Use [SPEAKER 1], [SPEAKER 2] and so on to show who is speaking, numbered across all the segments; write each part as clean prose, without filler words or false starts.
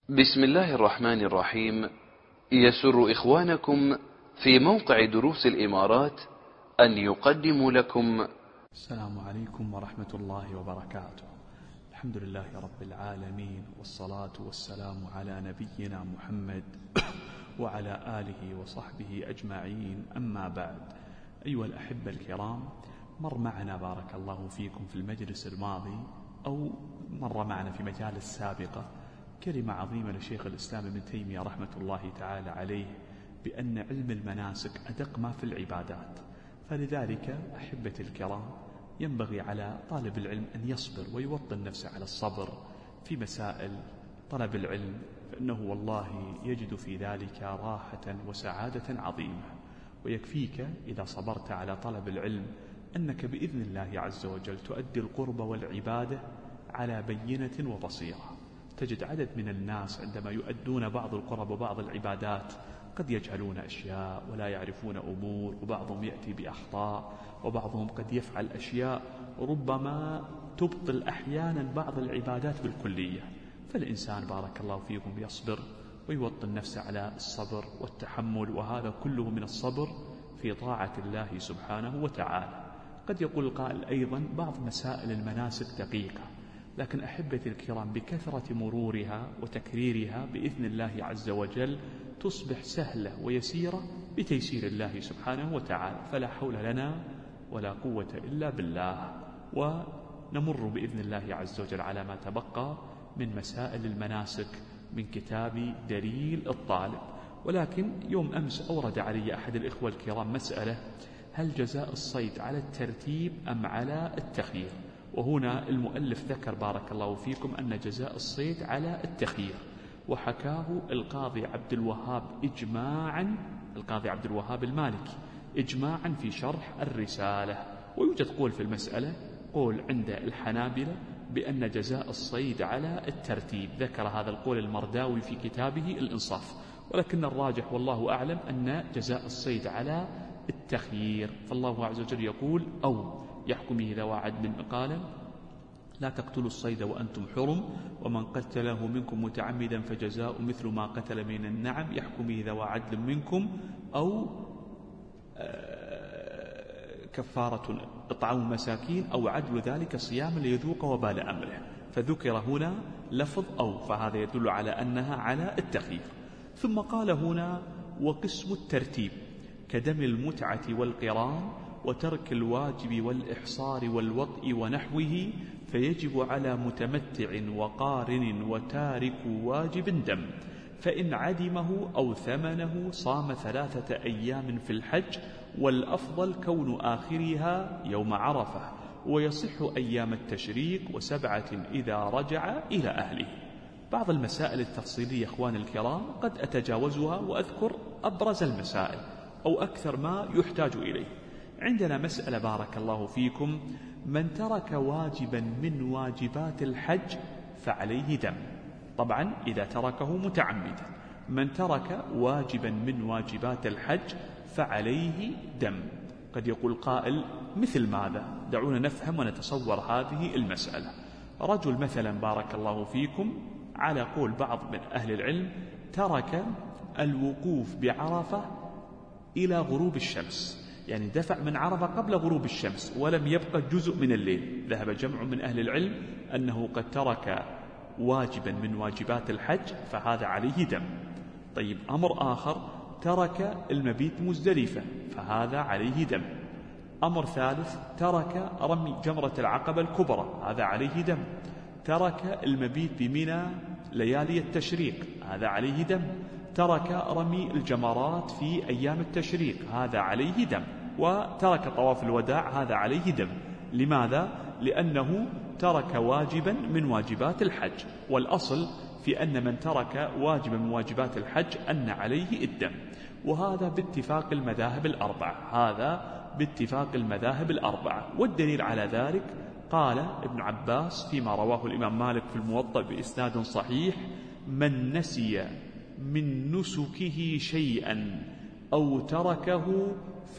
[SPEAKER 1] بسم الله الرحمن الرحيم. يسر إخوانكم في موقع دروس الإمارات أن يقدموا لكم
[SPEAKER 2] السلام عليكم ورحمة الله وبركاته. الحمد لله رب العالمين، والصلاة والسلام على نبينا محمد وعلى آله وصحبه أجمعين، أما بعد. أيها الأحبة الكرام، مر معنا بارك الله فيكم في المجلس الماضي أو مر معنا في مجالس سابقة كلمة عظيمة لشيخ الإسلام ابن تيمية رحمة الله تعالى عليه بأن علم المناسك أدق ما في العبادات. فلذلك أحبتي الكرام، ينبغي على طالب العلم أن يصبر ويوطن نفسه على الصبر في مسائل طلب العلم، فإنه والله يجد في ذلك راحة وسعادة عظيمة. ويكفيك إذا صبرت على طلب العلم أنك بإذن الله عز وجل تؤدي القرب والعبادة على بينة وبصيرة. تجد عدد من الناس عندما يؤدون بعض القرب وبعض العبادات قد يجهلون أشياء ولا يعرفون أمور، وبعضهم يأتي بأخطاء، وبعضهم قد يفعل أشياء ربما تبطل أحيانا بعض العبادات بالكلية. فالإنسان بارك الله فيكم يصبر ويوطن نفسه على الصبر والتحمل، وهذا كله من الصبر في طاعة الله سبحانه وتعالى. قد يقول القائل أيضا بعض مسائل المناسك دقيقة، لكن أحبتي الكرام بكثرة مرورها وتكريرها بإذن الله عز وجل تصبح سهلة ويسيرة بتيسير الله سبحانه وتعالى. فلا حول لنا ولا قوة إلا بالله. ونمر بإذن الله عز وجل على ما تبقى من مسائل المناسك من كتاب دليل الطالب. ولكن يوم أمس أورد علي أحد الإخوة الكرام مسألة: هل جزاء الصيد على الترتيب أم على التخيير؟ وهنا المؤلف ذكر بارك الله فيكم أن جزاء الصيد على التخيير، وحكاه القاضي عبد الوهاب إجماعا، القاضي عبد الوهاب المالكي إجماعا في شرح الرسالة. ويوجد قول في المسألة، قول عند الحنابلة بأن جزاء الصيد على الترتيب، ذكر هذا القول المرداوي في كتابه الإنصاف، ولكن الراجح والله أعلم أن جزاء الصيد على التخيير. فالله عز وجل يقول: أو يحكم ذوى عدل قال لا تقتلوا الصيد وأنتم حرم، ومن قتله منكم متعمدا فجزاء مثل ما قتل من النعم، يحكم ذوى عدل منكم، أو كفارة إطعام مساكين، أو عدل ذلك صياما ليذوق وبال أمره. فذكر هنا لفظ أو، فهذا يدل على أنها على التخيير. ثم قال هنا: وقسم الترتيب كدم المتعة والقران وترك الواجب والإحصار والوطء ونحوه، فيجب على متمتع وقارن وتارك واجب دم، فإن عدمه أو ثمنه صام 3 أيام في الحج، والأفضل كون آخرها يوم عرفة، ويصح أيام التشريق، و7 إذا رجع إلى أهله. بعض المسائل التفصيلية إخوان الكرام قد أتجاوزها وأذكر أبرز المسائل أو أكثر ما يحتاج إليه. عندنا مسألة بارك الله فيكم: من ترك واجبا من واجبات الحج فعليه دم. طبعا إذا تركه متعمدا. من ترك واجبا من واجبات الحج فعليه دم. قد يقول قائل: مثل ماذا؟ دعونا نفهم ونتصور هذه المسألة. رجل مثلا بارك الله فيكم على قول بعض من أهل العلم ترك الوقوف بعرفة إلى غروب الشمس، يعني دفع من عرفة قبل غروب الشمس ولم يبقى جزء من الليل. ذهب جمع من أهل العلم أنه قد ترك واجبا من واجبات الحج فهذا عليه دم. طيب، أمر آخر: ترك المبيت مزدلفة فهذا عليه دم. أمر ثالث: ترك رمي جمرة العقبة الكبرى، هذا عليه دم. ترك المبيت بمنى ليالي التشريق، هذا عليه دم. ترك رمي الجمرات في أيام التشريق، هذا عليه دم. وترك طواف الوداع، هذا عليه دم. لماذا؟ لأنه ترك واجبا من واجبات الحج، والأصل في أن من ترك واجبا من واجبات الحج أن عليه الدم. وهذا باتفاق المذاهب الأربعة، هذا باتفاق المذاهب الأربعة. والدليل على ذلك قال ابن عباس فيما رواه الإمام مالك في الموطأ بإسناد صحيح: من نسي من نسكه شيئا أو تركه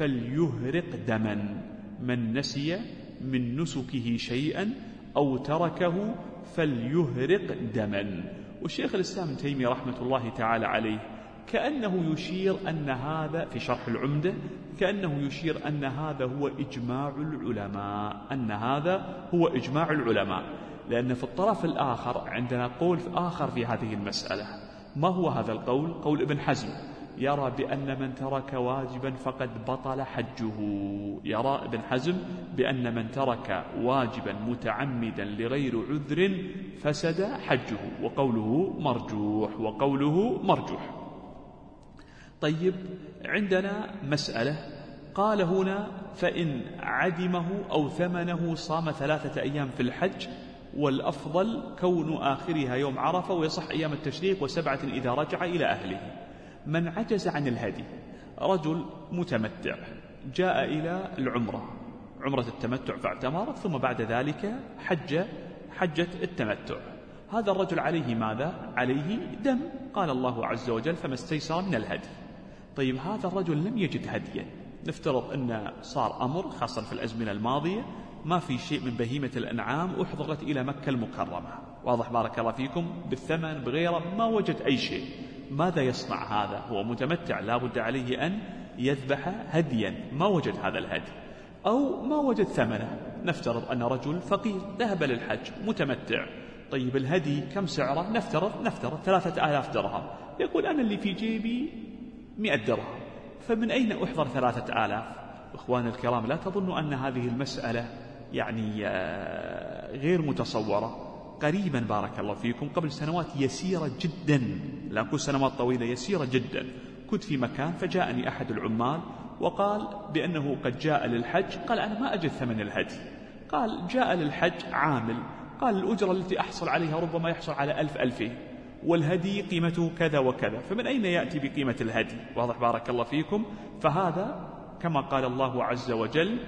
[SPEAKER 2] فليهرق دما. من نسي من نسكه شيئا أو تركه فليهرق دما. والشيخ الإسلام ابن تيمية رحمة الله تعالى عليه كأنه يشير أن هذا في شرح العمدة، كأنه يشير أن هذا هو إجماع العلماء، أن هذا هو إجماع العلماء، لأن في الطرف الآخر عندنا قول آخر في هذه المسألة. ما هو هذا القول؟ قول ابن حزم، يرى بأن من ترك واجبا فقد بطل حجه. يرى ابن حزم بأن من ترك واجبا متعمدا لغير عذر فسد حجه، وقوله مرجوح، وقوله مرجوح. طيب عندنا مسألة، قال هنا فإن عدمه أو ثمنه صام 3 أيام في الحج، والأفضل كون آخرها يوم عرفة، ويصح أيام التشريق، و7 إذا رجع إلى أهله. من عجز عن الهدي، رجل متمتع جاء إلى العمرة، عمرة التمتع فاعتمر، ثم بعد ذلك حجة التمتع، هذا الرجل عليه ماذا؟ عليه دم، قال الله عز وجل فما استيسر من الهدي. طيب هذا الرجل لم يجد هديا، نفترض أن صار أمر خاصة في الأزمنة الماضية ما في شيء من بهيمة الأنعام أحضرت إلى مكة المكرمة، واضح بارك الله فيكم، بالثمن بغيره، ما وجد أي شيء، ماذا يصنع هذا؟ هو متمتع، لا بد عليه أن يذبح هديا، ما وجد هذا الهدي أو ما وجد ثمنه. نفترض أن رجل فقير ذهب للحج متمتع، طيب الهدي كم سعره؟ نفترض 3000 درهم، يقول أنا اللي في جيبي 100 درهم، فمن أين أحضر 3000؟ إخوان الكرام، لا تظنوا أن هذه المسألة يعني غير متصورة. قريبا بارك الله فيكم، قبل سنوات يسيرة جدا، لا أقول سنوات طويلة، يسيرة جدا، كنت في مكان فجاءني أحد العمال وقال بأنه قد جاء للحج، قال أنا ما أجد ثمن الهدي، قال جاء للحج عامل، قال الأجرة التي أحصل عليها ربما يحصل على 1000-2000، والهدي قيمته كذا وكذا، فمن أين يأتي بقيمة الهدي؟ واضح بارك الله فيكم. فهذا كما قال الله عز وجل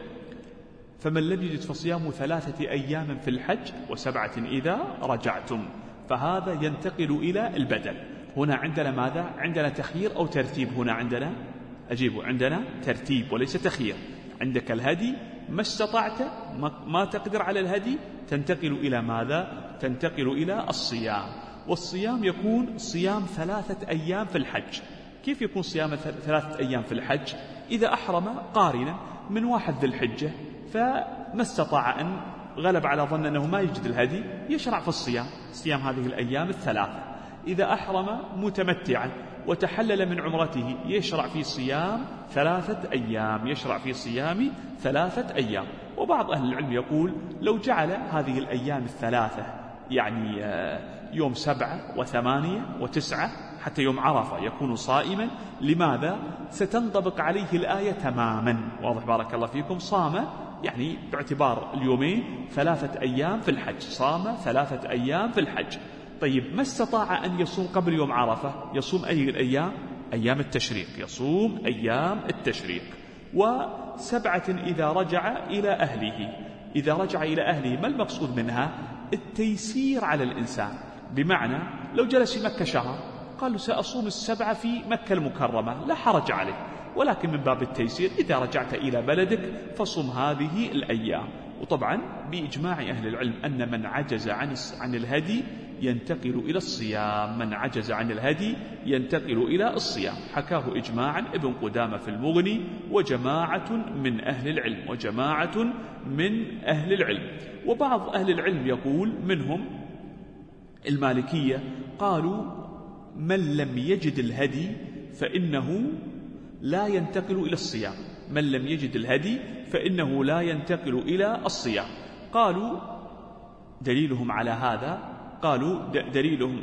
[SPEAKER 2] فمن لم يجد فصيام 3 أيام في الحج و7 إذا رجعتم، فهذا ينتقل إلى البدل. هنا عندنا ماذا؟ عندنا تخيير أو ترتيب؟ هنا عندنا أجيبه، عندنا ترتيب وليس تخيير. عندك الهدي، ما استطعت ما تقدر على الهدي تنتقل إلى ماذا؟ تنتقل إلى الصيام، والصيام يكون صيام 3 أيام في الحج. كيف يكون صيام 3 أيام في الحج؟ إذا أحرم قارنا من 1 ذي الحجة، فما استطاع أن غلب على ظن أنه ما يجد الهدي، يشرع في الصيام، صيام هذه الأيام 3. إذا أحرم متمتعا وتحلل من عمرته يشرع في صيام 3 أيام، يشرع في صيام 3 أيام. وبعض أهل العلم يقول لو جعل هذه الأيام 3 يعني يوم 7 و8 و9 حتى يوم عرفة يكون صائما، لماذا؟ ستنطبق عليه الآية تماما، واضح بارك الله فيكم، صام يعني باعتبار اليومين 3 أيام في الحج، صام 3 أيام في الحج. طيب ما استطاع أن يصوم قبل يوم عرفة، يصوم أي الأيام؟ أيام التشريق، يصوم أيام التشريق. و7 إذا رجع إلى أهله، إذا رجع إلى أهله ما المقصود منها؟ التيسير على الإنسان، بمعنى لو جلس في مكة شهر قال له سأصوم 7 في مكة المكرمة لا حرج عليه، ولكن من باب التيسير إذا رجعت إلى بلدك فصم هذه الأيام. وطبعا بإجماع أهل العلم أن من عجز عن الهدي ينتقل إلى الصيام، من عجز عن الهدي ينتقل إلى الصيام، حكاه إجماعا ابن قدامة في المغني وجماعة من أهل العلم، وجماعة من أهل العلم. وبعض أهل العلم يقول منهم المالكية، قالوا من لم يجد الهدي فإنه لا ينتقل إلى الصيام، من لم يجد الهدي فإنه لا ينتقل إلى الصيام. قالوا دليلهم على هذا، قالوا دليلهم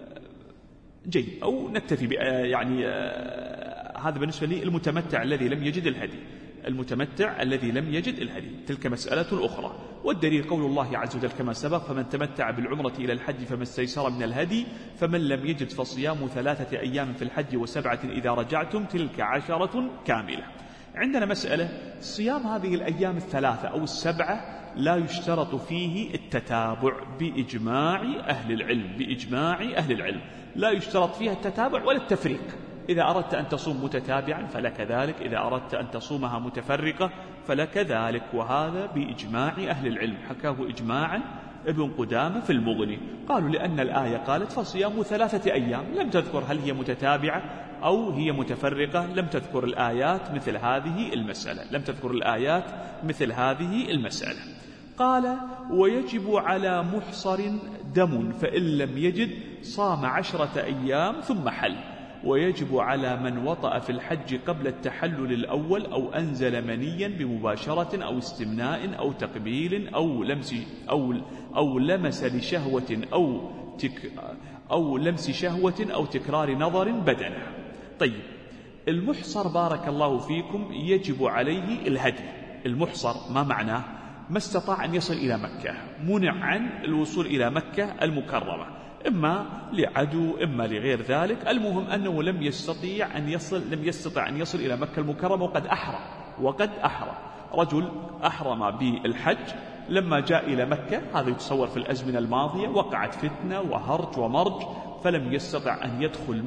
[SPEAKER 2] جيد، أو نكتفي يعني هذا بالنسبة لي المتمتع الذي لم يجد الهدي، المتمتع الذي لم يجد الهدي، تلك مسألة أخرى. والدليل قول الله عز وجل كما سبق فمن تمتع بالعمرة إلى الحج فما استيسر من الهدي، فمن لم يجد فصيام 3 أيام في الحج و7 إذا رجعتم، تلك 10 كاملة. عندنا مسألة، صيام هذه الأيام 3 أو 7 لا يشترط فيه التتابع بإجماع أهل العلم، بإجماع أهل العلم لا يشترط فيها التتابع ولا التفريق. إذا أردت أن تصوم متتابعا فلك ذلك، إذا أردت أن تصومها متفرقة فلك ذلك، وهذا بإجماع أهل العلم، حكاه إجماعا ابن قدامة في المغني. قالوا لأن الآية قالت فصيام 3 أيام، لم تذكر هل هي متتابعة أو هي متفرقة، لم تذكر الآيات مثل هذه المسألة، لم تذكر الآيات مثل هذه المسألة. قال ويجب على محصر دم فإن لم يجد صام 10 أيام ثم حل. ويجب على من وطأ في الحج قبل التحلل الأول أو أنزل منيا بمباشرة أو استمناء أو تقبيل أو لمس لشهوة أو لمس شهوة أو تكرار نظر بدنه. طيب المحصر بارك الله فيكم يجب عليه الهدي. المحصر ما معناه؟ ما استطاع أن يصل إلى مكة، منع عن الوصول إلى مكة المكرمة، إما لعدو إما لغير ذلك، المهم أنه لم يستطع أن يصل إلى مكة المكرمة وقد أحرم. رجل أحرم بالحج لما جاء إلى مكة، هذا يتصور في الأزمنة الماضية، وقعت فتنة وهرج ومرج فلم يستطع أن يدخل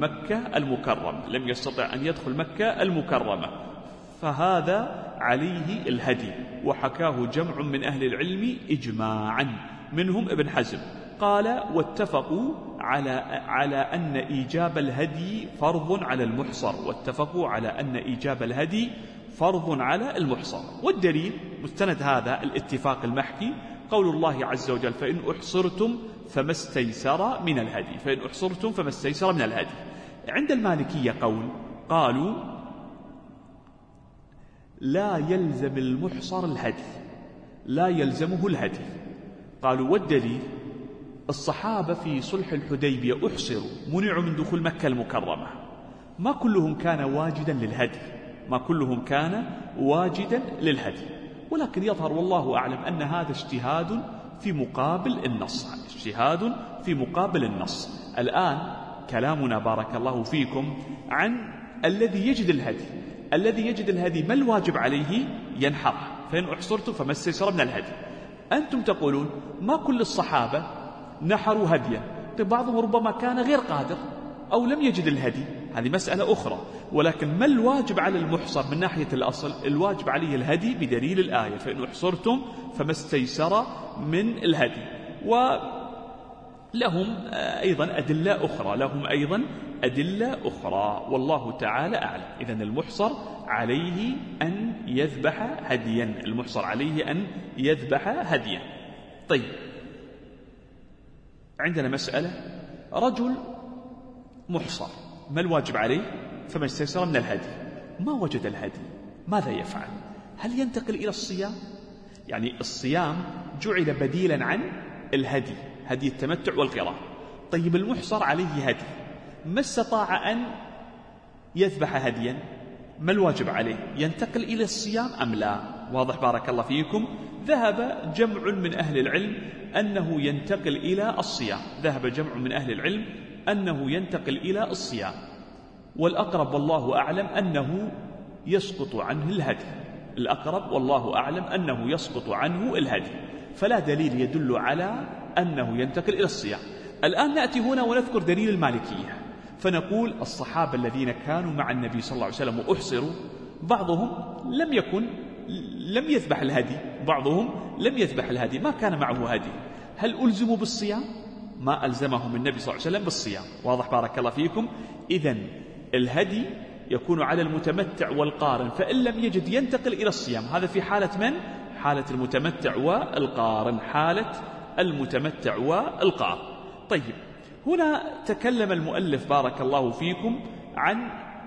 [SPEAKER 2] مكة المكرمة، فهذا عليه الهدي. وحكاه جمع من أهل العلم إجماعا، منهم ابن حزم. قال واتفقوا على أن إيجاب الهدي فرض على المحصر. والدليل مستند هذا الاتفاق المحكي قول الله عز وجل فإن أحصرتم فما استيسر من الهدي. عند المالكية قالوا لا يلزم المحصر الهدي، لا يلزمه الهدي. قالوا والدليل الصحابة في صلح الحديبية أحصروا، منعوا من دخول مكة المكرمة، ما كلهم كان واجدا للهدي، ولكن يظهر والله أعلم أن هذا اجتهاد في مقابل النص. الآن كلامنا بارك الله فيكم عن الذي يجد الهدي ما الواجب عليه؟ ينحر، فإن أحصرتم فما استيسر من الهدي. أنتم تقولون ما كل الصحابة نحروا هديا، بعضهم ربما كان غير قادر أو لم يجد الهدي، هذه مسألة أخرى، ولكن ما الواجب على المحصر من ناحية الأصل؟ الواجب عليه الهدي بدليل الآية فإن أحصرتم فما استيسر من الهدي. ولهم أيضا أدلة أخرى والله تعالى أعلم. إذن المحصر عليه أن يذبح هديا. طيب عندنا مسألة، رجل محصر ما الواجب عليه؟ فما استيسر من الهدي، ما وجد الهدي ماذا يفعل؟ هل ينتقل إلى الصيام؟ يعني الصيام جعل بديلا عن الهدي، هدي التمتع والقران. طيب المحصر عليه هدي، ما استطاع أن يذبح هديا، ما الواجب عليه؟ ينتقل إلى الصيام أم لا؟ واضح بارك الله فيكم. ذهب جمع من أهل العلم أنه ينتقل إلى الصيام، والأقرب والله أعلم أنه يسقط عنه الهدي، فلا دليل يدل على أنه ينتقل إلى الصيام. الآن نأتي هنا ونذكر دليل المالكية، فنقول الصحابة الذين كانوا مع النبي صلى الله عليه وسلم وأحصروا، بعضهم لم يذبح الهدي، ما كان معه هدي، هل ألزموا بالصيام؟ ما ألزمهم النبي صلى الله عليه وسلم بالصيام. واضح بارك الله فيكم. إذن الهدي يكون على المتمتع والقارن، فإن لم يجد ينتقل إلى الصيام. هذا في حالة من؟ حالة المتمتع والقارن. طيب هنا تكلم المؤلف بارك الله فيكم عن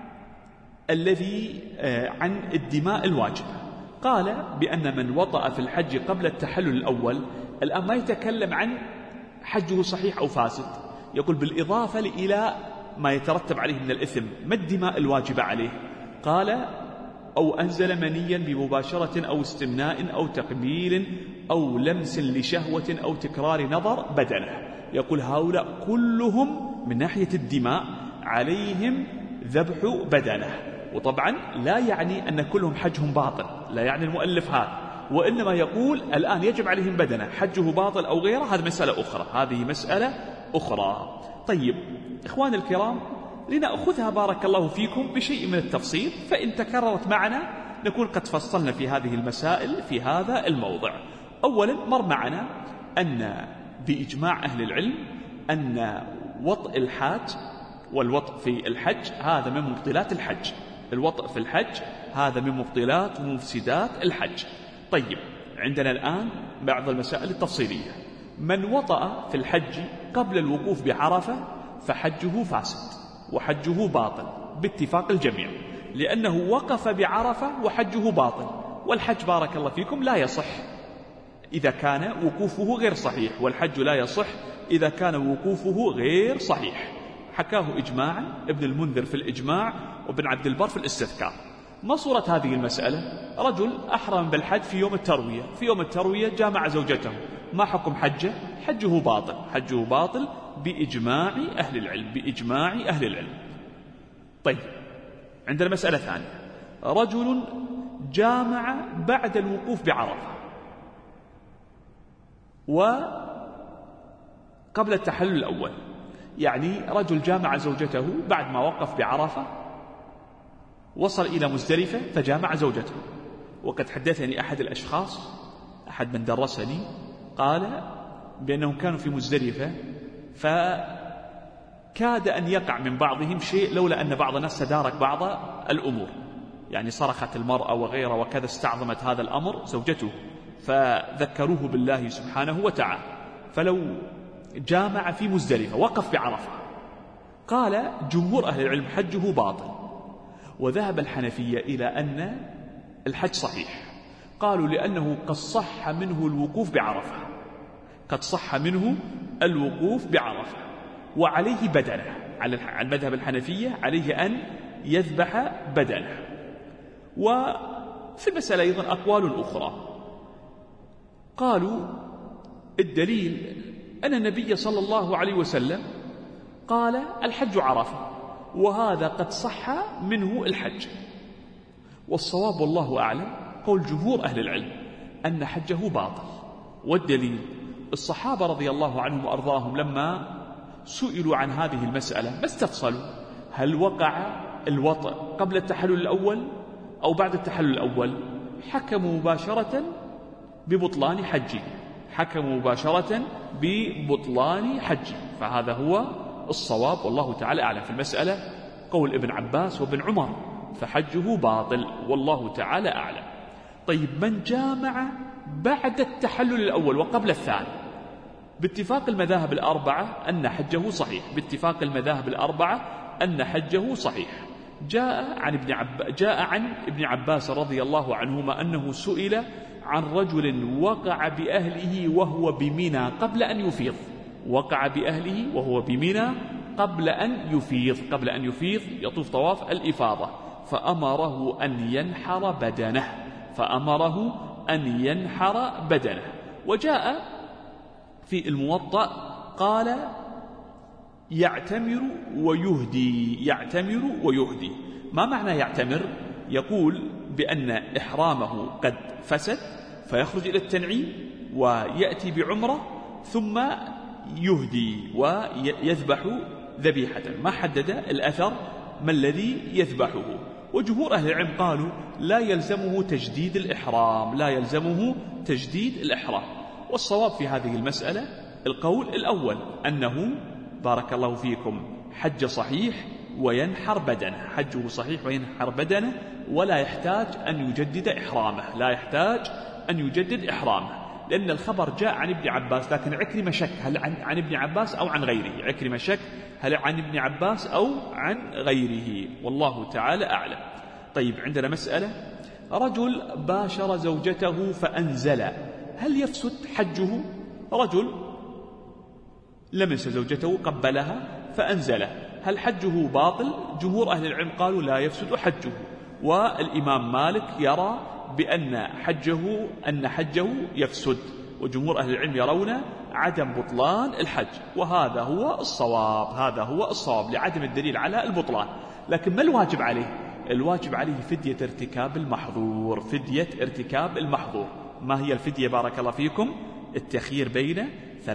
[SPEAKER 2] الدماء الواجبة. قال بأن من وطأ في الحج قبل التحلل الأول، الآن ما يتكلم عن حجه صحيح أو فاسد، يقول بالإضافة إلى ما يترتب عليه من الإثم، ما الدماء الواجبة عليه؟ قال أو أنزل منيا بمباشرة أو استمناء أو تقبيل أو لمس لشهوة أو تكرار نظر بدنه. يقول هؤلاء كلهم من ناحية الدماء عليهم ذبح بدنه. وطبعا لا يعني أن كلهم حجهم باطل، لا يعني المؤلف هذا، وإنما يقول الآن يجب عليهم بدنه، حجه باطل أو غيره هذه مسألة أخرى. طيب إخوان الكرام، لنأخذها بارك الله فيكم بشيء من التفصيل، فإن تكررت معنا نكون قد فصلنا في هذه المسائل في هذا الموضع. أولا مر معنا أن بإجماع أهل العلم أن وطء الحاج والوطء في الحج هذا من مبطلات الحج. الوطء في الحج هذا من مبطلات ومفسدات الحج. طيب، عندنا الآن بعض المسائل التفصيلية. من وطأ في الحج قبل الوقوف بعرفة فحجه فاسد وحجه باطل باتفاق الجميع، لأنه وقف بعرفة وحجه باطل. والحج بارك الله فيكم لا يصح إذا كان وقوفه غير صحيح، والحج لا يصح إذا كان وقوفه غير صحيح. حكاه إجماعا ابن المنذر في الإجماع وابن عبد البر في الاستذكار. ما صورة هذه المسألة؟ رجل أحرم بالحج في يوم التروية، في يوم التروية جامع زوجته، ما حكم حجه؟ حجه باطل، حجه باطل بإجماع أهل العلم، بإجماع أهل العلم. طيب، عندنا مسألة ثانية. رجل جامع بعد الوقوف بعرفة وقبل التحلل الأول، يعني رجل جامع زوجته بعد ما وقف بعرفة، وصل إلى مزدلفة فجامع زوجته. وقد حدثني أحد الأشخاص، أحد من درسني، قال بأنهم كانوا في مزدلفة فكاد أن يقع من بعضهم شيء لولا أن بعض الناس تدارك بعض الأمور، يعني صرخت المرأة وغيره وكذا، استعظمت هذا الأمر زوجته فذكروه بالله سبحانه وتعالى. فلو جامع في مزدلفة وقف بعرفة، قال جمهور أهل العلم حجه باطل، وذهب الحنفية إلى أن الحج صحيح. قالوا لأنه قد صح منه الوقوف بعرفة، قد صح منه الوقوف بعرفة، وعليه بدنه. على المذهب الحنفية عليه أن يذبح بدنه. وفي المسألة أيضا أقوال أخرى. قالوا الدليل أن النبي صلى الله عليه وسلم قال الحج عرفة، وهذا قد صح منه الحج. والصواب والله أعلم قول جمهور أهل العلم أن حجه باطل. والدليل الصحابة رضي الله عنهم وأرضاهم لما سئلوا عن هذه المسألة ما استفصلوا، هل وقع الوطء قبل التحلل الأول أو بعد التحلل الأول؟ حكموا مباشرة ببطلان حجه، حكموا مباشرة ببطلان حجه. فهذا هو الصواب والله تعالى أعلم في المسألة، قول ابن عباس وابن عمر، فحجه باطل والله تعالى أعلم. طيب، من جامع بعد التحلل الأول وقبل الثاني، باتفاق المذاهب الأربعة أن حجه صحيح، باتفاق المذاهب الأربعة أن حجه صحيح. جاء عن ابن عباس رضي الله عنهما أنه سئل عن رجل وقع بأهله وهو بمنى قبل أن يفيض، وقع بأهله وهو بمنى قبل أن يفيض يطوف طواف الإفاضة، فأمره أن ينحر بدنه. وجاء في الموطأ قال يعتمر ويهدي. ما معنى يعتمر؟ يقول بأن إحرامه قد فسد فيخرج إلى التنعيم ويأتي بعمرة ثم يهدي ويذبح ذبيحة. ما حدد الأثر ما الذي يذبحه. وجمهور أهل العلم قالوا لا يلزمه تجديد الإحرام. والصواب في هذه المسألة القول الأول، أنه بارك الله فيكم حج صحيح وينحر بدنه، حجه صحيح وينحر بدنه، ولا يحتاج أن يجدد إحرامه، لأن الخبر جاء عن ابن عباس. لكن عكرمة شك هل عن ابن عباس أو عن غيره، والله تعالى أعلم. طيب، عندنا مسألة، رجل باشر زوجته فأنزل، هل يفسد حجه؟ رجل لمس زوجته قبلها فأنزله، هل حجه باطل؟ جمهور أهل العلم قالوا لا يفسد حجه. والإمام مالك يرى بأن حجه يفسد، وجمهور أهل العلم يرون عدم بطلان الحج، وهذا هو الصواب لعدم الدليل على البطلان. لكن ما الواجب عليه؟ الواجب عليه فدية ارتكاب المحظور. ما هي الفدية بارك الله فيكم؟ التخيير بين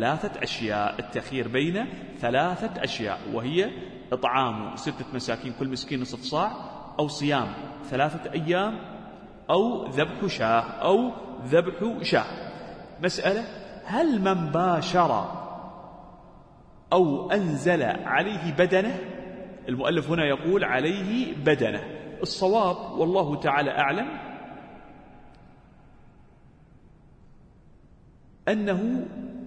[SPEAKER 2] ثلاثة أشياء، وهي إطعام 6 مساكين كل مسكين نصف صاع، أو صيام 3 أيام، أو ذبح شاة. مسألة، هل من باشر أو أنزل عليه بدنه؟ المؤلف هنا يقول عليه بدنه. الصواب والله تعالى أعلم أنه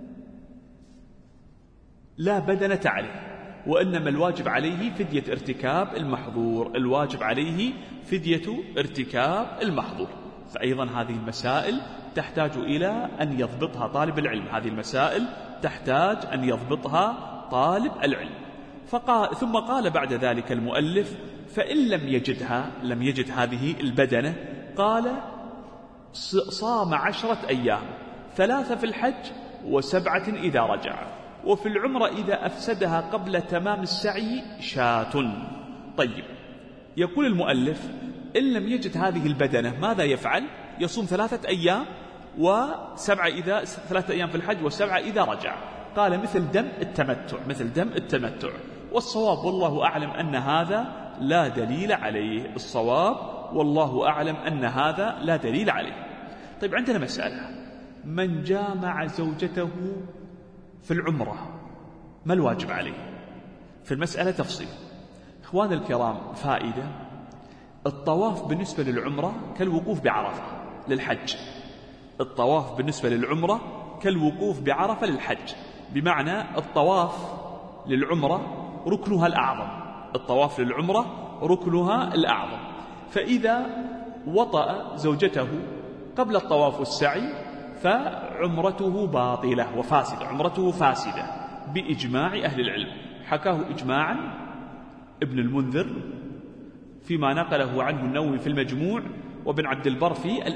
[SPEAKER 2] لا بدنة عليه، وإنما الواجب عليه فدية ارتكاب المحظور. الواجب عليه فدية ارتكاب المحظور. فأيضا هذه المسائل تحتاج إلى أن يضبطها طالب العلم. هذه المسائل تحتاج أن يضبطها طالب العلم. ثم قال بعد ذلك المؤلف: فإن لم يجد هذه البدنة، قال: صام 10 أيام، 3 في الحج و7 إذا رجع، وفي العمرة إذا أفسدها قبل تمام السعي شاة. طيب، يقول المؤلف: إن لم يجد هذه البدنة ماذا يفعل؟ يصوم 3 أيام و7 إذا 3 أيام في الحج و7 إذا رجع. قال: مثل دم التمتع. والصواب والله أعلم أن هذا لا دليل عليه. الصواب والله أعلم أن هذا لا دليل عليه. طيب، عندنا مسألة: من جامع زوجته في العمرة ما الواجب عليه؟ في المسألة تفصيل. إخوان الكرام، فائدة: الطواف بالنسبة للعمرة كالوقوف بعرفة للحج. الطواف بالنسبة للعمرة كالوقوف بعرفة للحج، بمعنى الطواف للعمرة ركنها الأعظم. الطواف للعمرة ركنها الأعظم. فإذا وطأ زوجته قبل الطواف والسعي فعمرته باطلة وفاسدة، عمرته فاسدة بإجماع أهل العلم. حكاه إجماعا ابن المنذر فيما نقله عنه النووي في المجموع، وابن عبد البر في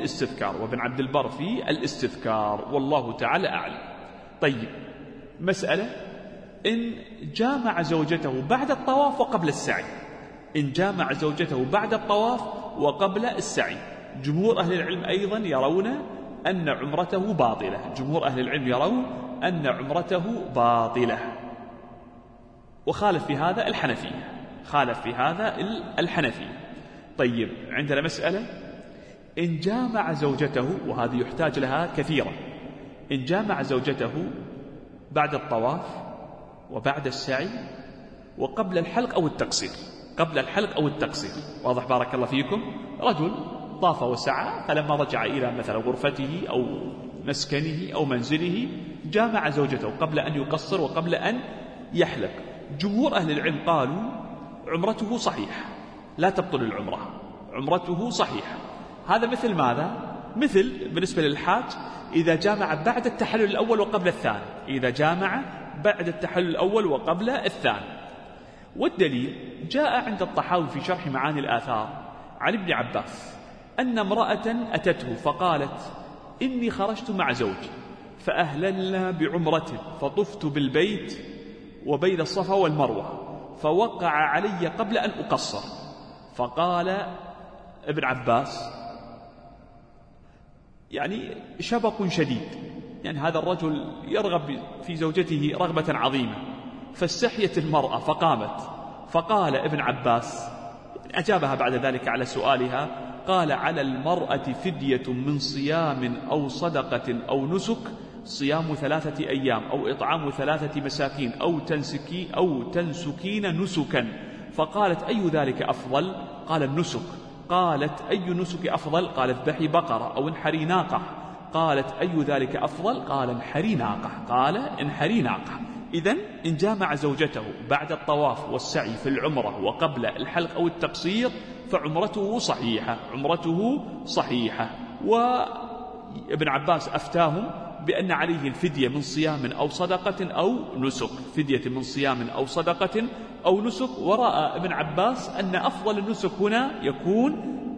[SPEAKER 2] الاستذكار، والله تعالى أعلم. طيب، مسألة: إن جامع زوجته بعد الطواف وقبل السعي. إن جامع زوجته بعد الطواف وقبل السعي، جمهور أهل العلم أيضا يرون أن عمرته باطلة. جمهور أهل العلم يرون أن عمرته باطلة، وخالف في هذا الحنفية. طيب، عندنا مسألة: إن جامع زوجته، وهذه يحتاج لها كثيرا، إن جامع زوجته بعد الطواف وبعد السعي وقبل الحلق أو التقصير. واضح؟ بارك الله فيكم. رجل طاف وسعى، فلما رجع إلى مثلا غرفته أو مسكنه أو منزله جامع زوجته قبل أن يقصر وقبل أن يحلق. جمهور أهل العلم قالوا عمرته صحيحة، لا تبطل العمرة، عمرته صحيحة. هذا مثل ماذا؟ مثل بالنسبة للحاج إذا جامع بعد التحلل الأول وقبل الثاني، إذا جامع بعد التحلل الأول وقبل الثاني. والدليل جاء عند الطحاوي في شرح معاني الآثار عن ابن عباس أن امرأة أتته فقالت: إني خرجت مع زوجي فأهللنا بعمرة، فطفت بالبيت وبين الصفا والمروة، فوقع علي قبل أن أقصر. فقال ابن عباس: يعني شبق شديد، يعني هذا الرجل يرغب في زوجته رغبة عظيمة، فاستحيت المرأة فقامت. فقال ابن عباس، أجابها بعد ذلك على سؤالها، قال: على المرأة فدية من صيام أو صدقة أو نسك، صيام 3 أيام أو إطعام 3 مساكين أو تنسكين نسكا. فقالت: أي ذلك أفضل؟ قال: النسك. قالت: أي نسك أفضل؟ قال: اذبحي بقرة أو انحري ناقة. قالت: أي ذلك أفضل؟ قال: انحري ناقة. إذن إن جامع زوجته بعد الطواف والسعي في العمرة وقبل الحلق أو التقصير فعمرته صحيحة. وابن عباس أفتاهم بأن عليه الفدية من صيام أو صدقة أو نسك، فدية من صيام أو صدقة أو نسك. ورأى ابن عباس أن أفضل النسك هنا يكون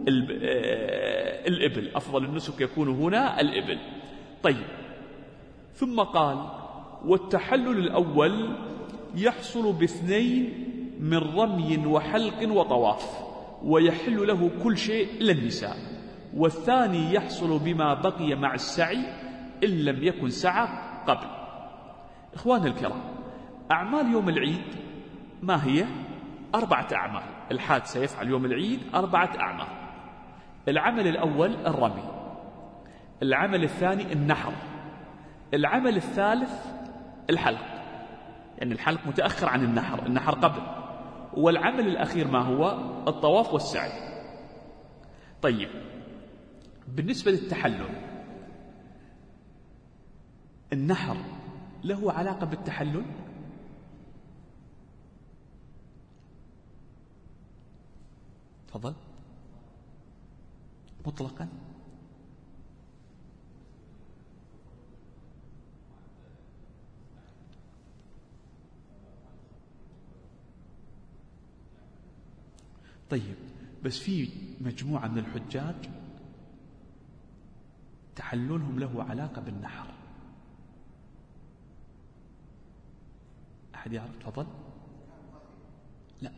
[SPEAKER 2] الإبل، أفضل النسك يكون هنا الإبل. طيب، ثم قال: والتحلل الأول يحصل ب2 من رمي وحلق وطواف، ويحل له كل شيء إلا النساء. والثاني يحصل بما بقي مع السعي إن لم يكن سعى قبل. إخوان الكرام، أعمال يوم العيد ما هي؟ 4 أعمال. الحاج سيفعل يوم العيد 4 أعمال. العمل الأول الرمي، العمل الثاني النحر، العمل الثالث الحلق، يعني الحلق متأخر عن النحر قبل. والعمل الأخير ما هو؟ الطواف والسعي. طيب بالنسبة للتحلل، النحر له علاقة بالتحلل؟ تفضل. مطلقا طيب، بس في مجموعة من الحجاج تحللهم له علاقة بالنحر. أحد يعرف؟ تفضل. لا،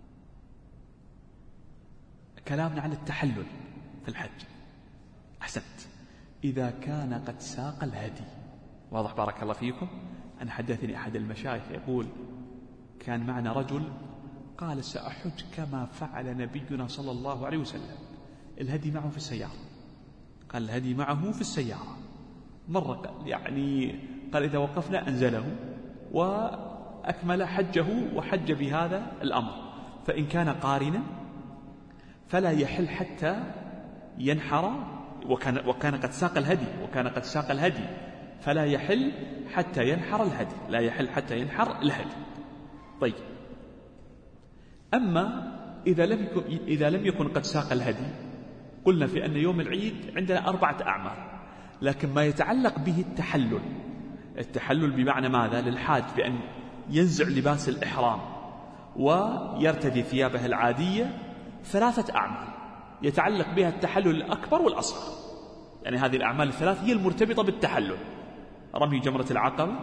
[SPEAKER 2] كلامنا عن التحلل في الحج. أحسنت، إذا كان قد ساق الهدي. واضح بارك الله فيكم. أنا حدثني أحد المشايخ يقول كان معنا رجل قال سأحج كما فعل نبينا صلى الله عليه وسلم، الهدي معه في السيارة. قال الهدي معه في السيارة مرة، يعني قال إذا وقفنا أنزله وأكمل حجه وحج بهذا الأمر. فإن كان قارنا فلا يحل حتى ينحر، وكان قد ساق الهدي فلا يحل حتى ينحر الهدي، لا يحل حتى ينحر الهدي. طيب، أما إذا لم يكن قد ساق الهدي، قلنا في أن يوم العيد عندنا 4 أعمال، لكن ما يتعلق به التحلل بمعنى ماذا؟ للحاج بأن ينزع لباس الإحرام ويرتدي ثيابه العادية 3 أعمال يتعلق بها التحلل الأكبر والأصغر. يعني هذه الأعمال ال3 هي المرتبطة بالتحلل: رمي جمرة العقبة،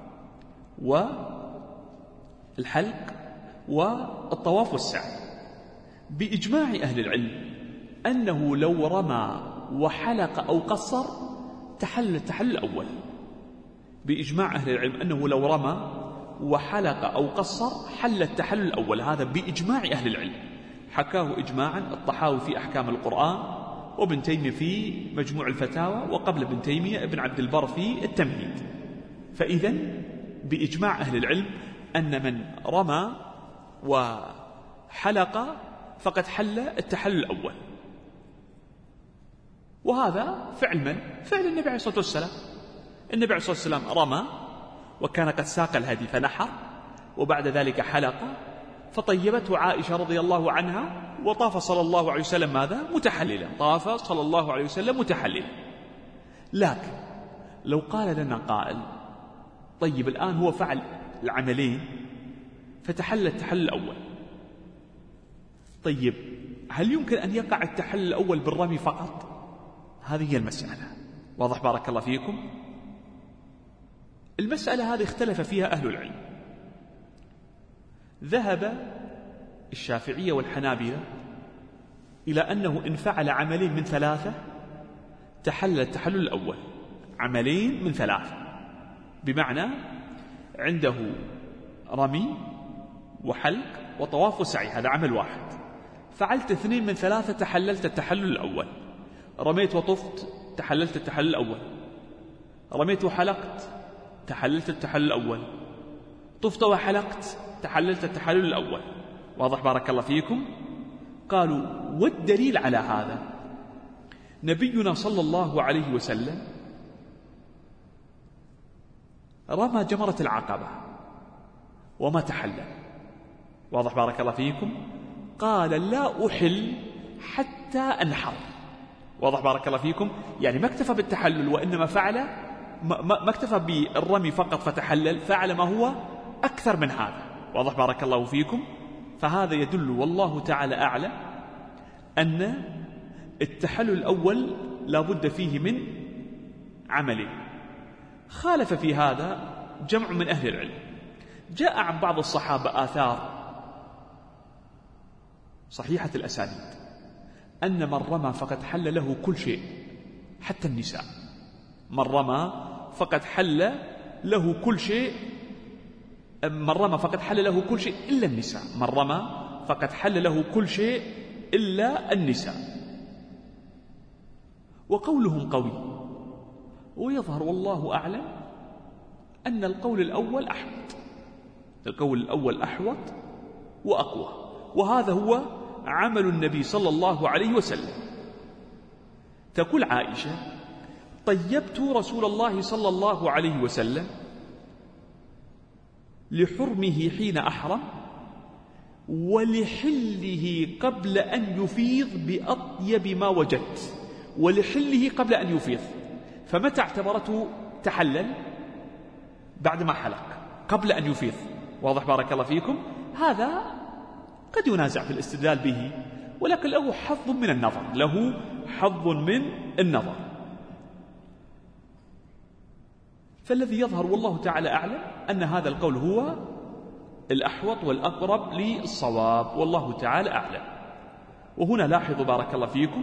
[SPEAKER 2] والحلق، والطواف والسعي. بإجماع أهل العلم أنه لو رمى وحلق أو قصر تحلل التحلل الأول. بإجماع أهل العلم أنه لو رمى وحلق أو قصر حل التحلل الأول، هذا بإجماع أهل العلم. حكاه إجماعا الطحاوي في أحكام القرآن، وابن تيمية في مجموع الفتاوى، وقبل ابن تيمية ابن عبد البر في التمهيد. فإذن بإجماع أهل العلم أن من رمى وحلق فقد حل التحلل الأول. وهذا فعل من؟ فعل النبي عليه الصلاة والسلام. النبي عليه الصلاة والسلام رمى وكان قد ساق الهدي فنحر، وبعد ذلك حلق، فطيبته عائشة رضي الله عنها، وطاف صلى الله عليه وسلم ماذا؟ متحللا. طاف صلى الله عليه وسلم متحللا. لكن لو قال لنا قائل طيب الآن هو فعل العملين فتحل التحلل الأول، طيب هل يمكن أن يقع التحلل الأول بالرمي فقط؟ هذه هي المسألة. واضح بارك الله فيكم. المسألة هذه اختلف فيها أهل العلم. ذهب الشافعية والحنابلة إلى أنه إن فعل عملين من 3 تحلل التحلل الأول. عملين من 3 بمعنى عنده رمي وحلق وطواف وسعي، هذا عمل واحد. فعلت 2 من 3 تحللت التحلل الأول. رميت وطفت تحللت التحلل الأول. رميت وحلقت تحللت التحلل الأول. طفت وحلقت تحللت التحلل الأول. واضح بارك الله فيكم. قالوا والدليل على هذا نبينا صلى الله عليه وسلم رمى جمرة العقبة وما تحلل. واضح بارك الله فيكم. قال لا أحل حتى أنحر. واضح بارك الله فيكم. يعني ما اكتفى بالتحلل، وإنما فعل ما اكتفى بالرمي فقط فتحلل، فعل ما هو أكثر من هذا. واضح بارك الله فيكم. فهذا يدل والله تعالى أعلم أن التحلل الأول لا بد فيه من عمل. خالف في هذا جمع من أهل العلم. جاء عن بعض الصحابة آثار صحيحة الأسانيد أن من رمى فقد حل له كل شيء حتى النساء. من رمى فقد حل له كل شيء، من رمى فقد حل له كل شيء إلا النساء. من رمى فقد حل له كل شيء إلا النساء. وقولهم قوي، ويظهر والله أعلم أن القول الأول أحوط، القول الأول أحوط وأقوى، وهذا هو عمل النبي صلى الله عليه وسلم. تقول عائشة: طيبت رسول الله صلى الله عليه وسلم لحرمه حين أحرم ولحله قبل أن يفيض بأطيب ما وجدت، ولحله قبل أن يفيض، فمتى اعتبرته تحلل؟ بعد ما حلق قبل أن يفيض. واضح بارك الله فيكم؟ هذا قد ينازع في الاستدلال به، ولكن له حظ من النظر، له حظ من النظر. فالذي يظهر والله تعالى أعلم أن هذا القول هو الأحوط والأقرب للصواب، والله تعالى أعلم. وهنا لاحظوا بارك الله فيكم: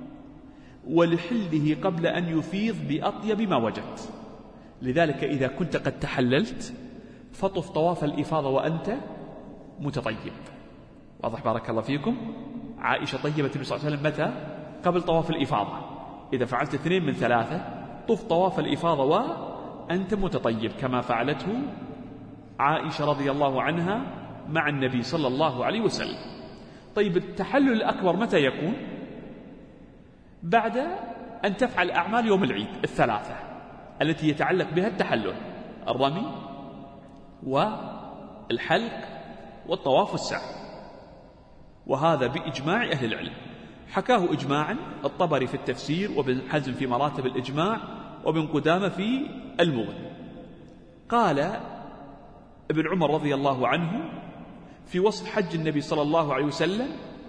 [SPEAKER 2] ولحله قبل أن يفيض بأطيب ما وجدت. لذلك إذا كنت قد تحللت فطف طواف الإفاضة وأنت متطيب. واضح بارك الله فيكم؟ عائشة طيبت النبي صلى الله عليه وسلم متى؟ قبل طواف الإفاضة. إذا فعلت 2 من 3 طف طواف الإفاضة وأنت متطيب، كما فعلته عائشة رضي الله عنها مع النبي صلى الله عليه وسلم. طيب التحلل الأكبر متى يكون؟ بعد أن تفعل أعمال يوم العيد 3 التي يتعلق بها التحلل: الرمي والحلق والطواف والسعي. وهذا بإجماع أهل العلم، حكاه إجماعا الطبري في التفسير، وابن حزم في مراتب الإجماع، وابن قدامة في المغني. قال ابن عمر رضي الله عنه في وصف حج النبي صلى الله عليه وسلم: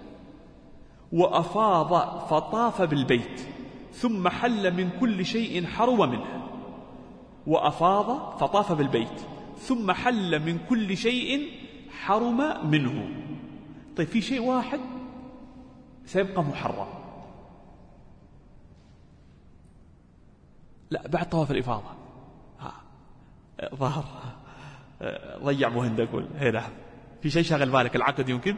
[SPEAKER 2] وأفاض فطاف بالبيت ثم حل من كل شيء حرم منه. وأفاض فطاف بالبيت ثم حل من كل شيء حرم منه. طيب في شيء واحد سيبقى محرم، لا بعد طواف الإفاضة ظهر ضيع مهند أقول هنا في شيء شاغل بالك، العقد يمكن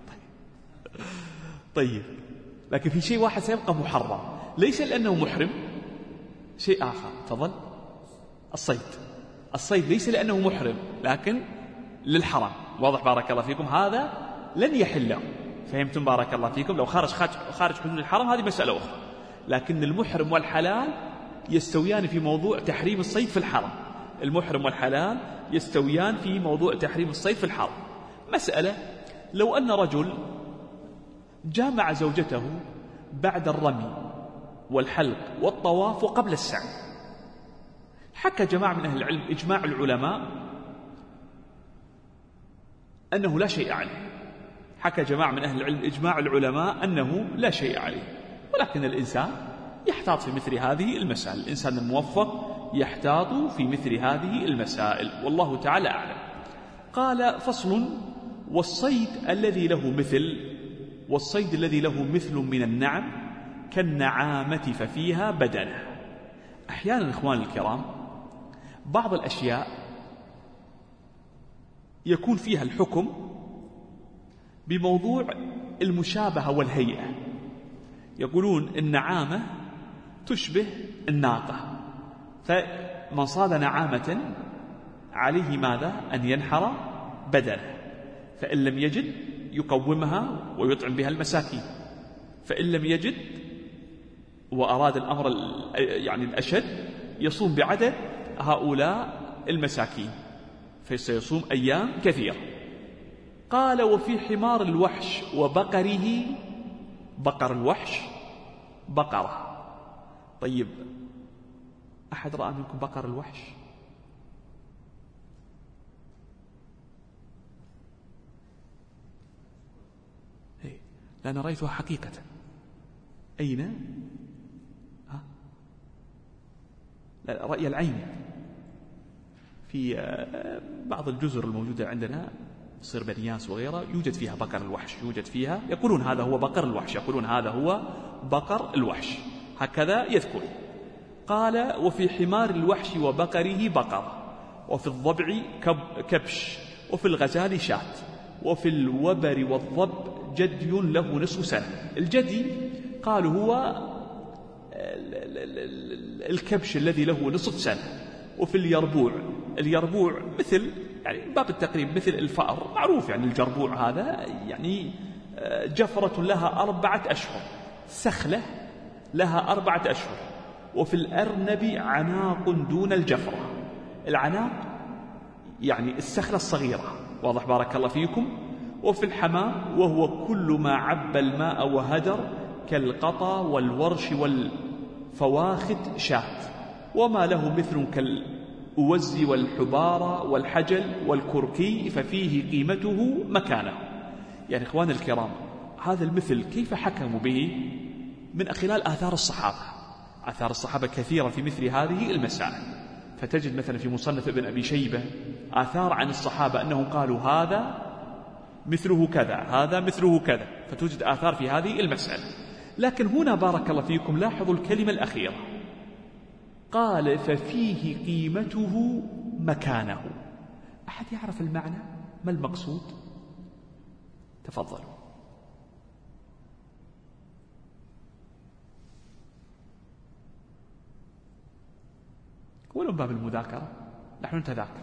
[SPEAKER 2] طيب، لكن في شيء واحد سيبقى محرم، ليس لأنه محرم، شيء آخر. تفضل. الصيد ليس لأنه محرم لكن للحرم. واضح بارك الله فيكم؟ هذا لن يحله. فهمتم بارك الله فيكم؟ لو خارج حدود الحرم هذه مسألة أخرى، لكن المحرم والحلال يستويان في موضوع تحريم الصيد في الحرم. المحرم والحلال يستويان في موضوع تحريم الصيد في الحرم. مسألة: لو أن رجل جامع زوجته بعد الرمي والحلق والطواف وقبل السعي، حكى جماعة من أهل العلم إجماع العلماء أنه لا شيء عليه. حكى جماعة من أهل العلم إجماع العلماء أنه لا شيء عليه، ولكن الإنسان يحتاط في مثل هذه المسائل. الإنسان الموفق يحتاط في مثل هذه المسائل، والله تعالى أعلم. قال: فصل: والصيد الذي له مثل من النعم كالنعامة ففيها بدنه. أحيانا إخوان الكرام بعض الأشياء يكون فيها الحكم بموضوع المشابهة والهيئة. يقولون النعامة تشبه الناقة، فمن صاد نعامة عليه ماذا؟ أن ينحر بدنه، فإن لم يجد يقومها ويطعم بها المساكين، فإن لم يجد وأراد الأمر يعني الأشد يصوم بعدد هؤلاء المساكين، فسيصوم أيام كثيرة. قال: وفي حمار الوحش وبقره، بقر الوحش بقرة. طيب أحد رأى منكم بقر الوحش؟ لأن رأيتها حقيقة. أين؟ لا، رأي العين في بعض الجزر الموجودة عندنا، مصير بنياس وغيرها، يوجد فيها بقر الوحش، يوجد فيها، يقولون هذا هو بقر الوحش، يقولون هذا هو بقر الوحش، هكذا يذكر. قال: وفي حمار الوحش وبقره بقرة، وفي الضبع كبش، وفي الغزال شاة، وفي الوبر والضب جدي له نصف سنة. الجدي قالوا هو الكبش الذي له نصف سنة، وفي اليربوع اليربوع مثل يعني باب التقريب مثل الفأر معروف، يعني الجربوع هذا يعني جفرة لها 4 أشهر، سخلة لها 4 أشهر. وفي الأرنب عناق دون الجفرة. العناق يعني السخلة الصغيرة، واضح بارك الله فيكم. وفي الحمام وهو كل ما عب الماء وهدر كالقطا والورش والفواخت شات، وما له مثل كالأوز والحبارة والحجل والكركي ففيه قيمته مكانه. يعني إخوان الكرام، هذا المثل كيف حكموا به؟ من خلال آثار الصحابة. آثار الصحابة كثيرة في مثل هذه المسائل، فتجد مثلا في مصنف ابن أبي شيبة آثار عن الصحابة أنهم قالوا هذا مثله كذا، هذا مثله كذا، فتوجد آثار في هذه المسألة. لكن هنا بارك الله فيكم لاحظوا الكلمة الأخيرة، قال ففيه قيمته مكانه. أحد يعرف المعنى؟ ما المقصود؟ تفضلوا. ولو باب المذاكرة نحن نتذاكر.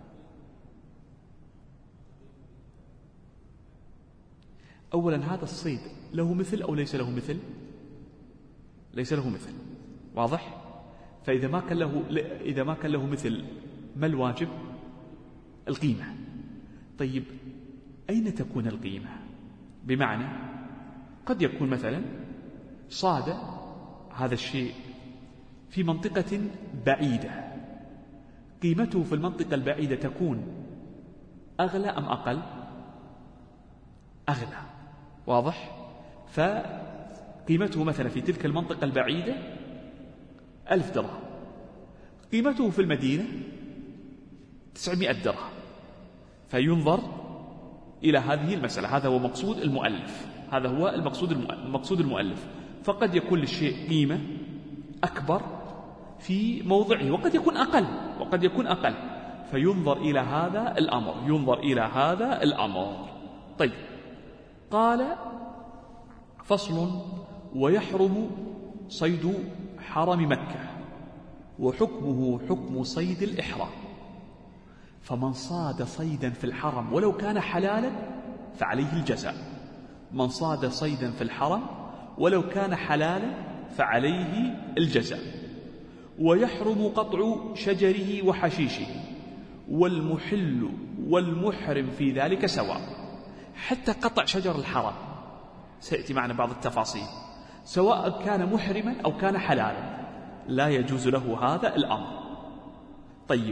[SPEAKER 2] أولا هذا الصيد له مثل أو ليس له مثل؟ ليس له مثل، واضح؟ فإذا ما كان له مثل ما الواجب؟ القيمة. طيب أين تكون القيمة؟ بمعنى قد يكون مثلا صاد هذا الشيء في منطقة بعيدة، قيمته في المنطقة البعيدة تكون أغلى أم أقل؟ أغلى، واضح؟ فقيمته مثلا في تلك المنطقة البعيدة 1000 درهم، قيمته في المدينة 900 درهم. فينظر إلى هذه المسألة. هذا هو مقصود المؤلف، هذا هو المقصود المؤلف. فقد يكون للشيء قيمة أكبر في موضعه، وقد يكون أقل، فينظر إلى هذا الأمر. طيب، قال فصل: ويحرم صيد حرم مكة وحكمه حكم صيد الإحرام. فمن صاد صيدا في الحرم ولو كان حلالا فعليه الجزاء. من صاد صيدا في الحرم ولو كان حلالا فعليه الجزاء. ويحرم قطع شجره وحشيشه، والمحل والمحرم في ذلك سواء. حتى قطع شجر الحرم سيأتي معنا بعض التفاصيل، سواء كان محرما أو كان حلالا لا يجوز له هذا الأمر. طيب،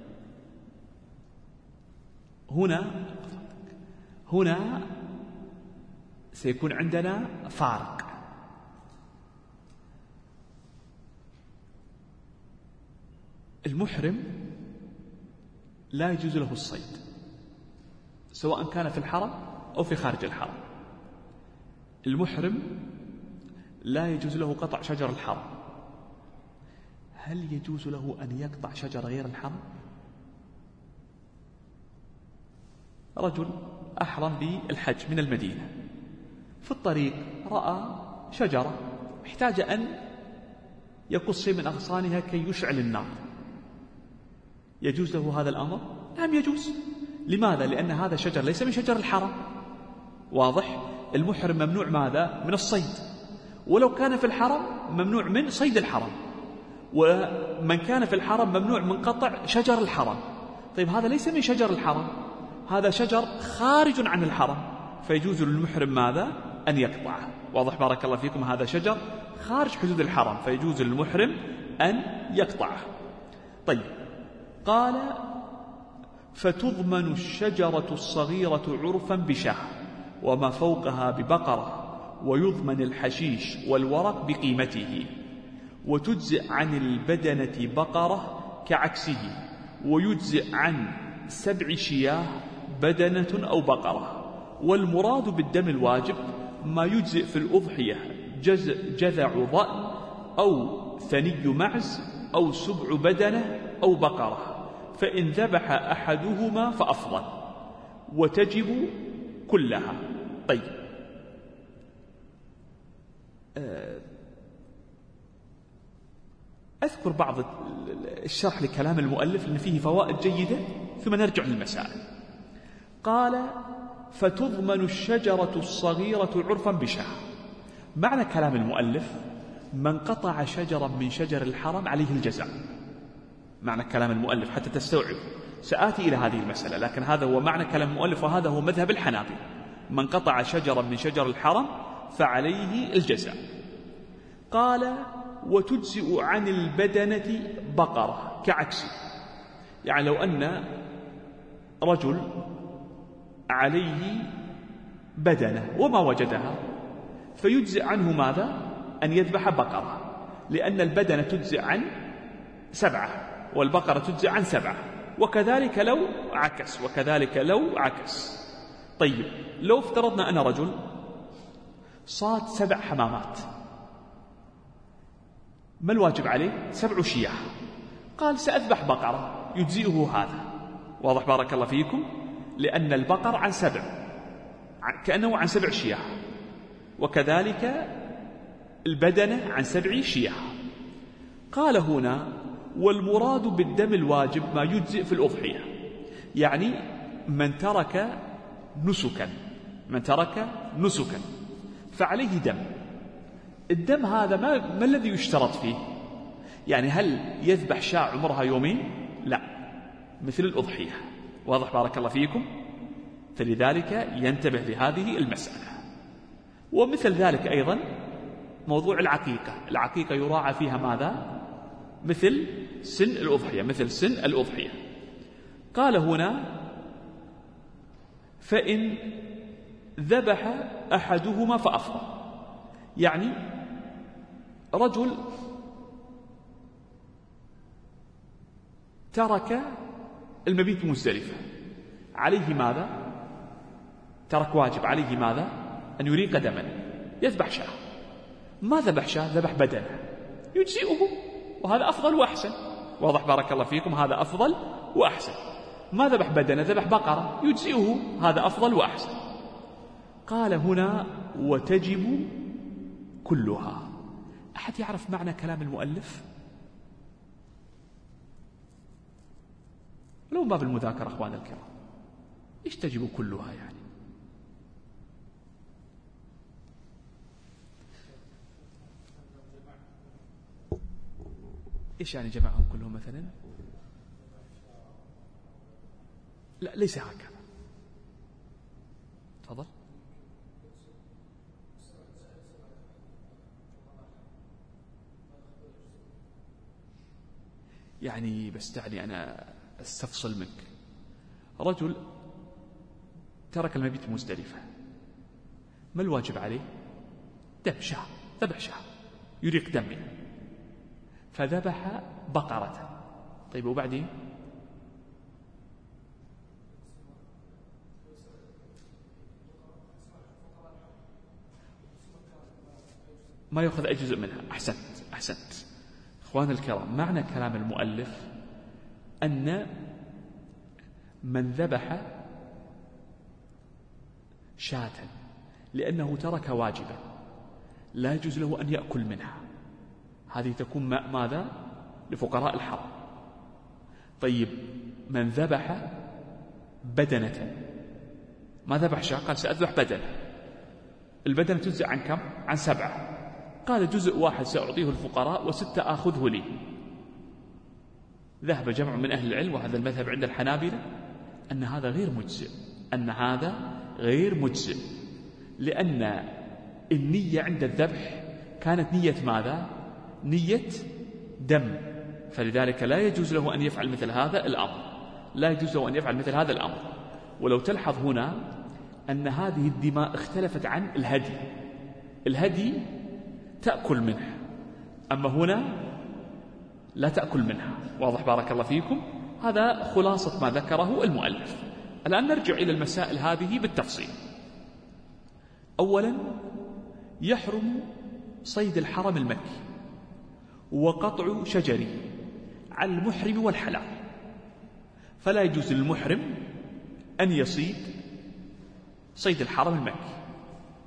[SPEAKER 2] هنا سيكون عندنا فارق. المحرم لا يجوز له الصيد سواء كان في الحرم أو في خارج الحرم. المحرم لا يجوز له قطع شجر الحرم. هل يجوز له أن يقطع شجر غير الحرم؟ رجل أحرم بالحج من المدينة، في الطريق رأى شجرة احتاج أن يقص شيء من أغصانها كي يشعل النار، يجوز له هذا الأمر؟ نعم يجوز. لماذا؟ لأن هذا الشجر ليس من شجر الحرم، واضح؟ المحرم ممنوع ماذا؟ من الصيد، ولو كان في الحرم ممنوع من صيد الحرم، ومن كان في الحرم ممنوع من قطع شجر الحرم. طيب، هذا ليس من شجر الحرم، هذا شجر خارج عن الحرم، فيجوز للمحرم ماذا؟ أن يقطعه. واضح بارك الله فيكم؟ هذا شجر خارج حدود الحرم، فيجوز للمحرم أن يقطعه. طيب، قال: فتضمن الشجرة الصغيرة عرفا بشاه وما فوقها ببقرة، ويضمن الحشيش والورق بقيمته، وتجزئ عن البدنة بقرة كعكسه، ويجزئ عن 7 شياه بدنة أو بقرة. والمراد بالدم الواجب ما يجزئ في الأضحية جذع ضأن أو ثني معز أو 7 بدنة أو بقرة، فإن ذبح أحدهما فأفضل، وتجب كلها. طيب، أذكر بعض الشرح لكلام المؤلف لأن فيه فوائد جيدة ثم نرجع للمسائل. قال: فتضمن الشجرة الصغيرة عرفا بشاه. معنى كلام المؤلف: من قطع شجرا من شجر الحرم عليه الجزاء. معنى كلام المؤلف حتى تستوعب، سآتي إلى هذه المسألة، لكن هذا هو معنى كلام المؤلف، وهذا هو مذهب الحنابلة: من قطع شجرا من شجر الحرم فعليه الجزاء. قال: وتجزئ عن البدنة بقرة كعكسه. يعني لو أن رجل عليه بدنة وما وجدها فيجزئ عنه ماذا؟ أن يذبح بقرة، لأن البدنة تجزئ عن 7 والبقرة تجزئ عن 7، وكذلك لو عكس وكذلك لو عكس. طيب، لو افترضنا أن رجل صاد 7 حمامات، ما الواجب عليه؟ 7 شياح. قال: سأذبح بقرة، يجزئه هذا. واضح بارك الله فيكم؟ لأن البقر عن 7، كأنه عن 7 شياح، وكذلك البدنة عن 7 شياح. قال هنا: والمراد بالدم الواجب ما يجزئ في الأضحية، يعني من ترك نسكا فعليه دم. الدم هذا ما الذي يشترط فيه؟ يعني هل يذبح شاة عمرها 2 يوم؟ لا، مثل الأضحية. واضح بارك الله فيكم؟ فلذلك ينتبه لهذه المسألة. ومثل ذلك أيضا موضوع العقيقة يراعى فيها ماذا؟ مثل سن الأضحية. قال هنا: فإن ذبح أحدهما فأفضل. يعني رجل ترك المبيت مزدلفة، عليه ماذا؟ ترك واجب، عليه ماذا؟ أن يريق دما، يذبح شاة. ما ذبح شاة، ذبح بدنة، يجزئه، وهذا أفضل وأحسن. واضح بارك الله فيكم؟ هذا أفضل وأحسن. ما ذبح بدنة، ذبح بقرة، يجزئه، هذا أفضل وأحسن. قال هنا: وتجب كلها. أحد يعرف معنى كلام المؤلف؟ لو باب المذاكرة أخوان الكرام، إيش تجب كلها يعني؟ إيش يعني جمعهم كلهم مثلا؟ لا، ليس هكذا. تفضل. يعني بس دعني أنا استفصل منك. رجل ترك المبيت مزدلفة، ما الواجب عليه؟ ذبح شاة يريق دمه، فذبح بقرة. طيب وبعدين؟ ما يأخذ أي جزء منها. أحسنت إخوان الكرام. معنى كلام المؤلف أن من ذبح شاة لأنه ترك واجبا لا يجوز له أن يأكل منها، هذه تكون ماذا؟ لفقراء الحرم. طيب، من ذبح بدنة، ما ذبح شاة، قال سأذبح بدنة، البدنة تجزئ عن كم؟ عن 7. قال جزء واحد سأعطيه الفقراء و6 آخذه لي. ذهب جمع من أهل العلم، وهذا المذهب عند الحنابلة، أن هذا غير مجزئ، لأن النية عند الذبح كانت نية ماذا؟ نية دم، فلذلك لا يجوز له أن يفعل مثل هذا الأمر. ولو تلحظ هنا أن هذه الدماء اختلفت عن الهدي تأكل منه، أما هنا لا تأكل منها. واضح بارك الله فيكم؟ هذا خلاصة ما ذكره المؤلف. الآن نرجع إلى المسائل هذه بالتفصيل. أولا، يحرم صيد الحرم المكي وقطع شجره على المحرم والحلال، فلا يجوز للمحرم أن يصيد صيد الحرم المكي،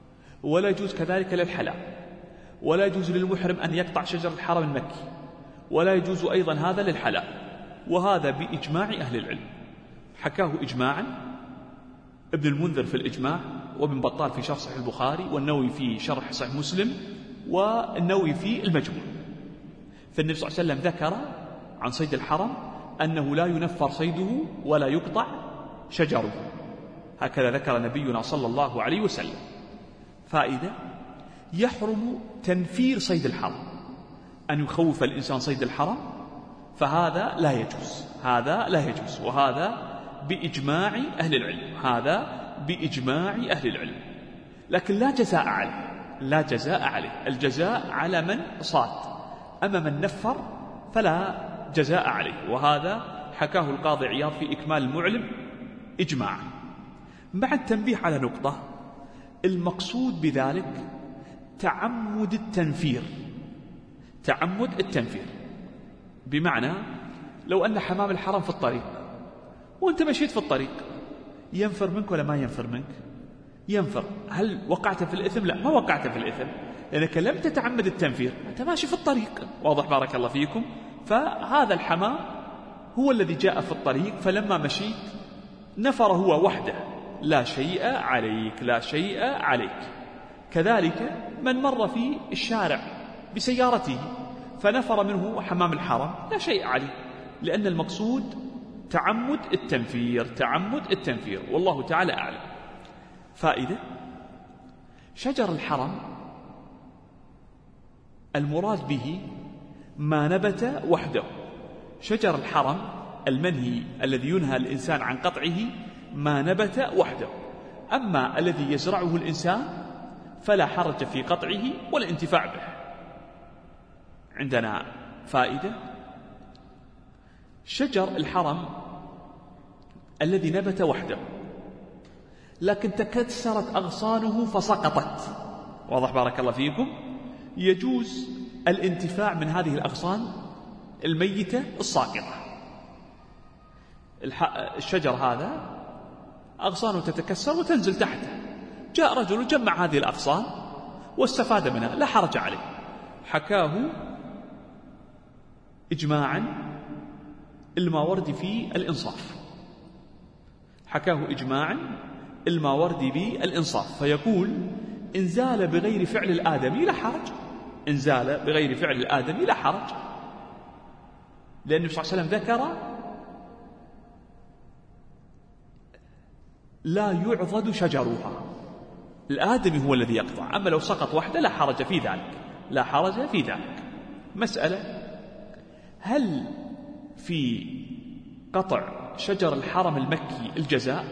[SPEAKER 2] ولا يجوز كذلك للحلال، ولا يجوز للمحرم أن يقطع شجر الحرم المكي، ولا يجوز أيضا هذا للحلال، وهذا بإجماع أهل العلم. حكاه إجماعا ابن المنذر في الإجماع، وابن بطال في شرح صحيح البخاري، والنووي في شرح صحيح مسلم، والنووي في المجموع. فالنبي صلى الله عليه وسلم ذكر عن صيد الحرم أنه لا ينفر صيده ولا يقطع شجره، هكذا ذكر نبينا صلى الله عليه وسلم. فائدة: يحرم تنفير صيد الحرم، أن يخوف الإنسان صيد الحرم، فهذا لا يجوز، هذا لا يجوز، وهذا بإجماع أهل العلم، هذا بإجماع أهل العلم. لكن لا جزاء عليه، لا جزاء عليه، الجزاء على من صاد، أما من نفر فلا جزاء عليه، وهذا حكاه القاضي عياض في إكمال المعلم إجماعا. مع التنبيه على نقطة: المقصود بذلك تعمد التنفير، تعمد التنفير، بمعنى لو أن حمام الحرم في الطريق وأنت مشيت في الطريق، ينفر منك ولا ما ينفر منك؟ ينفر. هل وقعت في الإثم؟ لا، ما وقعت في الإثم، لأنك لم تتعمد التنفير، أنت ماشي في الطريق. واضح بارك الله فيكم؟ فهذا الحمام هو الذي جاء في الطريق، فلما مشيت نفر هو وحده، لا شيء عليك، لا شيء عليك. كذلك من مر في الشارع بسيارته فنفر منه حمام الحرم، لا شيء عليه، لأن المقصود تعمد التنفير، تعمد التنفير، والله تعالى أعلم. فائدة: شجر الحرم المراد به ما نبت وحده. شجر الحرم المنهي الذي ينهى الإنسان عن قطعه ما نبت وحده، أما الذي يزرعه الإنسان فلا حرج في قطعه والانتفاع به. عندنا فائدة: شجر الحرم الذي نبت وحده لكن تكسرت أغصانه فسقطت، واضح بارك الله فيكم، يجوز الانتفاع من هذه الأغصان الميتة الساقطة. الشجر هذا أغصانه تتكسر وتنزل تحته، جاء رجل جمع هذه الأغصان واستفاد منها، لا حرج عليه. حكاه إجماعا الماوردي في الإنصاف، حكاه إجماعا الماوردي بالإنصاف، فيقول: إن زال بغير فعل الآدمي لا حرج، إن زال بغير فعل الآدمي لا حرج، لأن النبي صلى الله عليه وسلم ذكر: لا يعضد شجرها، الآدمي هو الذي يقطع، أما لو سقط وحده لا حرج في ذلك، لا حرج في ذلك. مسألة: هل في قطع شجر الحرم المكي الجزاء؟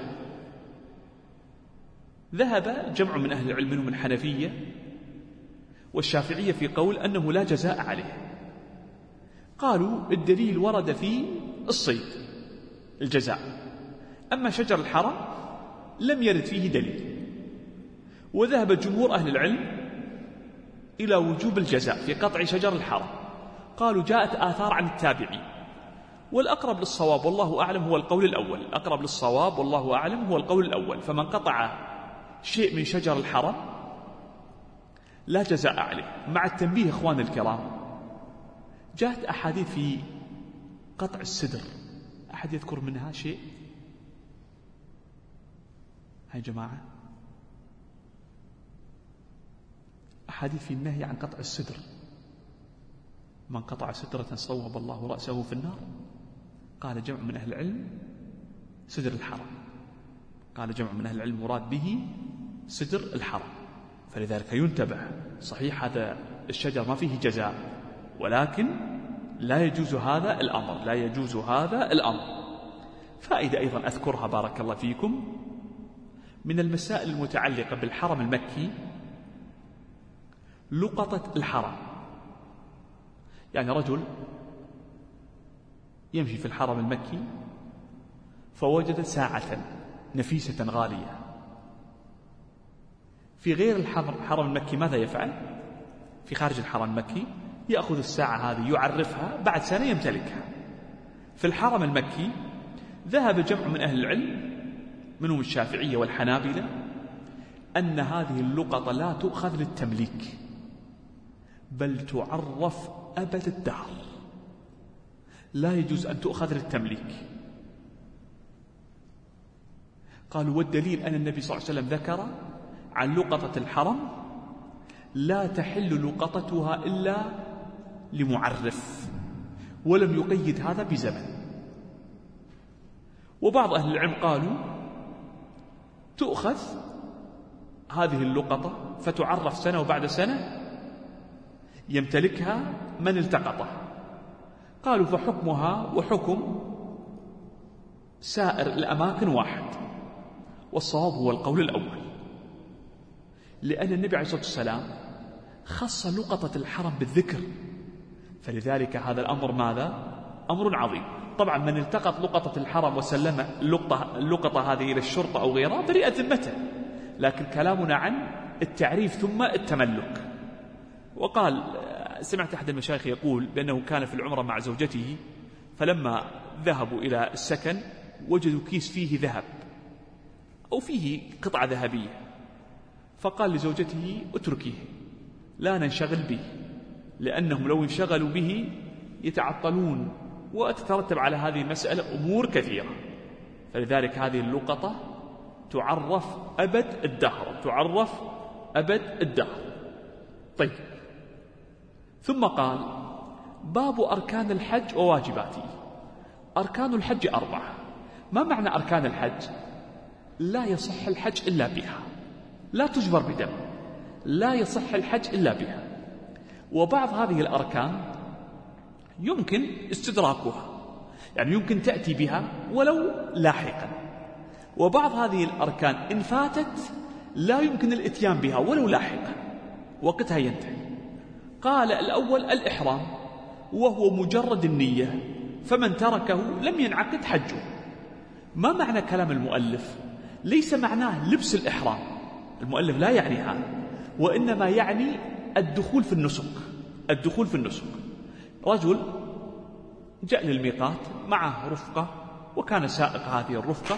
[SPEAKER 2] ذهب جمع من أهل العلم منهم الحنفية والشافعية في قول أنه لا جزاء عليه. قالوا الدليل ورد في الصيد الجزاء، أما شجر الحرم لم يرد فيه دليل. وذهب جمهور أهل العلم إلى وجوب الجزاء في قطع شجر الحرم، قالوا جاءت آثار عن التابعين، والأقرب للصواب والله أعلم هو القول الأول، الأقرب للصواب والله أعلم هو القول الأول. فمن قطع شيء من شجر الحرم لا جزاء عليه. مع التنبيه إخوان الكرام، جاءت أحاديث في قطع السدر، أحد يذكر منها شيء؟ هاي جماعة، أحاديث في النهي عن قطع السدر: من قطع سدرة صوب الله رأسه في النار. قال جمع من أهل العلم سدر الحرم، قال جمع من أهل العلم مراد به سدر الحرم، فلذلك ينتبه. صحيح هذا الشجر ما فيه جزاء، ولكن لا يجوز هذا الأمر، لا يجوز هذا الأمر. فائدة أيضا أذكرها بارك الله فيكم من المسائل المتعلقة بالحرم المكي: لقطة الحرم. يعني رجل يمشي في الحرم المكي فوجد ساعة نفيسة غالية. في غير الحرم المكي ماذا يفعل؟ في خارج الحرم المكي يأخذ الساعة هذه يعرفها، بعد سنة يمتلكها. في الحرم المكي ذهب جمع من أهل العلم منهم الشافعية والحنابلة أن هذه اللقطة لا تؤخذ للتمليك، بل تعرف أبد الدهر، لا يجوز أن تؤخذ للتمليك. قالوا والدليل أن النبي صلى الله عليه وسلم ذكر عن لقطة الحرم لا تحل لقطتها إلا لمعرف، ولم يقيد هذا بزمن. وبعض أهل العلم قالوا تؤخذ هذه اللقطة فتعرف سنة وبعد سنة يمتلكها من التقطها. قالوا فحكمها وحكم سائر الأماكن واحد، والصواب هو القول الأول، لأن النبي عليه الصلاة والسلام خص لقطة الحرم بالذكر، فلذلك هذا الأمر ماذا؟ أمر عظيم. طبعا من التقط لقطة الحرم وسلم اللقطة هذه إلى الشرطة أو غيرها برئت ذمته، لكن كلامنا عن التعريف ثم التملك. وقال سمعت أحد المشايخ يقول بأنه كان في العمرة مع زوجته، فلما ذهبوا إلى السكن وجدوا كيس فيه ذهب أو فيه قطعة ذهبية، فقال لزوجته اتركيه لا ننشغل به، لأنهم لو انشغلوا به يتعطلون وتترتب على هذه المسألة أمور كثيرة، فلذلك هذه اللقطة تعرف أبد الدهر، تعرف أبد الدهر. طيب، ثم قال باب أركان الحج وواجباته. أركان الحج 4. ما معنى أركان الحج؟ لا يصح الحج إلا بها، لا تجبر بدم، لا يصح الحج إلا بها. وبعض هذه الأركان يمكن استدراكها، يعني يمكن تأتي بها ولو لاحقا، وبعض هذه الأركان إن فاتت لا يمكن الإتيان بها ولو لاحقا، وقتها ينتهي. قال الأول الإحرام، وهو مجرد النية، فمن تركه لم ينعقد حجه. ما معنى كلام المؤلف؟ ليس معناه لبس الإحرام، المؤلف لا يعني هذا، وإنما يعني الدخول في النسك. الدخول في النسك، رجل جاء للميقات معه رفقة، وكان سائق هذه الرفقة،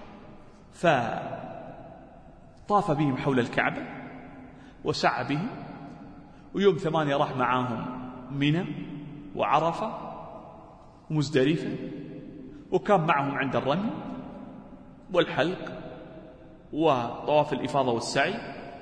[SPEAKER 2] فطاف بهم حول الكعبة وسعى بهم، ويوم 8 راح معاهم منى وعرفة ومزدلفة، وكان معهم عند الرمي والحلق وطواف الإفاضة والسعي،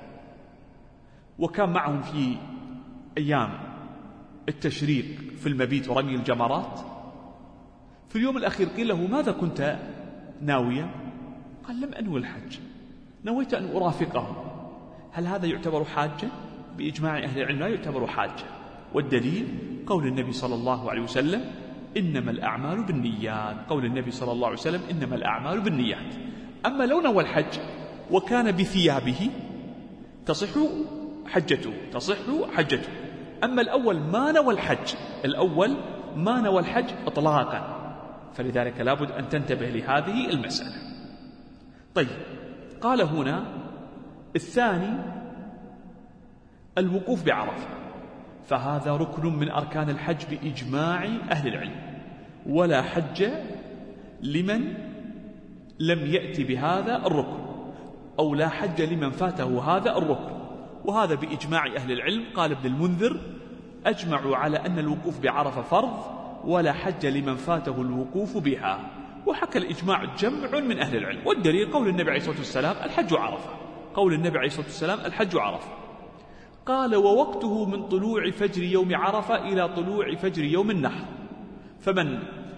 [SPEAKER 2] وكان معهم في أيام التشريق في المبيت ورمي الجمرات. في اليوم الأخير قيل له ماذا كنت ناويا؟ قال لم أنوي الحج، نويت أن أرافقهم. هل هذا يعتبر حاجة؟ بإجماع أهل العلم لا يعتبر حاجة، والدليل قول النبي صلى الله عليه وسلم إنما الأعمال بالنيات. قول النبي صلى الله عليه وسلم إنما الأعمال بالنيات. أما لو نوى الحج وكان بثيابه تصح حجته، تصح حجته. أما الأول ما نوى الحج، الأول ما نوى الحج إطلاقا، فلذلك لابد أن تنتبه لهذه المسألة. طيب، قال هنا الثاني الوقوف بعرفة، فهذا ركن من أركان الحج بإجماع أهل العلم، ولا حج لمن لم يأتي بهذا الركن، أو لا حج لمن فاته هذا الركن، وهذا بإجماع أهل العلم. قال ابن المنذر أجمعوا على أن الوقوف بعرفة فرض، ولا حج لمن فاته الوقوف بها. وحكى الإجماع جمع من أهل العلم، والدليل قول النبي عليه الصلاة والسلام الحج عرفة، قول النبي عليه الصلاة والسلام الحج عرفة. قال ووقته من طلوع فجر يوم عرفة إلى طلوع فجر يوم النحر، فمن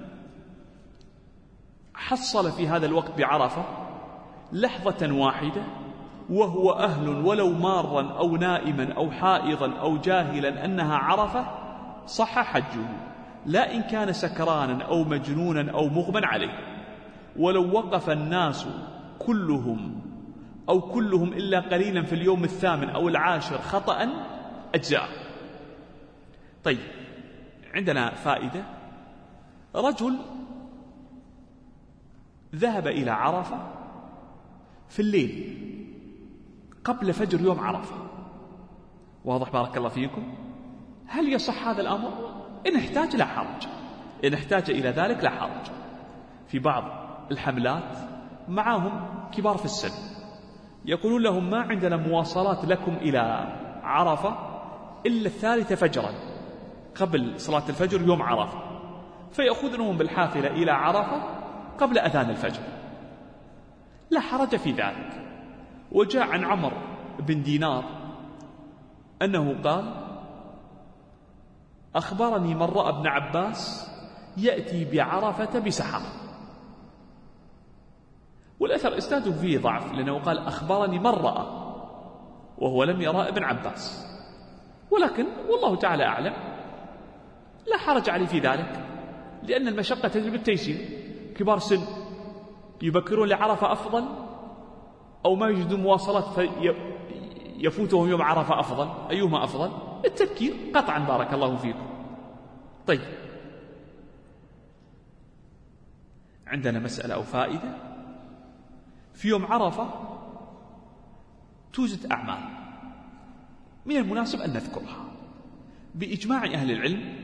[SPEAKER 2] حصل في هذا الوقت بعرفة لحظة واحدة وهو أهل ولو مارا أو نائما أو حائضا أو جاهلا أنها عرفة صح حجه، لا إن كان سكرانا أو مجنونا أو مغمى عليه. ولو وقف الناس كلهم أو كلهم إلا قليلا في اليوم 8 أو 10 خطأ أجزاء. طيب، عندنا فائدة. رجل ذهب إلى عرفة في الليل قبل فجر يوم عرفة، واضح بارك الله فيكم؟ هل يصح هذا الأمر؟ إن احتاج لا حرج، إن احتاج إلى ذلك لا حرج. في بعض الحملات معهم كبار في السن، يقولون لهم ما عندنا مواصلات لكم إلى عرفة إلا 3 فجرا قبل صلاة الفجر يوم عرفة، فيأخذونهم بالحافلة إلى عرفة قبل أذان الفجر، لا حرج في ذلك. وجاء عن عمرو بن دينار أنه قال: أخبرني من رأى ابن عباس يأتي بعرفة بسحر. والأثر إسناده فيه ضعف، لأنه قال: أخبرني من رأى، وهو لم يرى ابن عباس. ولكن والله تعالى أعلم، لا حرج عليه في ذلك، لأن المشقة تجلب التيسير. كبار سن يبكرون لعرفة أفضل، أو ما يجدون مواصلات فيفوتهم يوم عرفة أفضل. أيهما أفضل؟ التبكير قطعا، بارك الله فيكم. طيب، عندنا مسألة أو فائدة. في يوم عرفة توجد أعمال من المناسب أن نذكرها. بإجماع أهل العلم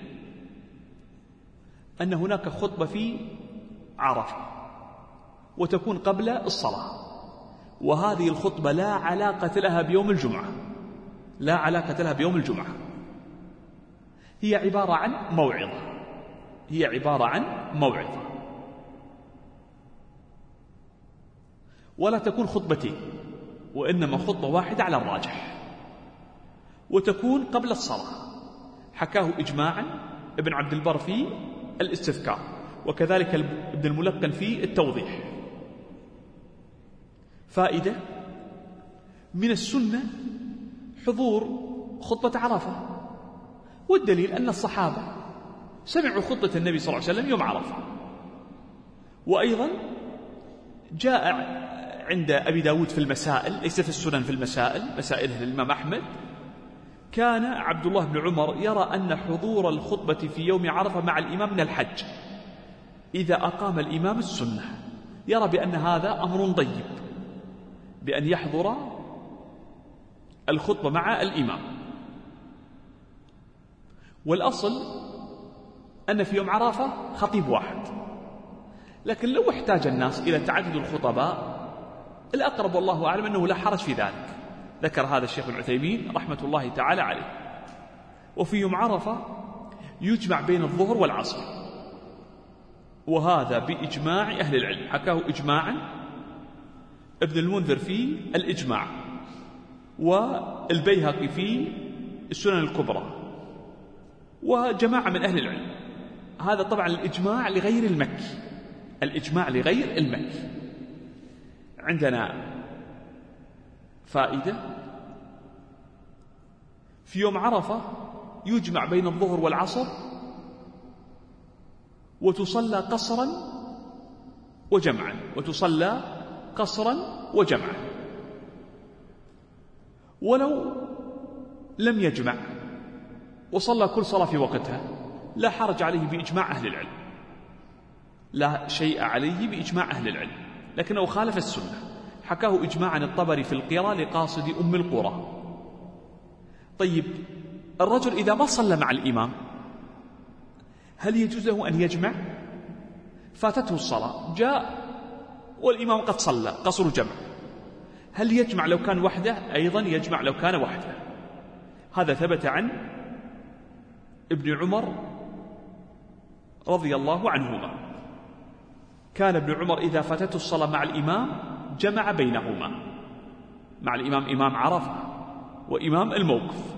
[SPEAKER 2] أن هناك خطبة في عرفة وتكون قبل الصلاة، وهذه الخطبة لا علاقة لها بيوم الجمعة، لا علاقة لها بيوم الجمعة. هي عبارة عن موعظة، هي عبارة عن موعظة، ولا تكون خطبتين، وإنما خطبة واحدة على الراجح، وتكون قبل الصلاة. حكاه إجماعا ابن عبد البر في الاستذكار، وكذلك ابن الملقن في التوضيح. فائدة: من السنة حضور خطبة عرفة، والدليل أن الصحابة سمعوا خطبة النبي صلى الله عليه وسلم يوم عرفة. وأيضا جاء عند أبي داود في المسائل، ليس في السنن، في المسائل، مسائله الإمام أحمد، كان عبد الله بن عمر يرى أن حضور الخطبة في يوم عرفة مع الإمام من الحج، إذا أقام الإمام السنة، يرى بأن هذا أمر طيب، بأن يحضر الخطبة مع الإمام. والأصل أن في يوم عرفة خطيب واحد، لكن لو احتاج الناس إلى تعدد الخطباء، الأقرب والله أعلم أنه لا حرج في ذلك. ذكر هذا الشيخ العثيمين رحمة الله تعالى عليه. وفي يوم عرفة يجمع بين الظهر والعصر، وهذا بإجماع أهل العلم، حكاه إجماعا ابن المنذر في الإجماع، والبيهقي في السنن الكبرى، وجماعة من أهل العلم. هذا طبعا الإجماع لغير المكي، الإجماع لغير المكي. عندنا فائدة: في يوم عرفة يجمع بين الظهر والعصر، وتصلى قصرا وجمعا، وتصلى قصرا وجمعا. ولو لم يجمع وصلى كل صلاة في وقتها، لا حرج عليه بإجماع أهل العلم، لا شيء عليه بإجماع أهل العلم، لكنه خالف السنة. حكاه إجماعا الطبري في القرى لقاصد أم القرى. طيب، الرجل إذا ما صلى مع الإمام، هل يجوز له أن يجمع؟ فاتته الصلاة، جاء والإمام قد صلى قصر جمع، هل يجمع لو كان وحده؟ أيضا يجمع لو كان وحده. هذا ثبت عن ابن عمر رضي الله عنهما، كان ابن عمر إذا فاتته الصلاة مع الإمام جمع بينهما، مع الإمام إمام عرفة وإمام الموقف.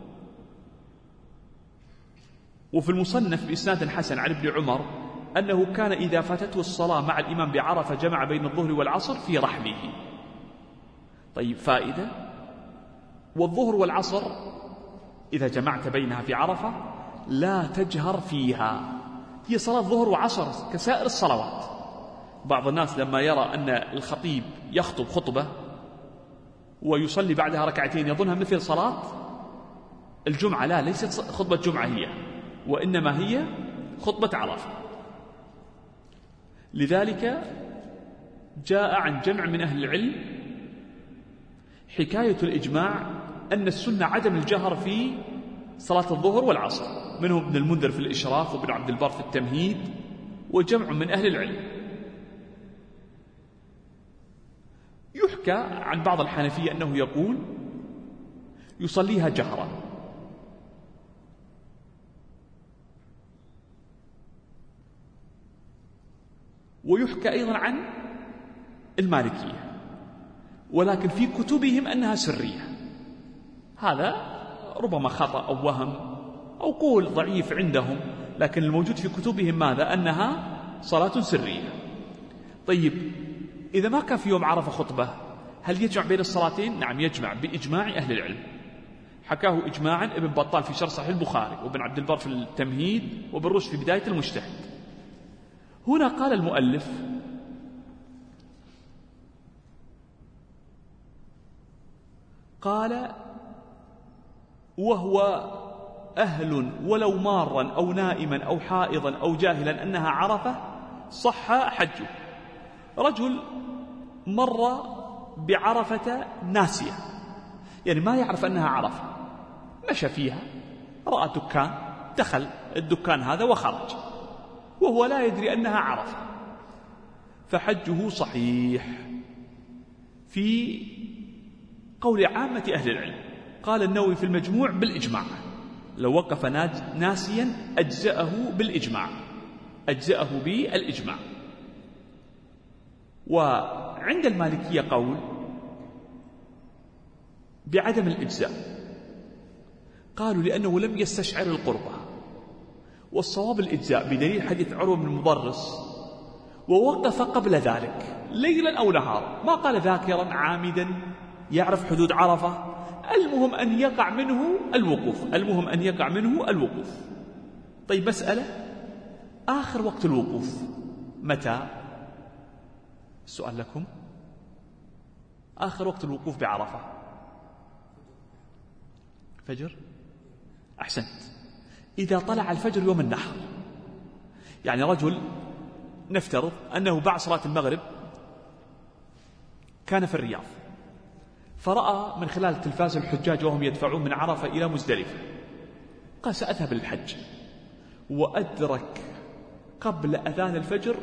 [SPEAKER 2] وفي المصنف بإسناد حسن عن ابن عمر أنه كان إذا فاتته الصلاة مع الإمام بعرفة جمع بين الظهر والعصر في رحله. طيب، فائدة: والظهر والعصر إذا جمعت بينها في عرفة لا تجهر فيها، هي صلاة ظهر وعصر كسائر الصلوات. بعض الناس لما يرى أن الخطيب يخطب خطبة ويصلي بعدها ركعتين يظنها مثل صلاة الجمعة، لا، ليست خطبة جمعة هي، وإنما هي خطبة عرفة. لذلك جاء عن جمع من أهل العلم حكاية الإجماع أن السنة عدم الجهر في صلاة الظهر والعصر، منهم ابن المنذر في الإشراف وابن عبد البر في التمهيد وجمع من أهل العلم. يحكى عن بعض الحنفية أنه يقول يصليها جهرا، ويحكى أيضا عن المالكية، ولكن في كتبهم أنها سرية. هذا ربما خطأ أو وهم أو قول ضعيف عندهم، لكن الموجود في كتبهم ماذا؟ أنها صلاة سرية. طيب إذا ما كان في يوم عرفة خطبة هل يجمع بين الصلاتين؟ نعم يجمع بإجماع أهل العلم، حكاه إجماعا ابن بطال في شرح صحيح البخاري، وابن عبد البر في التمهيد، وابن رشد في بداية المجتهد. هنا قال المؤلف: قال: وهو أهل ولو مارا أو نائما أو حائضا أو جاهلا أنها عرفة صح حجه. رجل مر بعرفة ناسية، يعني ما يعرف أنها عرفة، مشى فيها، رأى دكان، دخل الدكان هذا وخرج وهو لا يدري أنها عرفة، فحجه صحيح في قول عامة أهل العلم. قال النووي في المجموع بالإجماع، لو وقف ناسيا أجزأه بالإجماع، أجزأه بالإجماع. وعند المالكية قول بعدم الإجزاء، قالوا لأنه لم يستشعر القربة، والصواب الإجزاء بدليل حديث عروة بن المضرس: ووقف قبل ذلك ليلا أو نهارا، ما قال ذاكرا عامدا يعرف حدود عرفة، المهم أن يقع منه الوقوف، المهم أن يقع منه الوقوف. طيب مسألة، آخر وقت الوقوف متى؟ السؤال لكم، آخر وقت الوقوف بعرفة فجر؟ أحسنت. إذا طلع الفجر يوم النحر، يعني رجل نفترض أنه بعد صلاة المغرب كان في الرياض، فرأى من خلال التلفاز الحجاج وهم يدفعون من عرفة إلى مزدلفة، قال سأذهب للحج، وأدرك قبل أذان الفجر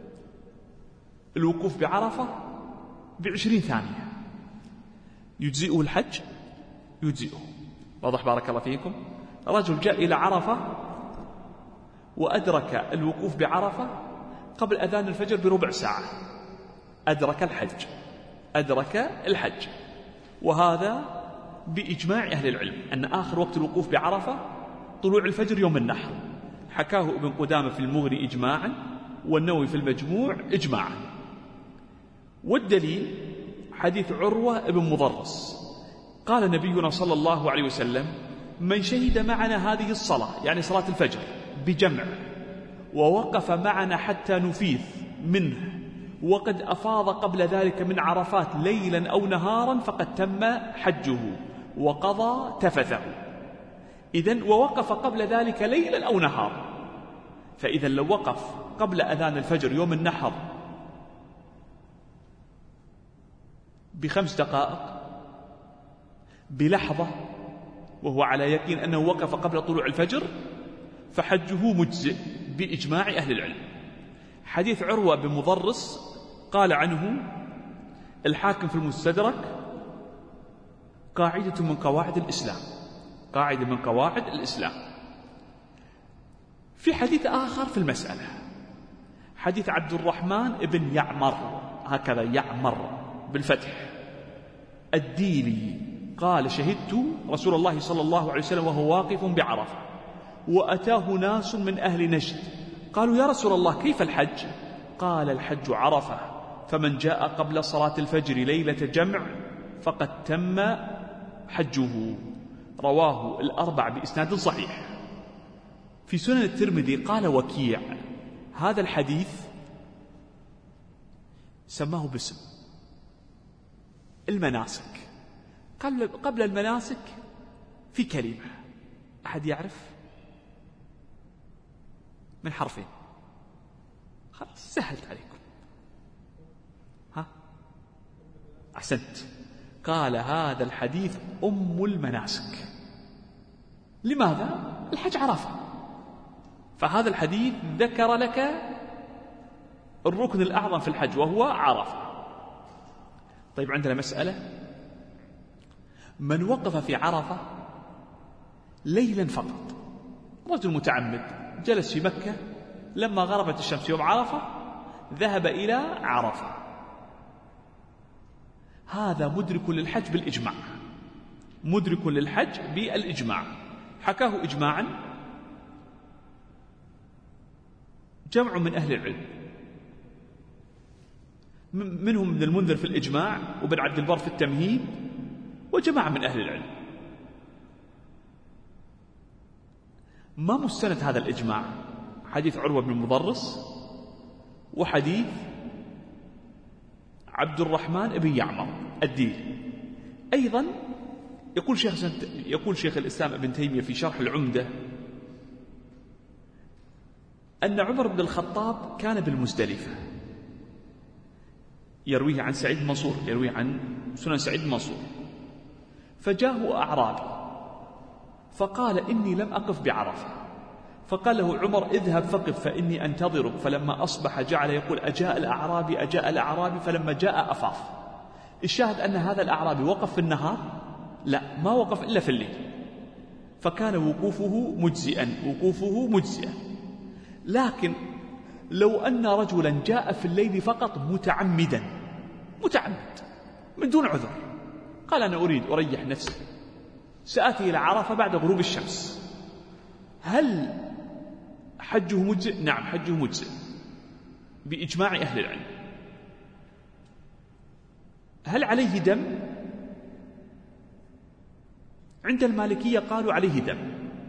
[SPEAKER 2] الوقوف بعرفة ب20 ثانية، يجزئه الحج؟ يجزئه. واضح بارك الله فيكم؟ رجل جاء إلى عرفة وأدرك الوقوف بعرفة قبل أذان الفجر بربع ساعة، أدرك الحج، أدرك الحج. وهذا بإجماع أهل العلم أن آخر وقت الوقوف بعرفة طلوع الفجر يوم النحر، حكاه ابن قدامة في المغني إجماعا، والنووي في المجموع إجماعا. والدليل حديث عروة بن مضرس، قال نبينا صلى الله عليه وسلم: من شهد معنا هذه الصلاة، يعني صلاة الفجر، بجمع، ووقف معنا حتى نفيث منه، وقد أفاض قبل ذلك من عرفات ليلا أو نهارا، فقد تم حجه وقضى تفثه. إذن ووقف قبل ذلك ليلا أو نهارا، فإذا لو وقف قبل أذان الفجر يوم النحر ب5 دقائق بلحظة وهو على يقين أنه وقف قبل طلوع الفجر، فحجه مجزئ بإجماع أهل العلم. حديث عروة بن مضرس قال عنه الحاكم في المستدرك: قاعدة من قواعد الإسلام، قاعدة من قواعد الإسلام. في حديث آخر في المسألة، حديث عبد الرحمن بن يعمر، هكذا يعمر بالفتح، الديلي، قال: شهدت رسول الله صلى الله عليه وسلم وهو واقف بعرفة، وأتاه ناس من أهل نجد، قالوا: يا رسول الله كيف الحج؟ قال: الحج عرفة، فمن جاء قبل صلاة الفجر ليلة جمع فقد تم حجه. رواه الأربع بإسناد صحيح. في سنن الترمذي قال وكيع: هذا الحديث سماه باسم المناسك، قبل المناسك في كلمة، أحد يعرف؟ من حرفين، خلاص سهلت عليكم. ها أحسنت. قال: هذا الحديث أم المناسك. لماذا؟ الحج عرفة، فهذا الحديث ذكر لك الركن الأعظم في الحج وهو عرفة. طيب عندنا مسألة، من وقف في عرفة ليلا فقط، رجل متعمد جلس في مكة لما غربت الشمس يوم عرفة، ذهب إلى عرفة، هذا مدرك للحج بالإجماع، مدرك للحج بالإجماع، حكاه إجماعا جمع من أهل العلم، منهم ابن المنذر في الإجماع، وابن عبد البر في التمهيد، وجماعة من أهل العلم. ما مستند هذا الإجماع؟ حديث عروة بن المضرس، وحديث عبد الرحمن بن يعمر الديلي. أيضا يقول شيخ الإسلام ابن تيمية في شرح العمدة أن عمر بن الخطاب كان بالمزدلفة، يرويه عن سعيد المنصور، يرويه عن سنن سعيد المنصور، فجاءه أعرابي فقال إني لم أقف بعرفة، فقال له عمر اذهب فقف فإني أنتظرك، فلما أصبح جعل يقول أجاء الأعرابي أجاء الأعرابي، فلما جاء أفاض. الشاهد أن هذا الأعرابي وقف في النهار؟ لا، ما وقف إلا في الليل، فكان وقوفه مجزئا، وقوفه مجزئا. لكن لو أن رجلا جاء في الليل فقط متعمد من دون عذر، قال أنا أريد أريح نفسي، سآتي إلى عرفة بعد غروب الشمس، هل حجه مجزئ؟ نعم، حجه مجزئ بإجماع أهل العلم. هل عليه دم؟ عند المالكية قالوا عليه دم،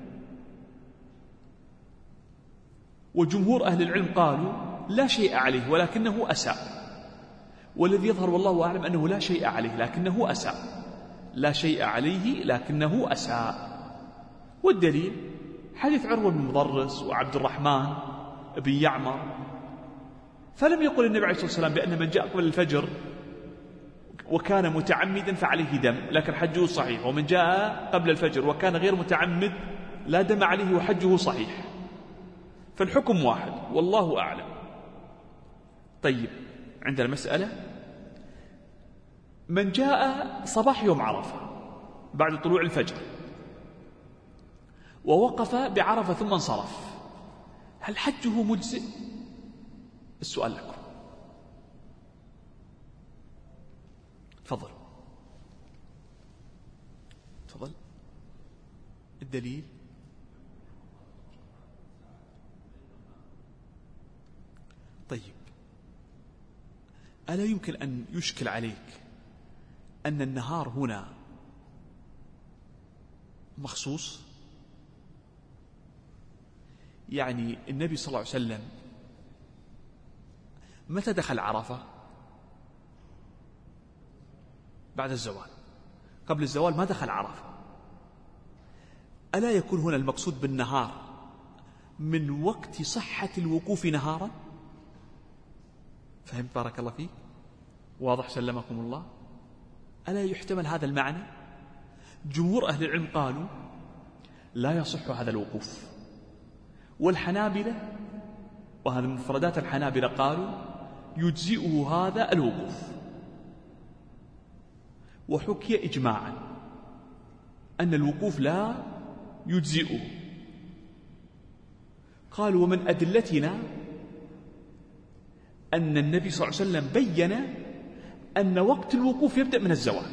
[SPEAKER 2] وجمهور أهل العلم قالوا لا شيء عليه ولكنه أساء، والذي يظهر والله أعلم أنه لا شيء عليه لكنه أساء، لا شيء عليه لكنه أساء. والدليل حديث عروة بن المضرس وعبد الرحمن بن يعمر، فلم يقل النبي عليه الصلاة والسلام بأن من جاء قبل الفجر وكان متعمدا فعليه دم، لكن حجه صحيح، ومن جاء قبل الفجر وكان غير متعمد لا دم عليه وحجه صحيح، فالحكم واحد والله أعلم. طيب، عندنا مسألة، من جاء صباح يوم عرفة بعد طلوع الفجر ووقف بعرفة ثم انصرف، هل حجه مجزئ؟ السؤال لكم، تفضل. الدليل طيب، ألا يمكن أن يشكل عليك أن النهار هنا مخصوص؟ يعني النبي صلى الله عليه وسلم متى دخل عرفة؟ بعد الزوال، قبل الزوال ما دخل عرفة. ألا يكون هنا المقصود بالنهار من وقت صحة الوقوف نهارا؟ فهمت بارك الله فيك؟ واضح سلمكم الله؟ ألا يحتمل هذا المعنى؟ جمهور أهل العلم قالوا لا يصح هذا الوقوف، والحنابلة وهذا من مفردات الحنابلة قالوا يجزئه هذا الوقوف، وحكي إجماعا أن الوقوف لا يجزئه. قالوا ومن أدلتنا أن النبي صلى الله عليه وسلم بين أن وقت الوقوف يبدأ من الزوال،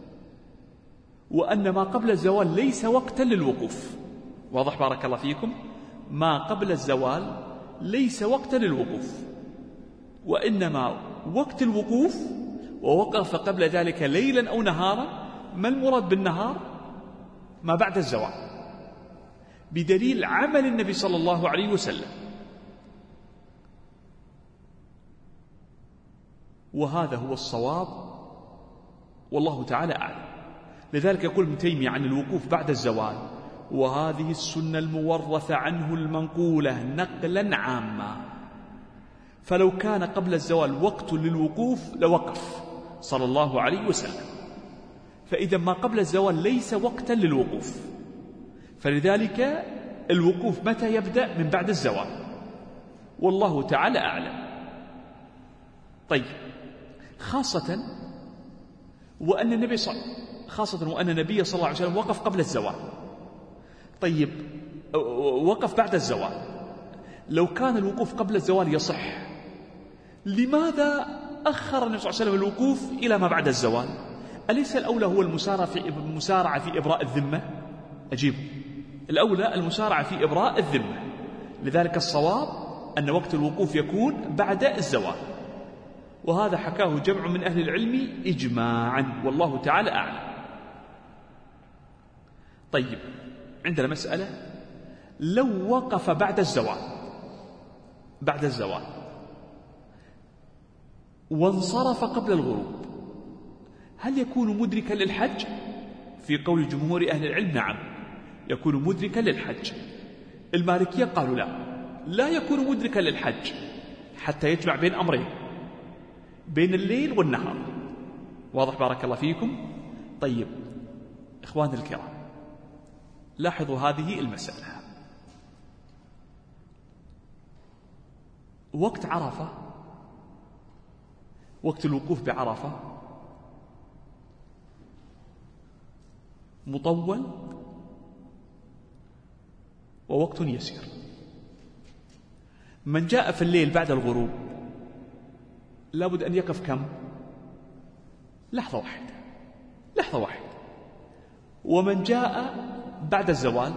[SPEAKER 2] وأن ما قبل الزوال ليس وقتا للوقوف. واضح بارك الله فيكم؟ ما قبل الزوال ليس وقتا للوقوف، وإنما وقت الوقوف، ووقف قبل ذلك ليلا أو نهارا. ما المراد بالنهار؟ ما بعد الزوال، بدليل عمل النبي صلى الله عليه وسلم، وهذا هو الصواب والله تعالى أعلم. لذلك يقول ابن تيمية عن الوقوف بعد الزوال: وهذه السنة المورثة عنه المنقولة نقلا عاما، فلو كان قبل الزوال وقت للوقوف لوقف صلى الله عليه وسلم، فإذا ما قبل الزوال ليس وقتا للوقوف، فلذلك الوقوف متى يبدأ؟ من بعد الزوال، والله تعالى أعلم. طيب، خاصة وأن النبي صلى الله عليه وسلم وقف قبل الزوال. طيب، وقف بعد الزوال، لو كان الوقوف قبل الزوال يصح، لماذا أخر النبي صلى الله عليه وسلم الوقوف إلى ما بعد الزوال؟ أليس الأولى هو المسارعة في إبراء الذمة؟ أجيب، الأولى المسارعة في إبراء الذمة. لذلك الصواب أن وقت الوقوف يكون بعد الزوال، وهذا حكاه جمع من أهل العلم إجماعا، والله تعالى أعلم. طيب، عندنا مسألة: لو وقف بعد الزوال وانصرف قبل الغروب، هل يكون مدركا للحج؟ في قول جمهور أهل العلم نعم، يكون مدركا للحج. المالكية قالوا لا يكون مدركا للحج حتى يجمع بين أمرين، بين الليل والنهار. واضح؟ بارك الله فيكم. طيب إخواني الكرام، لاحظوا هذه المسألة. وقت عرفة، وقت الوقوف بعرفة مطول ووقت يسير. من جاء في الليل بعد الغروب لابد أن يقف كم؟ لحظة واحدة. ومن جاء بعد الزوال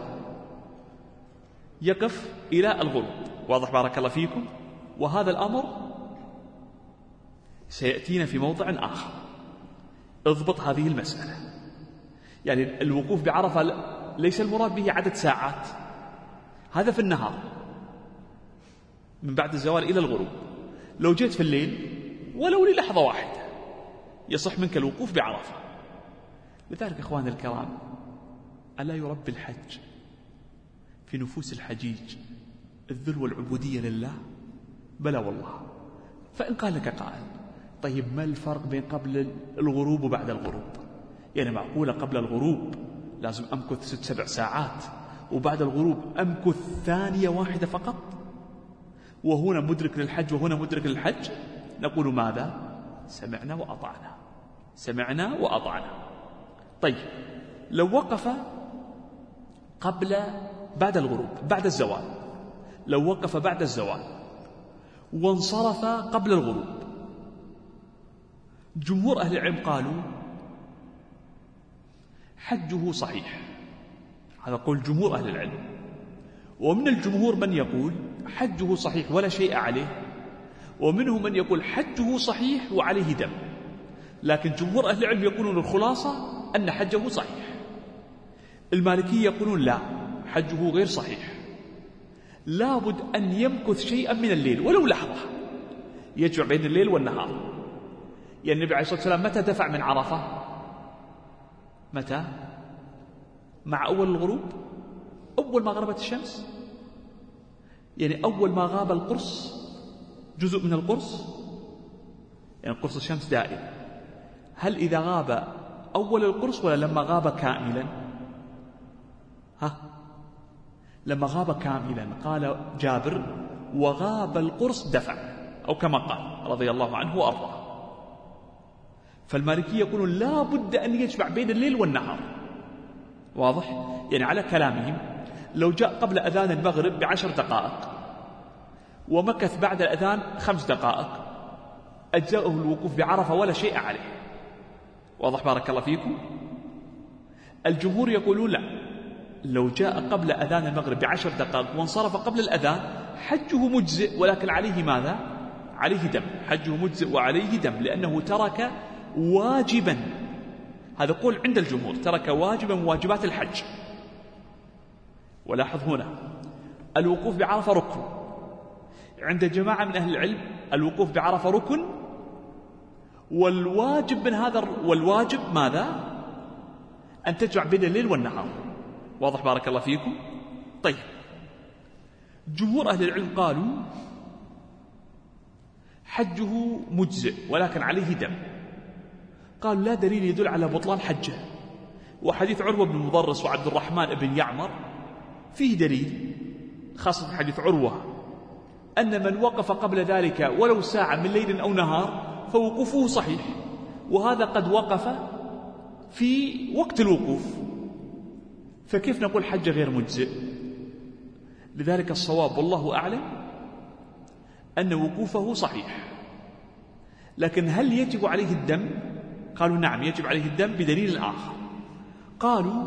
[SPEAKER 2] يقف إلى الغروب. واضح؟ بارك الله فيكم. وهذا الأمر سيأتينا في موضع آخر. اضبط هذه المسألة. يعني الوقوف بعرفة ليس المراد به عدد ساعات، هذا في النهار من بعد الزوال إلى الغروب. لو جيت في الليل ولو للحظة واحدة يصح منك الوقوف بعرفة. لذلك إخواني الكرام، ألا يربي الحج في نفوس الحجيج الذل والعبودية لله؟ بلى والله. فإن قال لك قائل: طيب ما الفرق بين قبل الغروب وبعد الغروب؟ يعني معقولة قبل الغروب لازم أمكث 6-7 ساعات، وبعد الغروب أمكث ثانية واحدة فقط، وهنا مدرك للحج وهنا مدرك للحج؟ نقول ماذا؟ سمعنا وأطعنا. طيب لو وقف بعد الغروب، بعد الزوال، لو وقف بعد الزوال وانصرف قبل الغروب، جمهور أهل العلم قالوا حجه صحيح. هذا قول جمهور أهل العلم. ومن الجمهور من يقول حجه صحيح ولا شيء عليه، ومنهم من يقول حجه صحيح وعليه دم. لكن جمهور أهل العلم يقولون الخلاصة أن حجه صحيح. المالكية يقولون لا، حجه غير صحيح، لابد أن يمكث شيئا من الليل ولو لحظة، يجمع بين الليل والنهار. يعني النبي عليه الصلاة والسلام متى دفع من عرفة؟ متى؟ مع أول الغروب، أول ما غربت الشمس، يعني أول ما غاب القرص، جزء من القرص، يعني قرص الشمس دائم. هل إذا غاب أول القرص ولا لما غاب كاملا؟ لما غاب كاملا. قال جابر: وغاب القرص دفع، أو كما قال رضي الله عنه وأرضاه. فالمالكية يقولون لا بد أن يجمع بين الليل والنهار. واضح؟ يعني على كلامهم لو جاء قبل أذان المغرب ب10 دقائق ومكث بعد الأذان 5 دقائق أجزأه الوقوف بعرفة ولا شيء عليه. واضح؟ بارك الله فيكم. الجمهور يقولون لا، لو جاء قبل أذان المغرب ب10 دقائق وانصرف قبل الأذان حجه مجزئ، ولكن عليه ماذا؟ عليه دم. حجه مجزئ وعليه دم، لأنه ترك واجبا. هذا قول عند الجمهور، ترك واجبا من واجبات الحج. ولاحظ هنا الوقوف بعرفة ركن عند جماعة من أهل العلم. الوقوف بعرفة ركن، والواجب من هذا، والواجب ماذا؟ أن تجمع بين الليل والنهار. واضح؟ بارك الله فيكم. طيب جمهور أهل العلم قالوا حجه مجزئ ولكن عليه دم. قالوا لا دليل يدل على بطلان حجه، وحديث عروة بن مضرس وعبد الرحمن بن يعمر فيه دليل، خاصة حديث عروة، أن من وقف قبل ذلك ولو ساعة من ليل أو نهار فوقوفه صحيح، وهذا قد وقف في وقت الوقوف، فكيف نقول حج غير مجزئ؟ لذلك الصواب والله أعلم أن وقوفه صحيح، لكن هل يجب عليه الدم؟ قالوا نعم يجب عليه الدم بدليل آخر. قالوا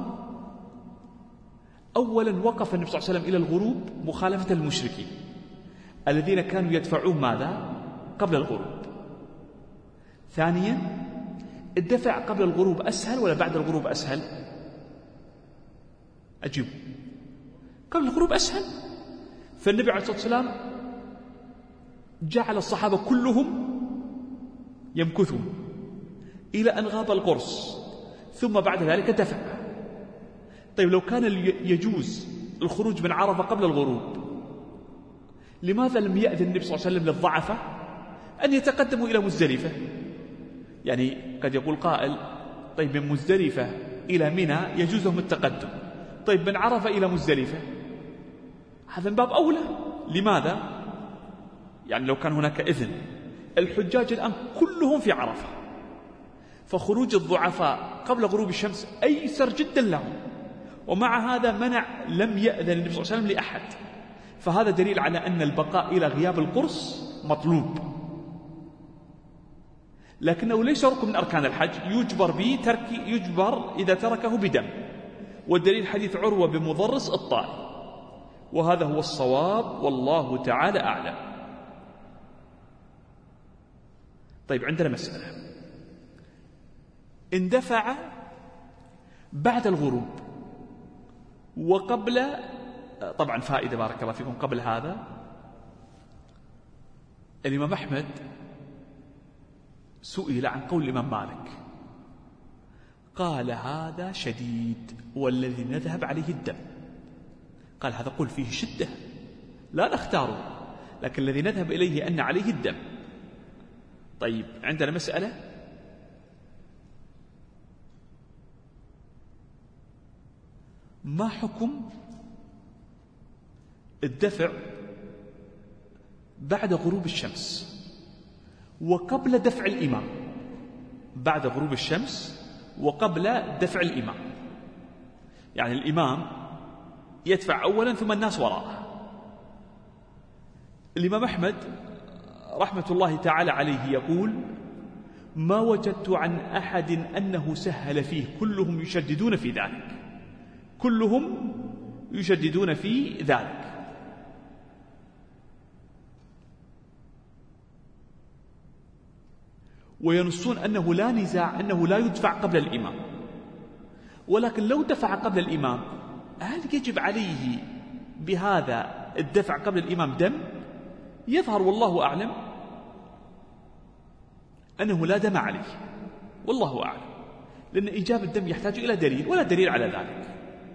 [SPEAKER 2] أولا وقف النبي صلى الله عليه وسلم إلى الغروب مخالفة المشركين الذين كانوا يدفعون ماذا؟ قبل الغروب. ثانيا الدفع قبل الغروب أسهل ولا بعد الغروب أسهل؟ أجيب. قبل الغروب أسهل. فالنبي عليه الصلاة والسلام جعل الصحابة كلهم يمكثون إلى أن غاب القرص ثم بعد ذلك دفع. طيب لو كان يجوز الخروج من عرفة قبل الغروب لماذا لم يأذن النبي صلى الله عليه وسلم للضعفة أن يتقدموا إلى مزدلفة؟ يعني قد يقول قائل طيب من مزدلفة إلى منى يجوز لهم التقدم، طيب من عرفة إلى مزدلفة هذا من باب أولى. لماذا؟ يعني لو كان هناك إذن. الحجاج الآن كلهم في عرفة، فخروج الضعفاء قبل غروب الشمس أيسر جدا لهم، ومع هذا لم يأذن النبي صلى الله عليه وسلم لأحد. فهذا دليل على أن البقاء إلى غياب القرص مطلوب، لكنه ليس ركن من أركان الحج يجبر إذا تركه بدم. والدليل حديث عروة بن مضرس الطائي، وهذا هو الصواب والله تعالى أعلم. طيب عندنا مسألة، اندفع بعد الغروب وقبل، طبعا فائدة بارك الله فيكم قبل هذا، الإمام أحمد سئل عن قول الإمام مالك قال هذا شديد والذي نذهب عليه الدم. قال هذا قول فيه شدة لا نختاره، لكن الذي نذهب إليه أن عليه الدم. طيب عندنا مسألة، ما حكم الدفع بعد غروب الشمس وقبل دفع الإمام؟ بعد غروب الشمس وقبل دفع الإمام، يعني الإمام يدفع أولا ثم الناس وراءه. الإمام أحمد رحمة الله تعالى عليه يقول ما وجدت عن أحد أنه سهل فيه، كلهم يشددون في ذلك، كلهم يشددون في ذلك. وينصون أنه لا نزاع أنه لا يدفع قبل الإمام، ولكن لو دفع قبل الإمام هل يجب عليه بهذا الدفع قبل الإمام دم؟ يظهر والله أعلم أنه لا دم عليه، والله أعلم، لأن إيجاب الدم يحتاج إلى دليل ولا دليل على ذلك.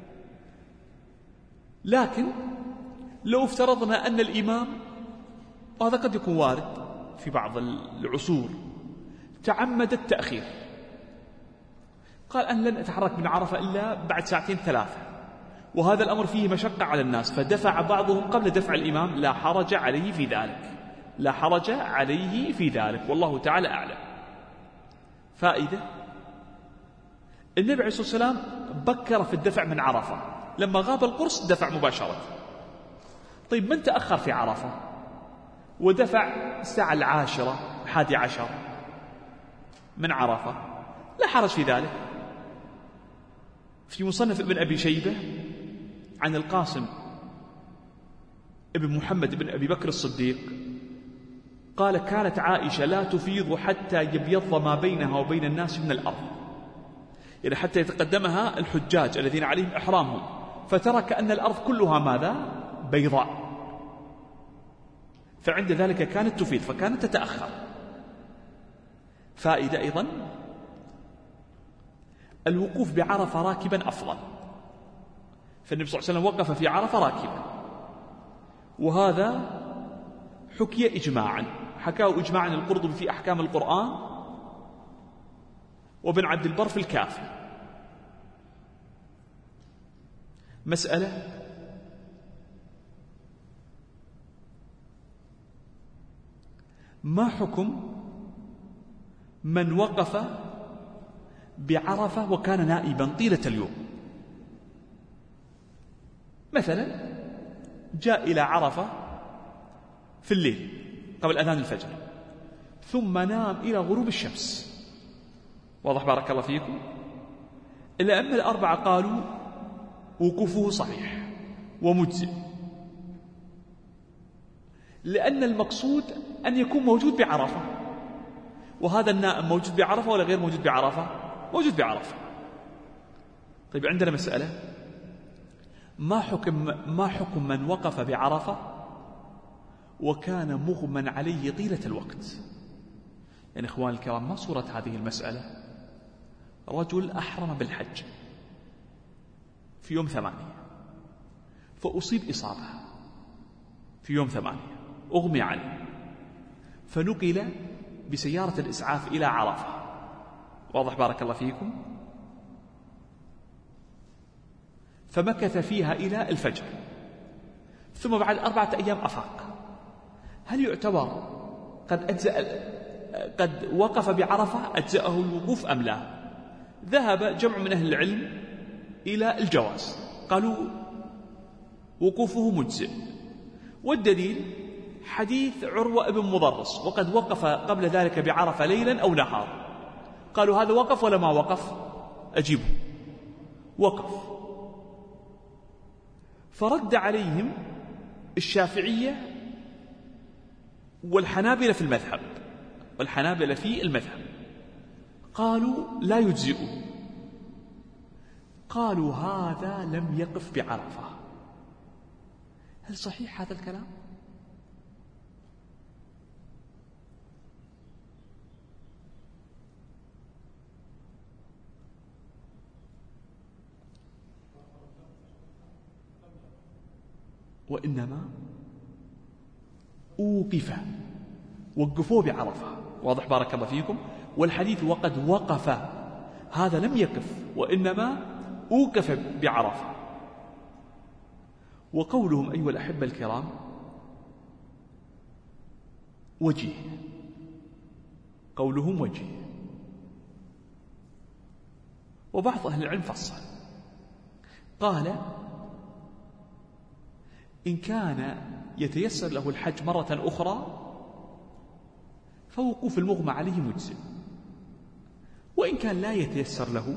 [SPEAKER 2] لكن لو افترضنا أن الإمام، وهذا قد يكون وارد في بعض العصور، تعمد التأخير، قال أن لن أتحرك من عرفة إلا بعد ساعتين ثلاثة، وهذا الأمر فيه مشقة على الناس، فدفع بعضهم قبل دفع الإمام، لا حرج عليه في ذلك، لا حرج عليه في ذلك، والله تعالى أعلم. فائدة، النبي عليه الصلاة والسلام بكر في الدفع من عرفة، لما غاب القرص دفع مباشرة. طيب من تأخر في عرفة ودفع الساعة 10 11 من عرفة لا حرج في ذلك. في مصنف ابن أبي شيبة عن القاسم ابن محمد بن أبي بكر الصديق قال كانت عائشة لا تفيض حتى يبيض ما بينها وبين الناس من الأرض، يعني حتى يتقدمها الحجاج الذين عليهم إحرامهم، فترى كأن الأرض كلها ماذا؟ بيضاء، فعند ذلك كانت تفيض فكانت تتأخر. فائدة أيضا، الوقوف بعرفة راكبا أفضل، فالنبي صلى الله عليه وسلم وقف في عرفة راكبا، وهذا حكي إجماعا، حكاه إجماعا القرطبي في أحكام القرآن وابن عبد البر في الكافي. مسألة، ما حكم من وقف بعرفة وكان نائبا طيلة اليوم؟ مثلا جاء إلى عرفة في الليل قبل أذان الفجر، ثم نام إلى غروب الشمس. واضح بارك الله فيكم؟ الأئمة الأربعة قالوا وقوفه صحيح ومجزئ، لأن المقصود أن يكون موجود بعرفة، وهذا النائم موجود بعرفة ولا غير موجود بعرفة؟ موجود بعرفة. طيب عندنا مسألة، ما حكم من وقف بعرفة وكان مغمى عليه طيلة الوقت؟ يعني إخوان الكرام، ما صورة هذه المسألة؟ رجل أحرم بالحج في يوم 8 فأصيب إصابة في يوم 8، أغمي عليه، فنقل بسيارة الإسعاف إلى عرفة. واضح بارك الله فيكم؟ فمكث فيها إلى الفجر، ثم بعد 4 أيام أفاق. هل يعتبر قد وقف بعرفة أجزأه الوقوف أم لا؟ ذهب جمع من أهل العلم إلى الجواز، قالوا وقوفه مجزئ، والدليل حديث عروة بن مضرس وقد وقف قبل ذلك بعرفة ليلا أو نهار. قالوا هذا وقف ولا ما وقف؟ أجيبه وقف. فرد عليهم الشافعية والحنابلة في المذهب، والحنابلة في المذهب قالوا لا يجزئه، قالوا هذا لم يقف بعرفة. هل صحيح هذا الكلام؟ وإنما أوقف، وقفوه بعرفة. واضح بارك الله فيكم؟ والحديث وقد وقف، هذا لم يقف وإنما أوقف بعرفة. وقولهم أيها الأحبة الكرام وجيه، قولهم وجيه. وبعض أهل العلم فصل، قال إن كان يتيسر له الحج مرة أخرى فوقوف المغمى عليه مجزئ، وإن كان لا يتيسر له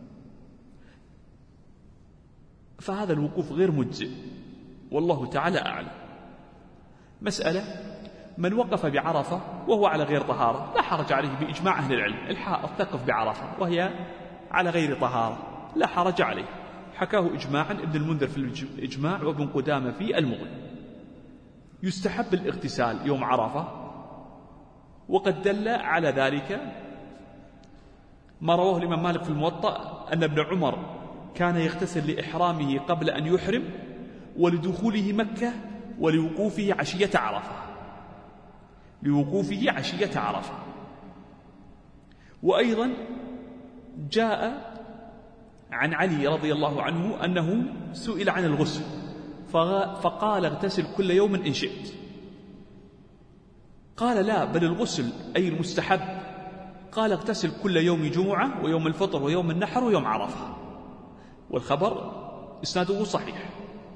[SPEAKER 2] فهذا الوقوف غير مجزئ، والله تعالى أعلم. مسألة، من وقف بعرفة وهو على غير طهارة لا حرج عليه بإجماع أهل العلم. الحائض تقف بعرفة وهي على غير طهارة لا حرج عليه، حكاه إجماعا ابن المنذر في الإجماع وابن قدامة في المغني. يستحب الاغتسال يوم عرفة، وقد دل على ذلك ما رواه الإمام مالك في الموطأ أن ابن عمر كان يغتسل لإحرامه قبل أن يحرم ولدخوله مكة ولوقوفه عشية عرفة، لوقوفه عشية عرفة. وأيضا جاء عن علي رضي الله عنه أنه سئل عن الغسل فقال اغتسل كل يوم إن شئت. قال لا، بل الغسل أي المستحب، قال اغتسل كل يوم جمعة ويوم الفطر ويوم النحر ويوم عرفة. والخبر إسناده صحيح.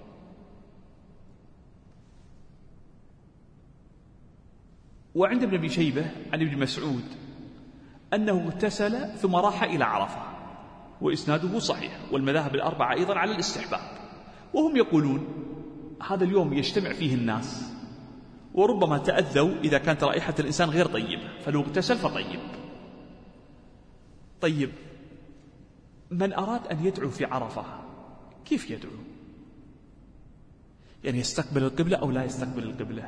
[SPEAKER 2] وعند ابن أبي شيبة عن ابن مسعود أنه اغتسل ثم راح إلى عرفة، وإسناده صحيح. والمذاهب الأربعة أيضا على الاستحباب، وهم يقولون هذا اليوم يجتمع فيه الناس وربما تأذوا إذا كانت رائحة الإنسان غير طيبة، فلو اغتسل فطيب. طيب، من أراد أن يدعو في عرفة كيف يدعو؟ يعني يستقبل القبلة أو لا يستقبل القبلة؟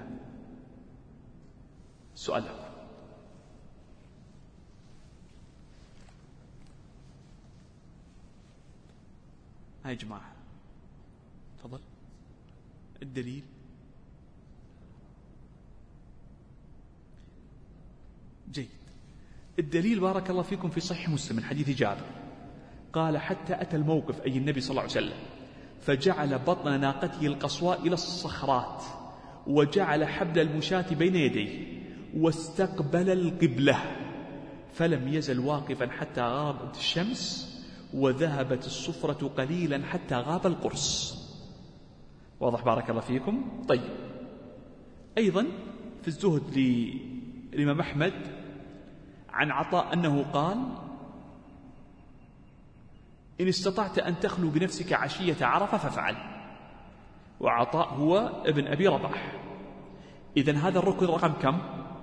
[SPEAKER 2] سؤال. يا جماعة تفضل. الدليل جيد. الدليل بارك الله فيكم في صحيح مسلم من حديث جابر قال حتى أتى الموقف أي النبي صلى الله عليه وسلم فجعل بطن ناقته القصواء إلى الصخرات وجعل حبل المشاة بين يديه واستقبل القبلة، فلم يزل واقفا حتى غابت الشمس وذهبت الصفرة قليلا حتى غاب القرص. واضح بارك الله فيكم؟ طيب، أيضا في الزهد الإمام أحمد عن عطاء أنه قال: إن استطعت أن تخلو بنفسك عشية عرفة فافعل. وعطاء هو ابن أبي رباح. إذن هذا الركن رقم كم؟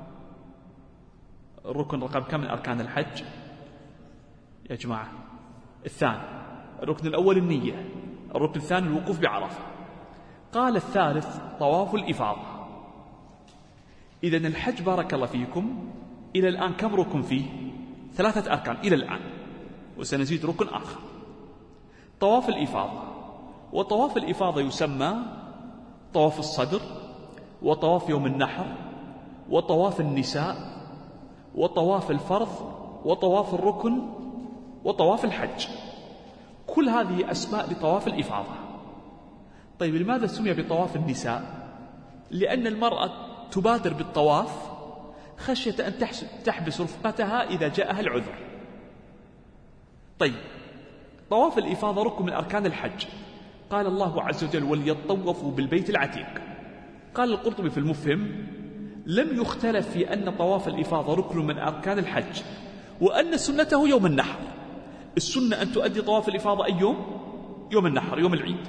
[SPEAKER 2] الركن رقم كم من أركان الحج يا جماعة؟ الثاني. الركن الأول النية، الركن الثاني الوقوف بعرفة. قال الثالث طواف الإفاضة. إذن الحج بارك الله فيكم إلى الآن كم ركن فيه؟ 3 أركان إلى الآن، وسنزيد ركن آخر، طواف الإفاضة. وطواف الإفاضة يسمى طواف الصدر، وطواف يوم النحر، وطواف النساء، وطواف الفرض، وطواف الركن، وطواف الحج. كل هذه أسماء لطواف الإفاضة. طيب لماذا سمي بطواف النساء؟ لأن المرأة تبادر بالطواف خشية أن تحبس رفقتها إذا جاءها العذر. طيب طواف الإفاضة ركن من أركان الحج. قال الله عز وجل: وليطوفوا بالبيت العتيق. قال القرطبي في المفهم: لم يختلف في أن طواف الإفاضة ركن من أركان الحج، وأن سنته يوم النحر. السنة أن تؤدي طواف الإفاضة أي يوم؟ يوم النحر، يوم العيد.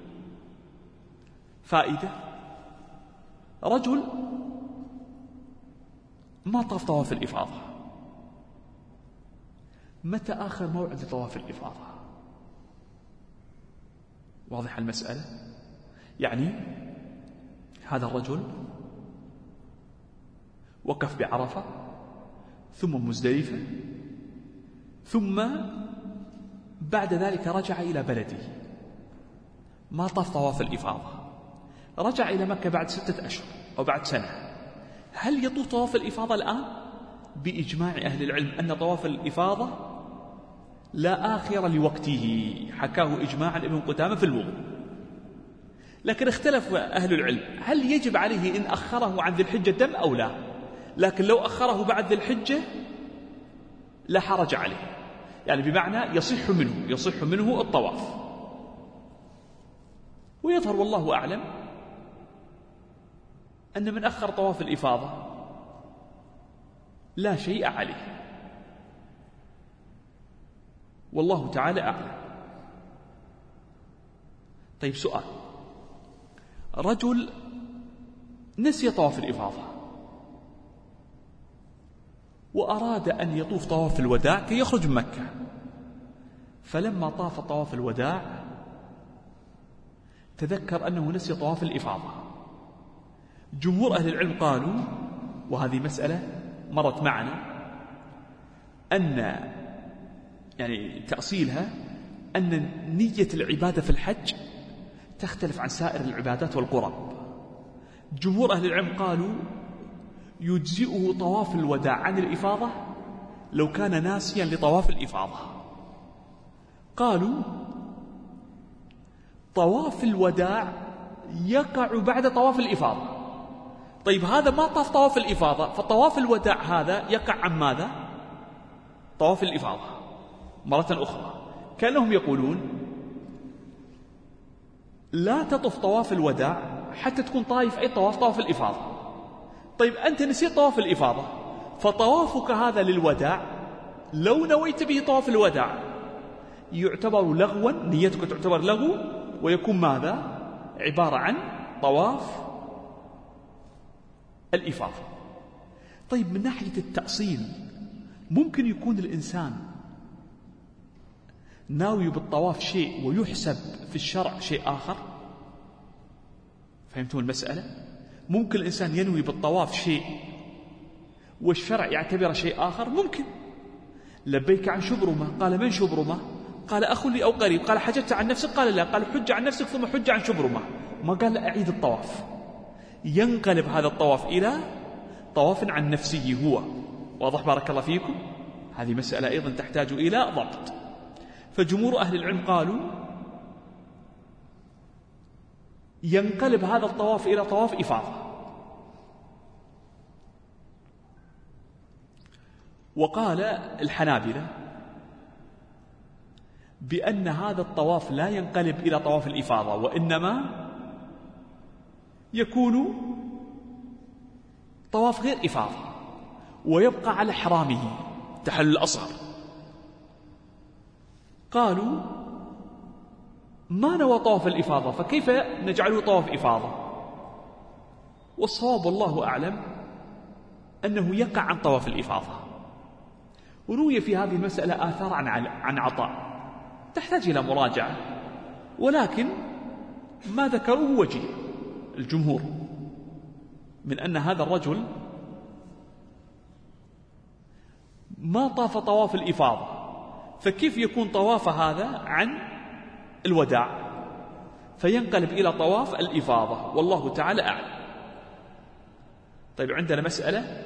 [SPEAKER 2] فائدة: رجل ما طاف طواف الإفاضة، متى آخر موعد لطواف الإفاضة؟ واضح المسألة؟ يعني هذا الرجل وقف بعرفة، ثم مزدلفة، ثم بعد ذلك رجع إلى بلده، ما طاف طواف الإفاضة، رجع إلى مكة بعد 6 أشهر أو بعد سنة. هل يطوف طواف الإفاضة الآن؟ بإجماع أهل العلم أن طواف الإفاضة لا آخر لوقته، حكاه إجماعا ابن قدامة في الوضوء. لكن اختلف أهل العلم هل يجب عليه إن أخره عن ذي الحجة دم أو لا. لكن لو أخره بعد ذي الحجة لا حرج عليه، يعني بمعنى يصح منه الطواف. ويظهر والله أعلم أن من أخر طواف الإفاضة لا شيء عليه، والله تعالى أعلم. طيب سؤال: رجل نسي طواف الإفاضة وأراد أن يطوف طواف الوداع كي يخرج من مكة، فلما طاف طواف الوداع تذكر أنه نسي طواف الإفاضة. جمهور أهل العلم قالوا، وهذه مسألة مرت معنا، أن يعني تأصيلها أن نية العبادة في الحج تختلف عن سائر العبادات والقرب. جمهور أهل العلم قالوا يجزئه طواف الوداع عن الإفاضة لو كان ناسيا لطواف الإفاضة. قالوا طواف الوداع يقع بعد طواف الإفاضة. طيب هذا ما طاف طواف الإفاضة، فطواف الوداع هذا يقع عن ماذا؟ طواف الإفاضة مرة أخرى. كأنهم يقولون لا تطف طواف الوداع حتى تكون طايف أي طواف الإفاضة. طيب أنت نسيت طواف الإفاضة، فطوافك هذا للوداع لو نويت به طواف الوداع يعتبر لغوا، نيتك تعتبر لغو، ويكون ماذا؟ عبارة عن طواف الإفاضة. طيب من ناحية التأصيل ممكن يكون الإنسان ناوي بالطواف شيء ويحسب في الشرع شيء آخر. فهمتوا المسألة؟ ممكن الإنسان ينوي بالطواف شيء والشرع يعتبر شيء آخر. ممكن لبيك عن شبرمة، قال من شبرمة؟ قال أخ لي أو قريب. قال حججت عن نفسك؟ قال لا. قال حج عن نفسك ثم حج عن شبرمة. ما قال لا أعيد الطواف. ينقلب هذا الطواف إلى طواف عن نفسه هو. واضح بارك الله فيكم؟ هذه مسألة أيضا تحتاج إلى ضبط. فجمهور أهل العلم قالوا ينقلب هذا الطواف إلى طواف إفاضة. وقال الحنابلة بأن هذا الطواف لا ينقلب إلى طواف الإفاضة، وإنما يكون طواف غير إفاضة. ويبقى على إحرامه تحلل الأصغر. قالوا ما نوى طواف الإفاضة، فكيف نجعله طواف إفاضة؟ والصواب والله أعلم أنه يقع عن طواف الإفاضة. وروي في هذه المسألة آثار عن عطاء تحتاج إلى مراجعة، ولكن ما ذكروه وجه الجمهور من أن هذا الرجل ما طاف طواف الإفاضة، فكيف يكون طواف هذا عن الوداع فينقلب إلى طواف الإفاضة؟ والله تعالى أعلم. طيب عندنا مسألة،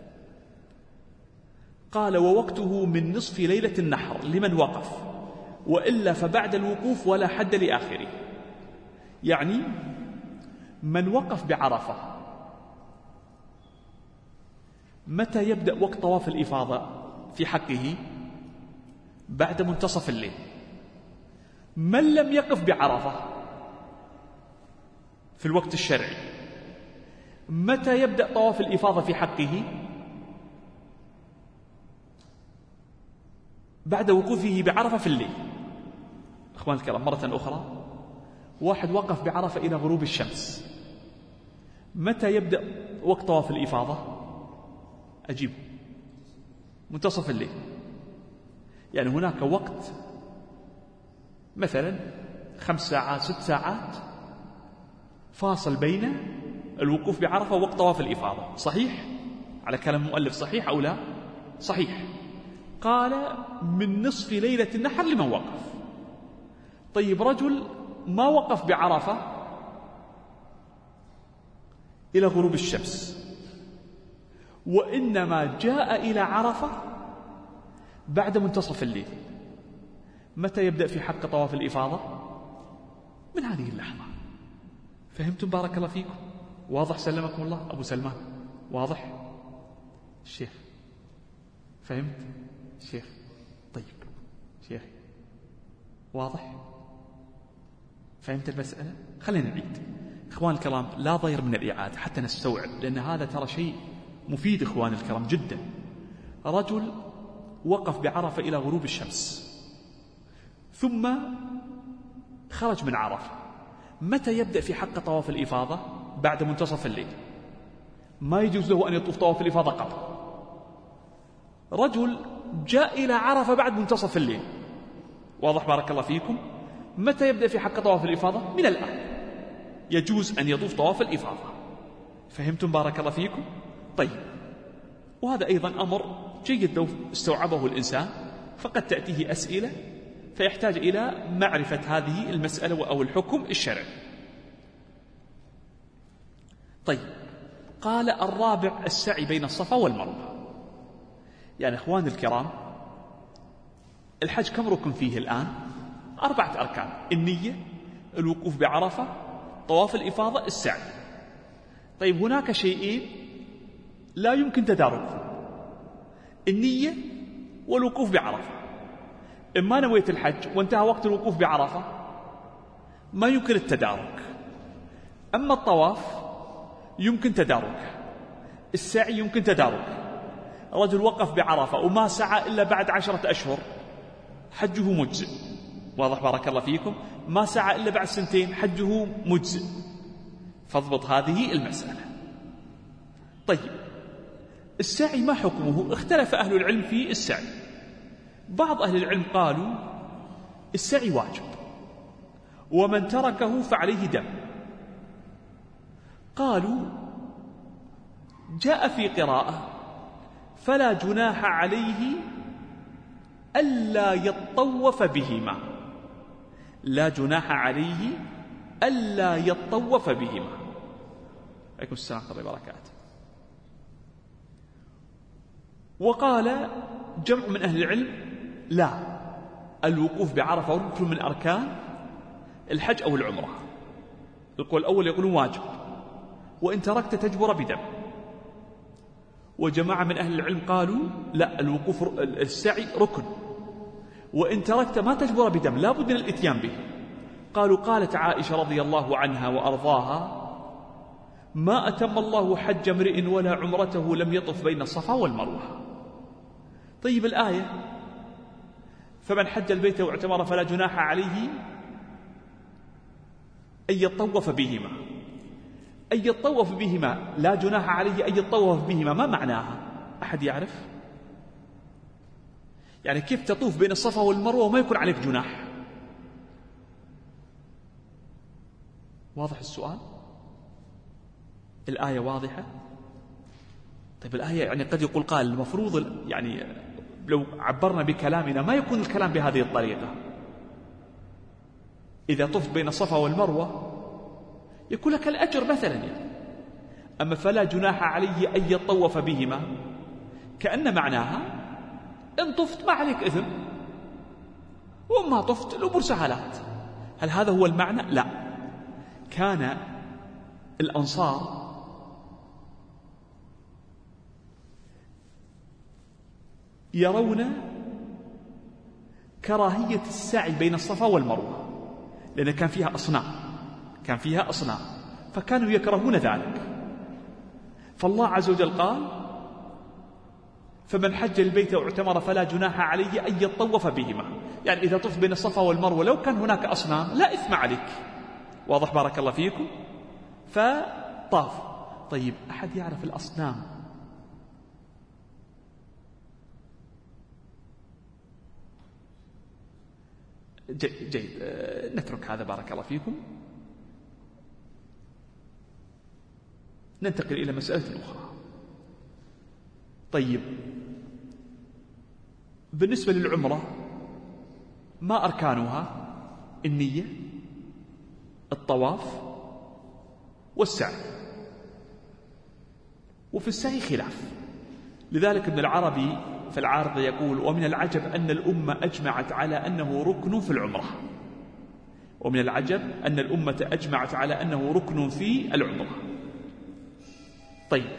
[SPEAKER 2] قال ووقته من نصف ليلة النحر لمن وقف، وإلا فبعد الوقوف ولا حد لآخره. يعني من وقف بعرفة متى يبدأ وقت طواف الإفاضة في حقه؟ بعد منتصف الليل. من لم يقف بعرفة في الوقت الشرعي متى يبدأ طواف الإفاضة في حقه؟ بعد وقوفه بعرفة في الليل. أخوان الكرام، مرة أخرى، واحد وقف بعرفة إلى غروب الشمس، متى يبدأ وقت طواف الإفاضة؟ أجيب منتصف الليل. يعني هناك وقت مثلا 5 ساعات 6 ساعات فاصل بين الوقوف بعرفة ووقت طواف الإفاضة. صحيح على كلام المؤلف؟ صحيح أو لا؟ صحيح. قال من نصف ليلة النحر لمن وقف. طيب رجل ما وقف بعرفة إلى غروب الشمس، وإنما جاء إلى عرفة بعد منتصف الليل، متى يبدأ في حق طواف الإفاضة؟ من هذه اللحظة. فهمتم؟ بارك الله فيكم. واضح؟ سلمكم الله. أبو سلمان واضح؟ الشيخ فهمت؟ شيخ طيب شيخ واضح؟ فهمت المسألة؟ خلينا نعيد. إخوان الكرام، لا ضير من الإعادة حتى نستوعب، لأن هذا ترى شيء مفيد إخوان الكرام جدا. رجل وقف بعرفة إلى غروب الشمس ثم خرج من عرفة، متى يبدأ في حق طواف الإفاضة؟ بعد منتصف الليل. ما يجوز له أن يطوف طواف الإفاضة قبل. رجل جاء إلى عرفة بعد منتصف الليل. واضح؟ بارك الله فيكم. متى يبدأ في حق طواف الإفاضة؟ من الآن يجوز أن يطوف طواف الإفاضة. فهمتم؟ بارك الله فيكم. طيب، وهذا أيضا أمر جيد لو استوعبه الإنسان، فقد تأتيه أسئلة فيحتاج إلى معرفة هذه المسألة أو الحكم الشرعي. طيب، قال الرابع السعي بين الصفا والمروة. يعني إخوان الكرام، الحج كم ركن فيه الآن؟ 4 أركان: النية، الوقوف بعرفة، طواف الإفاضة، السعي. طيب، هناك شيئين لا يمكن تداركهم: النية والوقوف بعرفة. إما نويت الحج وانتهى وقت الوقوف بعرفة ما يمكن التدارك، أما الطواف يمكن تدارك، السعي يمكن تدارك. رجل وقف بعرفة وما سعى إلا بعد 10 أشهر، حجه مجزئ. واضح؟ بارك الله فيكم. ما سعى إلا بعد 2 حجه مجزئ. فاضبط هذه المسألة. طيب، السعي ما حكمه؟ اختلف أهل العلم في السعي. بعض أهل العلم قالوا السعي واجب، ومن تركه فعليه دم. قالوا جاء في قراءة فلا جناح عليه ألا يطوف بهما. لا جناح عليه ألا يطوف بهما. عليكم السلام ورحمة الله وبركاته. وقال جمع من أهل العلم لا، الوقوف بعرفة ركن من أركان الحج أو العمرة. القول الأول يقولون واجب، وإن تركت تجبر بدم. وجماعة من أهل العلم قالوا لا، الوقوف السعي ركن، وإن تركت ما تجبر بدم، لا بد من الإتيان به. قالوا قالت عائشة رضي الله عنها وأرضاها: ما أتم الله حج امرئ ولا عمرته لم يطف بين الصفا والمروة. طيب الآية فمن حج البيت واعتمر فلا جناح عليه أن يطوف بهما. أن يطوف بهما لا جناح عليه أن يطوف بهما، ما معناها؟ أحد يعرف؟ يعني كيف تطوف بين الصفا والمروة وما يكون عليك جناح؟ واضح السؤال؟ الآية واضحة؟ طيب الآية يعني قد يقول قال المفروض يعني لو عبرنا بكلامنا ما يكون الكلام بهذه الطريقة. إذا طفت بين الصفا والمروة يكون لك الأجر مثلا يعني. أما فلا جناح عليه أن يطوف بهما كأن معناها إن طفت ما عليك إثم وما طفت الأمور سهلات. هل هذا هو المعنى؟ لا. كان الأنصار يرون كراهية السعي بين الصفا والمروة لأن كان فيها أصنام فكانوا يكرهون ذلك. فالله عز وجل قال فمن حج البيت واعتمر فلا جناح عليه أن يطوف بهما، يعني إذا طفت بين الصفا والمروة لو كان هناك أصنام لا إثم عليك. واضح بارك الله فيكم؟ فطاف. طيب أحد يعرف الأصنام جيد نترك هذا بارك الله فيكم. ننتقل إلى مسألة أخرى. طيب بالنسبة للعمرة ما أركانها؟ النية، الطواف، والسعي. وفي السعي خلاف. لذلك ابن العربي في العارض يقول ومن العجب أن الأمة أجمعت على أنه ركن في العمرة. ومن العجب أن الأمة أجمعت على أنه ركن في العمرة. طيب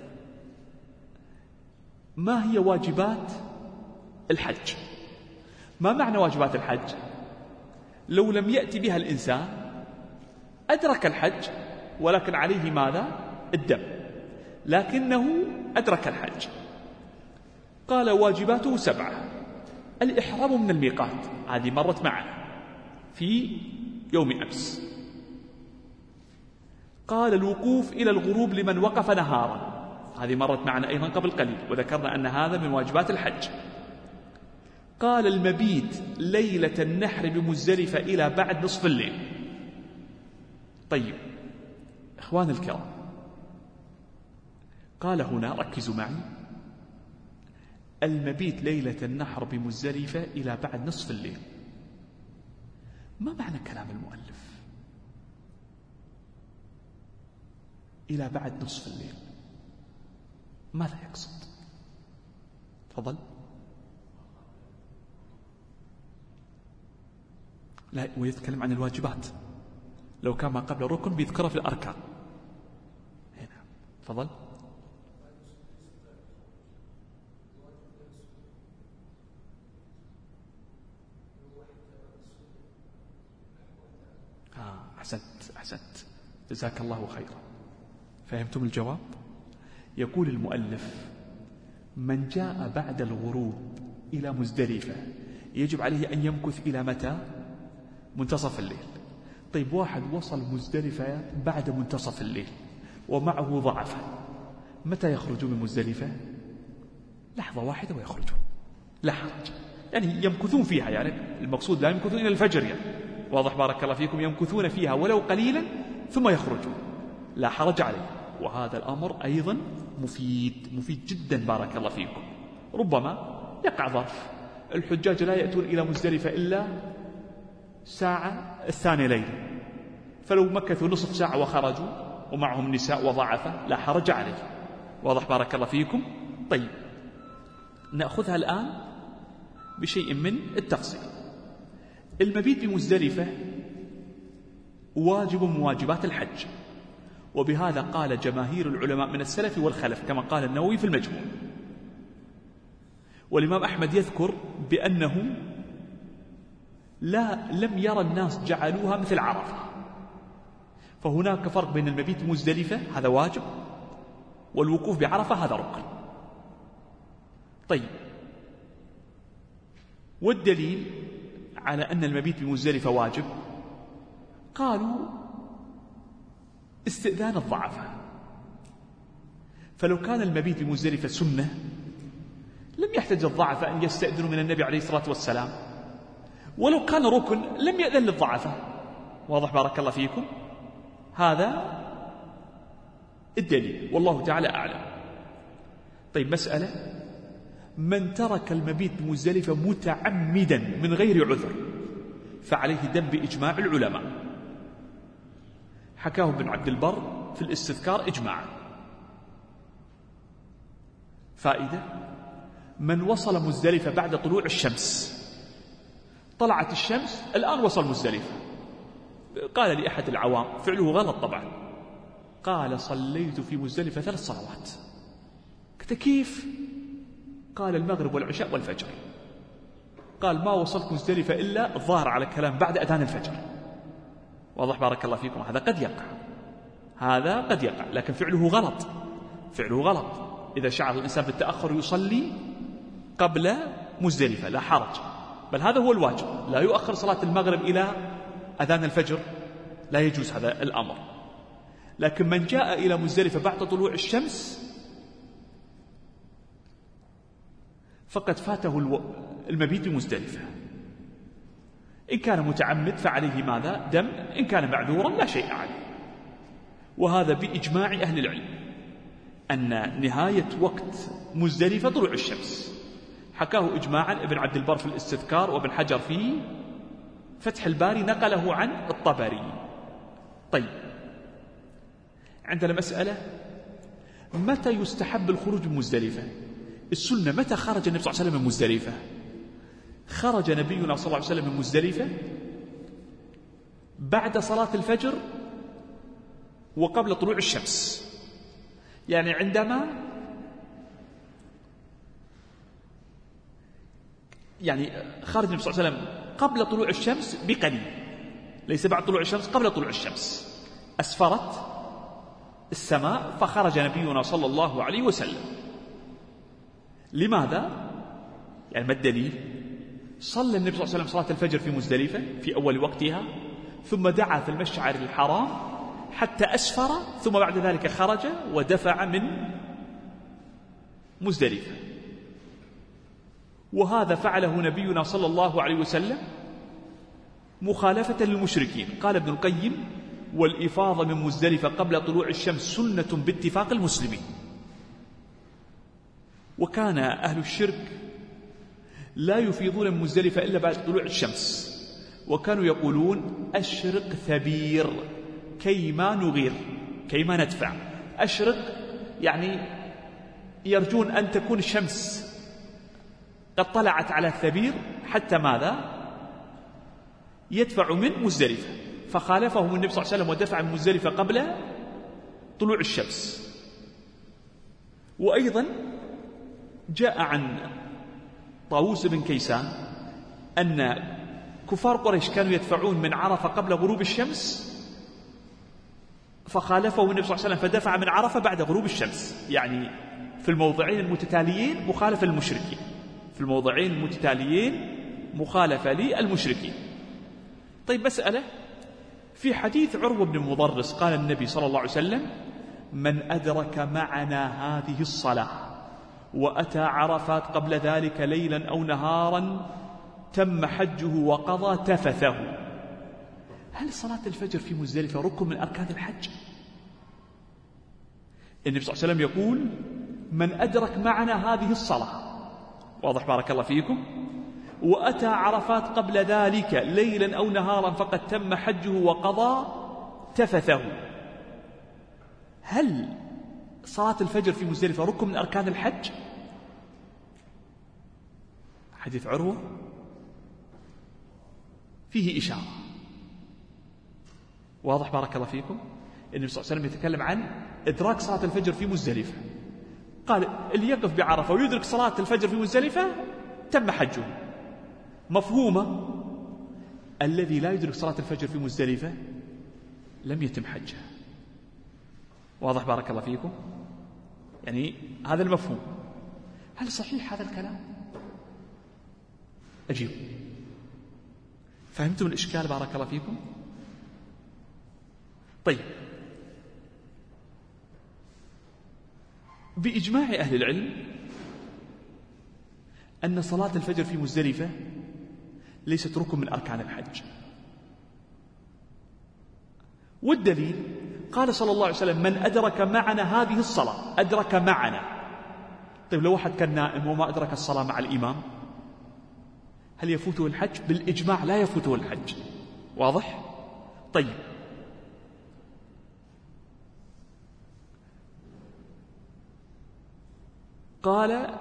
[SPEAKER 2] ما هي واجبات الحج؟ ما معنى واجبات الحج؟ لو لم يأتي بها الإنسان أدرك الحج ولكن عليه ماذا؟ الدم، لكنه أدرك الحج. قال واجباته 7. الإحرام من الميقات، هذه مرت معنا في يوم أمس. قال الوقوف إلى الغروب لمن وقف نهارا، هذه مرت معنا أيضا قبل قليل وذكرنا أن هذا من واجبات الحج. قال المبيت ليلة النحر بمزدلفة إلى بعد نصف الليل. طيب إخوان الكرام، قال هنا ركزوا معي المبيت ليلة النحر بمزدلفة إلى بعد نصف الليل. ما معنى كلام المؤلف إلى بعد نصف الليل؟ ماذا يقصد؟ تفضل. لا، ويتكلم عن الواجبات. لو كان ما قبل الركن بيذكره في الأركان. هنا تفضل. أحسنت جزاك الله خيرا. فهمتم الجواب؟ يقول المؤلف من جاء بعد الغروب إلى مزدلفة يجب عليه أن يمكث إلى متى؟ منتصف الليل. طيب واحد وصل مزدلفة بعد منتصف الليل ومعه ضعفة، متى يخرج من مزدلفة؟ لحظة واحدة ويخرجون، لا حرج. يعني يمكثون فيها، يعني المقصود لا يمكثون إلى الفجر يعني. واضح بارك الله فيكم؟ يمكثون فيها ولو قليلا ثم يخرجون، لا حرج عليه. وهذا الأمر أيضا مفيد جدا بارك الله فيكم. ربما يقع ظرف، الحجاج لا يأتون إلى مزدلفة إلا ساعة الثانية ليلة، فلو مكثوا نصف ساعة وخرجوا ومعهم نساء وضعفة لا حرج عليه. واضح بارك الله فيكم؟ طيب نأخذها الآن بشيء من التفصيل. المبيت بمزدلفة واجب من واجبات الحج، وبهذا قال جماهير العلماء من السلف والخلف كما قال النووي في المجموع. والإمام أحمد يذكر بأنه لم يرى الناس جعلوها مثل عرفة، فهناك فرق بين المبيت مزدلفة هذا واجب والوقوف بعرفة هذا ركن. طيب، والدليل على أن المبيت بمزدلفة واجب قالوا استئذان الضعفاء، فلو كان المبيت بمزدلفة سنة لم يحتاج الضعفاء أن يستأذنوا من النبي عليه الصلاة والسلام، ولو كان ركن لم يأذن للضعفاء. واضح بارك الله فيكم؟ هذا الدليل والله تعالى أعلم. طيب، مسألة: من ترك المبيت بمزدلفة متعمدا من غير عذر فعليه دم بإجماع العلماء. حكاه ابن عبد البر في الاستذكار إجماعا. فائدة: من وصل مزدلفة بعد طلوع الشمس، طلعت الشمس الآن وصل مزدلفة، قال لأحد العوام فعله غلط طبعا، قال: صليت في مزدلفة 3 صلوات. قلت: كيف؟ قال: المغرب والعشاء والفجر. قال: ما وصلت مزدلفة إلا الظاهر على كلام بعد أذان الفجر. واضح بارك الله فيكم؟ هذا قد يقع، هذا قد يقع، لكن فعله غلط، فعله غلط. إذا شعر الإنسان بالتأخر يصلي قبل مزدلفة لا حرج، بل هذا هو الواجب، لا يؤخر صلاة المغرب إلى أذان الفجر، لا يجوز هذا الأمر. لكن من جاء إلى مزدلفة بعد طلوع الشمس فقد فاته المبيت بمزدلفة. إن كان متعمد فعليه ماذا؟ دم. إن كان معذورا لا شيء عليه. وهذا بإجماع أهل العلم أن نهاية وقت مزدلفة طلوع الشمس. حكاه إجماعا ابن عبد البر في الاستذكار، وابن حجر في فتح الباري نقله عن الطبري. طيب، عندنا مسألة: متى يستحب الخروج من مزدلفة؟ السنة متى خرج النبي صلى الله عليه وسلم من مزدلفة؟ خرج نبينا صلى الله عليه وسلم من مزدلفة بعد صلاة الفجر وقبل طلوع الشمس، يعني عندما خرج النبي صلى الله عليه وسلم قبل طلوع الشمس بقليل، ليس بعد طلوع الشمس، قبل طلوع الشمس. أسفرت السماء فخرج نبينا صلى الله عليه وسلم. لماذا؟ يعني ما الدليل؟ صلى النبي صلى الله عليه وسلم صلاة الفجر في مزدلفة في أول وقتها، ثم دعا في المشعر الحرام حتى أسفر، ثم بعد ذلك خرج ودفع من مزدلفة. وهذا فعله نبينا صلى الله عليه وسلم مخالفة للمشركين. قال ابن القيم: والإفاضة من مزدلفة قبل طلوع الشمس سنة باتفاق المسلمين. وكان أهل الشرك لا يفيضون من مزدلفة إلا بعد طلوع الشمس، وكانوا يقولون: أشرق ثبير كيما نغير، كيما ندفع. أشرق يعني يرجون أن تكون الشمس قد طلعت على الثبير حتى ماذا؟ يدفع من مزدلفة. فخالفهم النبي صلى الله عليه وسلم ودفع من مزدلفة قبل طلوع الشمس. وأيضا جاء عن طاووس بن كيسان أن كفار قريش كانوا يدفعون من عرفة قبل غروب الشمس، فخالفه النبي صلى الله عليه وسلم فدفع من عرفة بعد غروب الشمس. يعني في الموضعين المتتاليين مخالفة للمشركين، في الموضعين المتتاليين مخالفة للمشركين. طيب، مسألة: في حديث عروة بن مضرس قال النبي صلى الله عليه وسلم: من أدرك معنا هذه الصلاة وأتى عرفات قبل ذلك ليلا أو نهارا تم حجه وقضى تفثه. هل صلاة الفجر في مزدلفة ركن من أركان الحج؟ النبي صلى الله عليه وسلم يقول: من أدرك معنا هذه الصلاة، واضح بارك الله فيكم، وأتى عرفات قبل ذلك ليلا أو نهارا فقد تم حجه وقضى تفثه. هل صلاة الفجر في مزدلفة ركن من أركان الحج؟ حديث عروة فيه إشارة. واضح بارك الله فيكم؟ النبي صلى الله عليه وسلم يتكلم عن إدراك صلاة الفجر في مزدلفة، قال: اللي يقف بعرفة ويدرك صلاة الفجر في مزدلفة تم حجه. مفهومة الذي لا يدرك صلاة الفجر في مزدلفة لم يتم حجه. واضح بارك الله فيكم؟ يعني هذا المفهوم. هل صحيح هذا الكلام؟ أجيب. فهمتم الإشكال بارك الله فيكم؟ طيب، بإجماع أهل العلم أن صلاة الفجر في مزدلفة ليست ركن من أركان الحج. والدليل قال صلى الله عليه وسلم: من أدرك معنا هذه الصلاة أدرك معنا. طيب لو واحد كان نائم وما أدرك الصلاة مع الإمام هل يفوته الحج؟ بالإجماع لا يفوته الحج. واضح؟ طيب، قال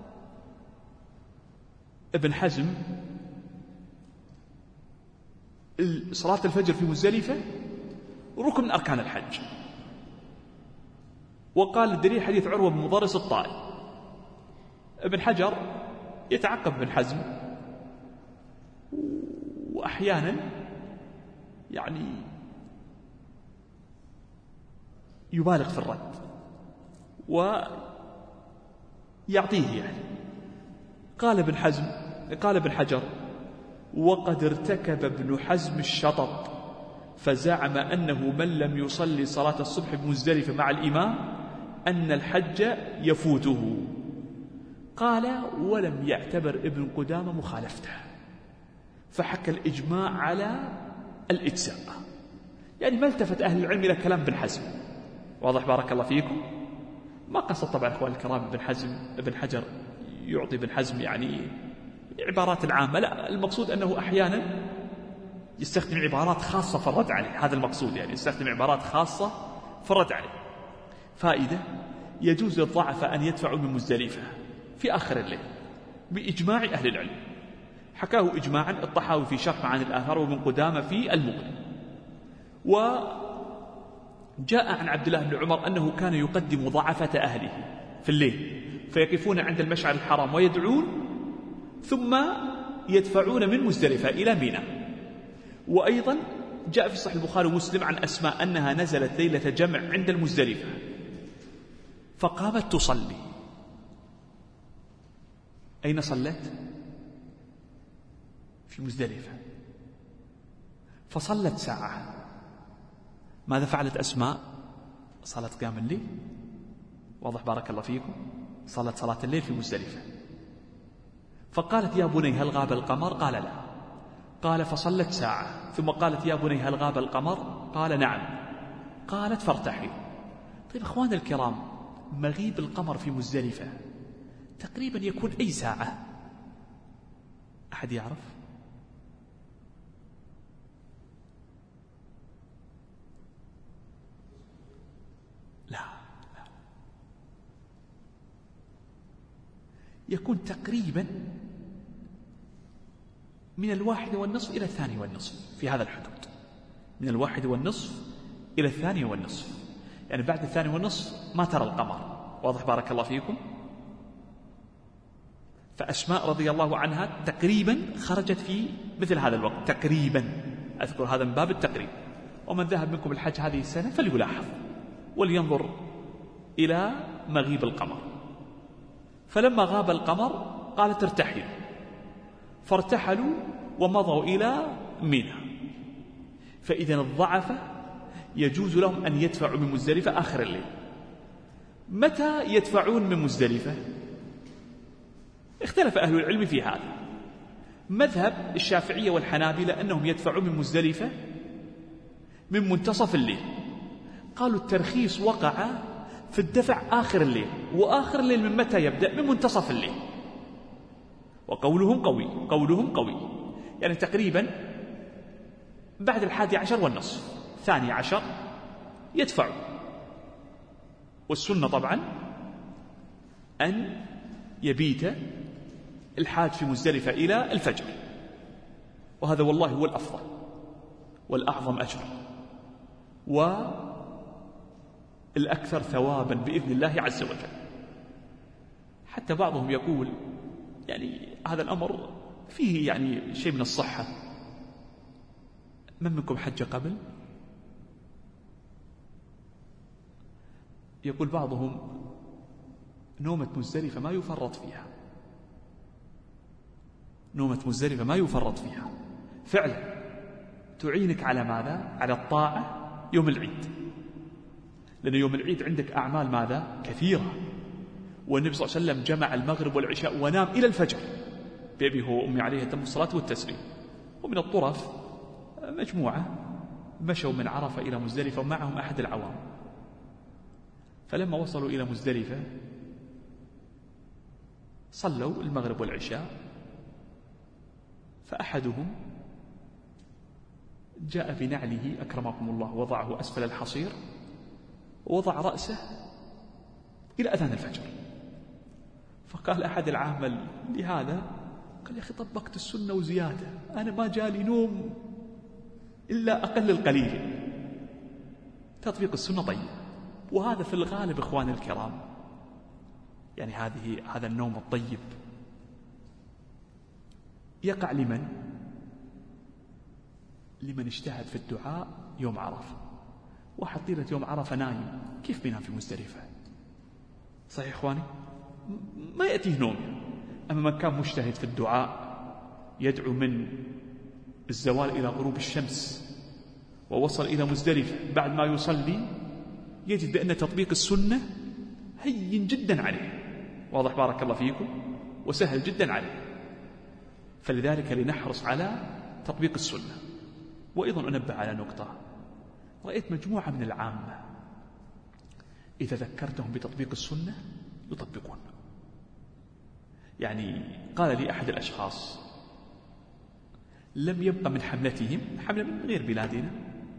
[SPEAKER 2] ابن حزم: صلاة الفجر في مزدلفة ركن من أركان الحج. وقال الدليل حديث عروة بن مضرس الطائي. ابن حجر يتعقب ابن حزم، وأحيانا يعني يبالغ في الرد ويعطيه يعني. قال ابن حجر: وقد ارتكب ابن حزم الشطط فزعم أنه من لم يصلي صلاة الصبح بمزدلفة مع الإمام أن الحج يفوته. قال: ولم يعتبر ابن قدامة مخالفته، فحكى الإجماع على الإجزاء. يعني ما التفت أهل العلم إلى كلام ابن حزم. واضح بارك الله فيكم؟ ما قصد طبعا أخوان الكرام ابن حجر يعطي ابن حزم يعني عبارات العامة، لا، المقصود أنه أحيانا يستخدم عبارات خاصة في الرد عليه. هذا المقصود، يعني يستخدم عبارات خاصة في الرد عليه. فائدة: يجوز للضعفاء أن يدفعوا من مزدلفة في آخر الليل بإجماع أهل العلم. حكاه إجماعا الطحاوي في شرح معاني الآثار وابن قدامة في المغني. وجاء عن عبد الله بن عمر أنه كان يقدم ضعفة أهله في الليل فيقفون عند المشعر الحرام ويدعون ثم يدفعون من مزدلفة إلى منى. وأيضا جاء في صحيح البخاري ومسلم عن أسماء أنها نزلت ليلة جمع عند المزدلفة فقامت تصلي. أين صلت؟ في مزدلفة. فصلت ساعة. ماذا فعلت أسماء؟ صلاة قيام الليل. واضح بارك الله فيكم؟ صلت صلاة الليل في مزدلفة. فقالت: يا بني هل غاب القمر؟ قال: لا. قال: فصلت ساعة. ثم قالت: يا بني هل غاب القمر؟ قال: نعم. قالت: فارتحل. طيب أخوان الكرام، مغيب القمر في مزدلفة تقريبا يكون أي ساعة؟ أحد يعرف؟ لا، يكون تقريبا من 1:30 إلى 2:30 في هذا الحدود. من 1:30 إلى 2:30، يعني بعد 2:30 ما ترى القمر. واضح بارك الله فيكم؟ فأسماء رضي الله عنها تقريبا خرجت في مثل هذا الوقت تقريبا. أذكر هذا من باب التقريب. ومن ذهب منكم الحج هذه السنة فليلاحظ ولينظر إلى مغيب القمر. فلما غاب القمر قالت: ارتحلوا. فارتحلوا ومضوا إلى منى. فإذا الضعفة يجوز لهم أن يدفعوا من مزدلفة آخر الليل. متى يدفعون من مزدلفة؟ اختلف أهل العلم في هذا. مذهب الشافعية والحنابلة أنهم يدفعون من مزدلفة من منتصف الليل. قالوا الترخيص وقع في الدفع آخر الليل. وآخر الليل من متى يبدأ؟ من منتصف الليل. وقولهم قوي يعني تقريبا بعد 11:30 12 يدفع. والسنة طبعا أن يبيت الحاج في مزدلفة إلى الفجر، وهذا والله هو الأفضل والأعظم أجرا والأكثر ثوابا بإذن الله عز وجل. حتى بعضهم يقول يعني هذا الأمر فيه يعني شيء من الصحة. من منكم حج قبل؟ يقول بعضهم نومة مزدلفة ما يفرط فيها، نومة مزدلفة ما يفرط فيها، فعلا تعينك على ماذا؟ على الطاعة يوم العيد، لأن يوم العيد عندك أعمال ماذا؟ كثيرة. والنبي صلى الله عليه وسلم جمع المغرب والعشاء ونام إلى الفجر بأبي هو وأمي عليه تم الصلاة والتسليم. ومن الطرف مجموعة مشوا من عرفة إلى مزدلفة ومعهم أحد العوام، فلما وصلوا إلى مزدلفة صلوا المغرب والعشاء، فأحدهم جاء بنعله أكرمكم الله وضعه أسفل الحصير ووضع رأسه إلى أذان الفجر. فقال أحد العامل لهذا، قال يا أخي طبقت السنة وزيادة، أنا ما جالي نوم إلا أقل القليل. تطبيق السنة طيب، وهذا في الغالب إخواني الكرام، يعني هذا النوم الطيب يقع لمن اجتهد في الدعاء يوم عرفة. واحد طيلة يوم عرفة نايم، كيف بينام في مزدلفة؟ صحيح إخواني؟ ما يأتيه نوم. أما من كان مجتهد في الدعاء يدعو من الزوال إلى غروب الشمس ووصل إلى مزدلفة بعد ما يصلي، يجد بأن تطبيق السنة هين جدا عليه، واضح بارك الله فيكم، وسهل جدا عليه. فلذلك لنحرص على تطبيق السنة. وأيضا أنبه على نقطة، رأيت مجموعة من العامة إذا ذكرتهم بتطبيق السنة يطبقون. يعني قال لي أحد الأشخاص لم يبقى من حملتهم، حملة من غير بلادنا،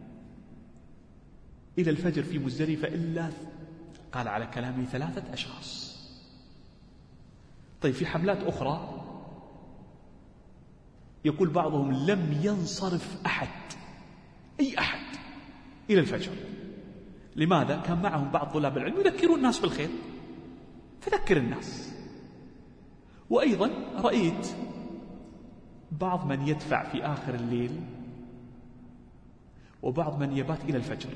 [SPEAKER 2] إلى الفجر في مزدلفة إلا قال على كلامي 3 أشخاص. طيب في حملات أخرى يقول بعضهم لم ينصرف أحد، أي أحد، إلى الفجر. لماذا؟ كان معهم بعض طلاب العلم يذكرون الناس بالخير، فذكر الناس. وأيضا رأيت بعض من يدفع في آخر الليل وبعض من يبات إلى الفجر،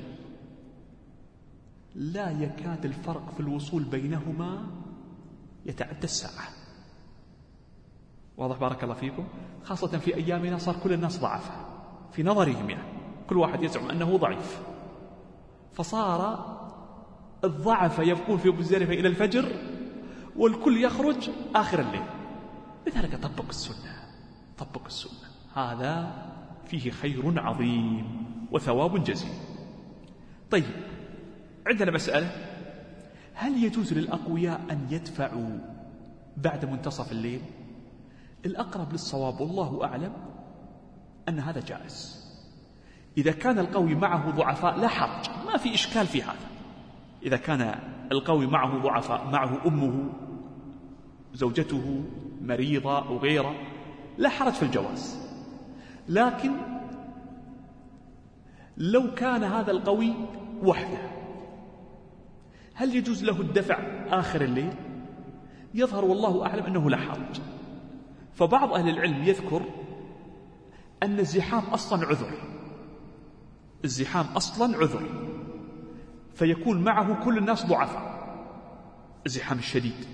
[SPEAKER 2] لا يكاد الفرق في الوصول بينهما يتعدى الساعة. واضح بارك الله فيكم؟ خاصة في أيامنا صار كل الناس ضعفة في نظرهم، يعني كل واحد يزعم أنه ضعيف، فصار الضعف يبقون في مزدلفة إلى الفجر والكل يخرج آخر الليل. لذلك طبق السنة، طبق السنة، هذا فيه خير عظيم وثواب جزيل. طيب عندنا مسألة، هل يجوز للأقوياء أن يدفعوا بعد منتصف الليل؟ الأقرب للصواب والله أعلم أن هذا جائز. إذا كان القوي معه ضعفاء لا حرج، ما في إشكال في هذا. إذا كان القوي معه ضعفاء، معه أمه، زوجته مريضة أو غيره، لا حرج في الجواز. لكن لو كان هذا القوي وحده، هل يجوز له الدفع آخر الليل؟ يظهر والله أعلم أنه لا حرج. فبعض أهل العلم يذكر أن الزحام أصلا عذر، الزحام أصلا عذر، فيكون معه كل الناس ضعفاء، الزحام الشديد.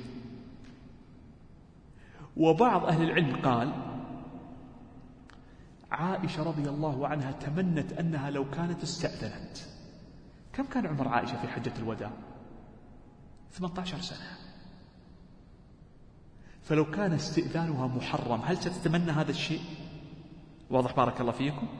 [SPEAKER 2] وبعض أهل العلم قال عائشة رضي الله عنها تمنت أنها لو كانت استأذنت. كم كان عمر عائشة في حجة الوداع؟ 18 سنة. فلو كان استئذانها محرم هل ستتمنى هذا الشيء؟ واضح بارك الله فيكم؟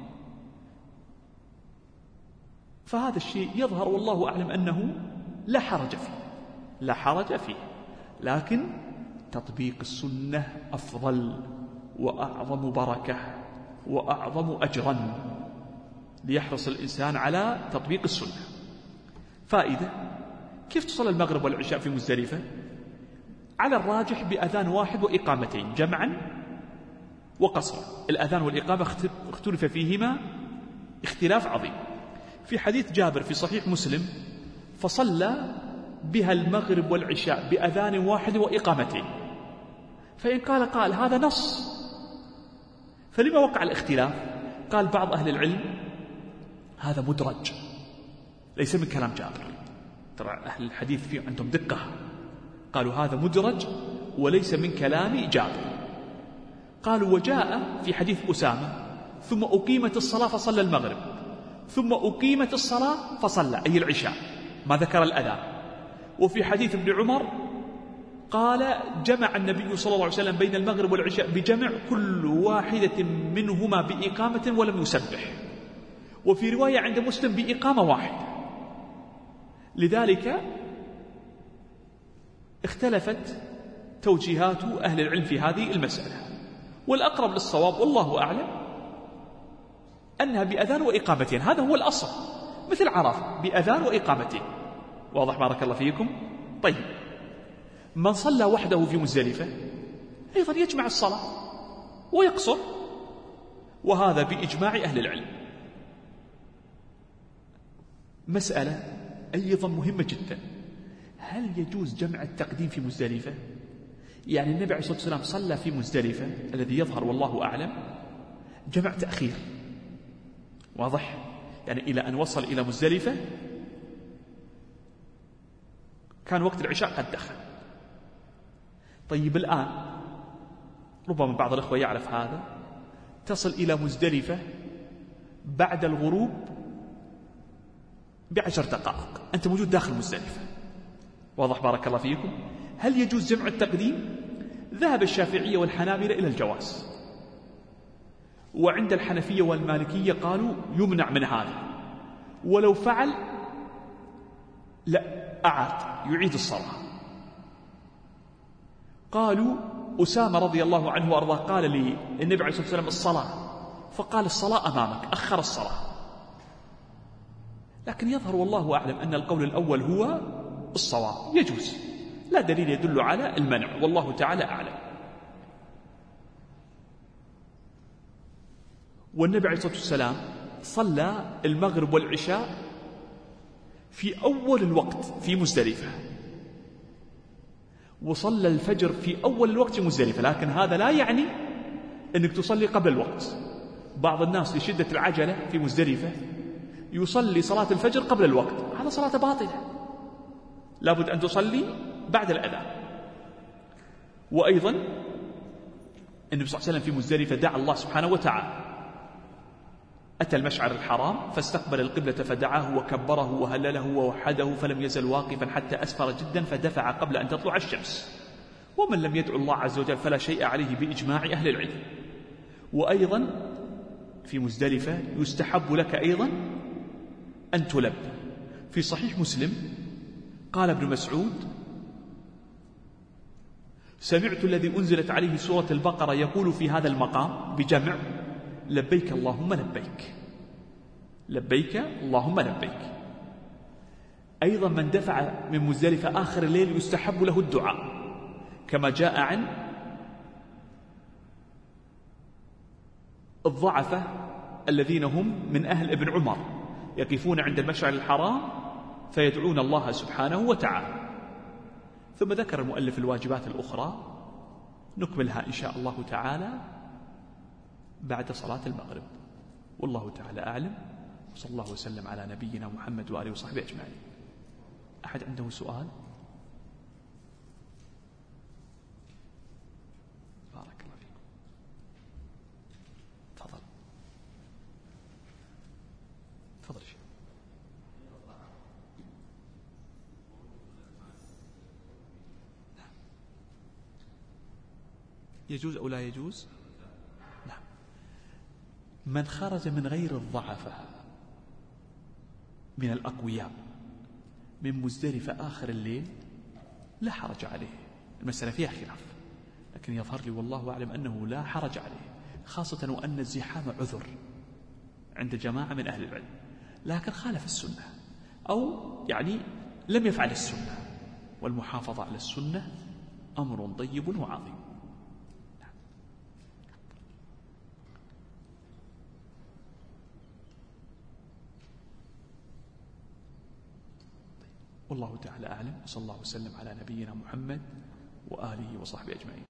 [SPEAKER 2] فهذا الشيء يظهر والله أعلم أنه لا حرج فيه، لا حرج فيه، لكن تطبيق السنة أفضل وأعظم بركة وأعظم أجرا، ليحرص الإنسان على تطبيق السنة. فائدة: كيف تصلي المغرب والعشاء في مزدلفة؟ على الراجح بأذان واحد وإقامتين جمعا وقصرا. الأذان والإقامة اختلف فيهما اختلاف عظيم. في حديث جابر في صحيح مسلم: فصلى بها المغرب والعشاء بأذان واحد وإقامتين. فإن قال هذا نص، فلما وقع الاختلاف؟ قال بعض أهل العلم هذا مدرج، ليس من كلام جابر، ترى أهل الحديث فيه عندهم دقة، قالوا هذا مدرج وليس من كلام جابر. قالوا وجاء في حديث أسامة ثم أقيمت الصلاة فصلى المغرب، ثم أقيمت الصلاة فصلى، أي العشاء، ما ذكر الأذان. وفي حديث ابن عمر قال جمع النبي صلى الله عليه وسلم بين المغرب والعشاء بجمع كل واحدة منهما بإقامة ولم يسبح، وفي رواية عند مسلم بإقامة واحدة. لذلك اختلفت توجيهات أهل العلم في هذه المسألة، والأقرب للصواب والله أعلم أنها بأذان وإقامتين، هذا هو الأصل، مثل عرفة بأذان وإقامتين. واضح بارك الله فيكم؟ طيب، من صلى وحده في مزدلفة أيضا يجمع الصلاة ويقصر، وهذا بإجماع أهل العلم. مسألة أيضا مهمة جدا، هل يجوز جمع التقديم في مزدلفة؟ يعني النبي عليه الصلاة والسلام صلى في مزدلفة، الذي يظهر والله أعلم جمع تأخير، واضح؟ يعني إلى أن وصل إلى مزدلفة كان وقت العشاء قد دخل. طيب الآن ربما بعض الأخوة يعرف هذا، تصل إلى مزدلفة بعد الغروب ب10 دقائق، أنت موجود داخل مزدلفة، واضح بارك الله فيكم؟ هل يجوز جمع التقديم؟ ذهب الشافعية والحنابلة إلى الجواز، وعند الحنفية والمالكية قالوا يمنع من هذا، ولو فعل لا أعاد يعيد الصلاة. قالوا أسامة رضي الله عنه وأرضاه قال لي النبي عليه الصلاة والسلام الصلاة، فقال الصلاة أمامك، أخر الصلاة. لكن يظهر والله أعلم أن القول الأول هو الصواب، يجوز، لا دليل يدل على المنع، والله تعالى أعلم. والنبي عليه الصلاة والسلام صلى المغرب والعشاء في أول الوقت في مزدلفة، وصلى الفجر في أول الوقت في مزدلفة، لكن هذا لا يعني أنك تصلي قبل الوقت. بعض الناس لشدة العجلة في مزدلفة يصلي صلاة الفجر قبل الوقت، هذا صلاة باطلة، لابد أن تصلي بعد الأذان. وأيضا النبي صلى الله عليه وسلم في مزدلفة دعا الله سبحانه وتعالى، أتى المشعر الحرام فاستقبل القبلة فدعاه وكبره وهلله ووحده، فلم يزل واقفا حتى أسفر جدا فدفع قبل أن تطلع الشمس. ومن لم يدعو الله عز وجل فلا شيء عليه بإجماع أهل العلم. وأيضا في مزدلفة يستحب لك أيضا أن تلب. في صحيح مسلم قال ابن مسعود سمعت الذي أنزلت عليه سورة البقرة يقول في هذا المقام بجمع لبيك اللهم لبيك، لبيك اللهم لبيك. أيضا من دفع من مزدلفة آخر الليل يستحب له الدعاء، كما جاء عن الضعفة الذين هم من أهل ابن عمر يقفون عند المشعر الحرام فيدعون الله سبحانه وتعالى. ثم ذكر المؤلف الواجبات الأخرى نكملها إن شاء الله تعالى بعد صلاة المغرب، والله تعالى أعلم، وصلى الله وسلم على نبينا محمد وآله وصحبه أجمعين. أحد عنده سؤال؟ بارك الله فيكم، تفضل تفضل شيخ. يجوز أو لا يجوز؟ نعم. من خرج من غير الضعفة من الأقوياء من مزدلفة آخر الليل لا حرج عليه، المسألة فيها خلاف، لكن يظهر لي والله أعلم أنه لا حرج عليه، خاصة وأن الزحام عذر عند جماعة من أهل العلم، لكن خالف السنة أو يعني لم يفعل السنة، والمحافظة على السنة أمر طيب وعظيم. والله تعالى أعلم، وصلى الله وسلم على نبينا محمد وآله وصحبه أجمعين.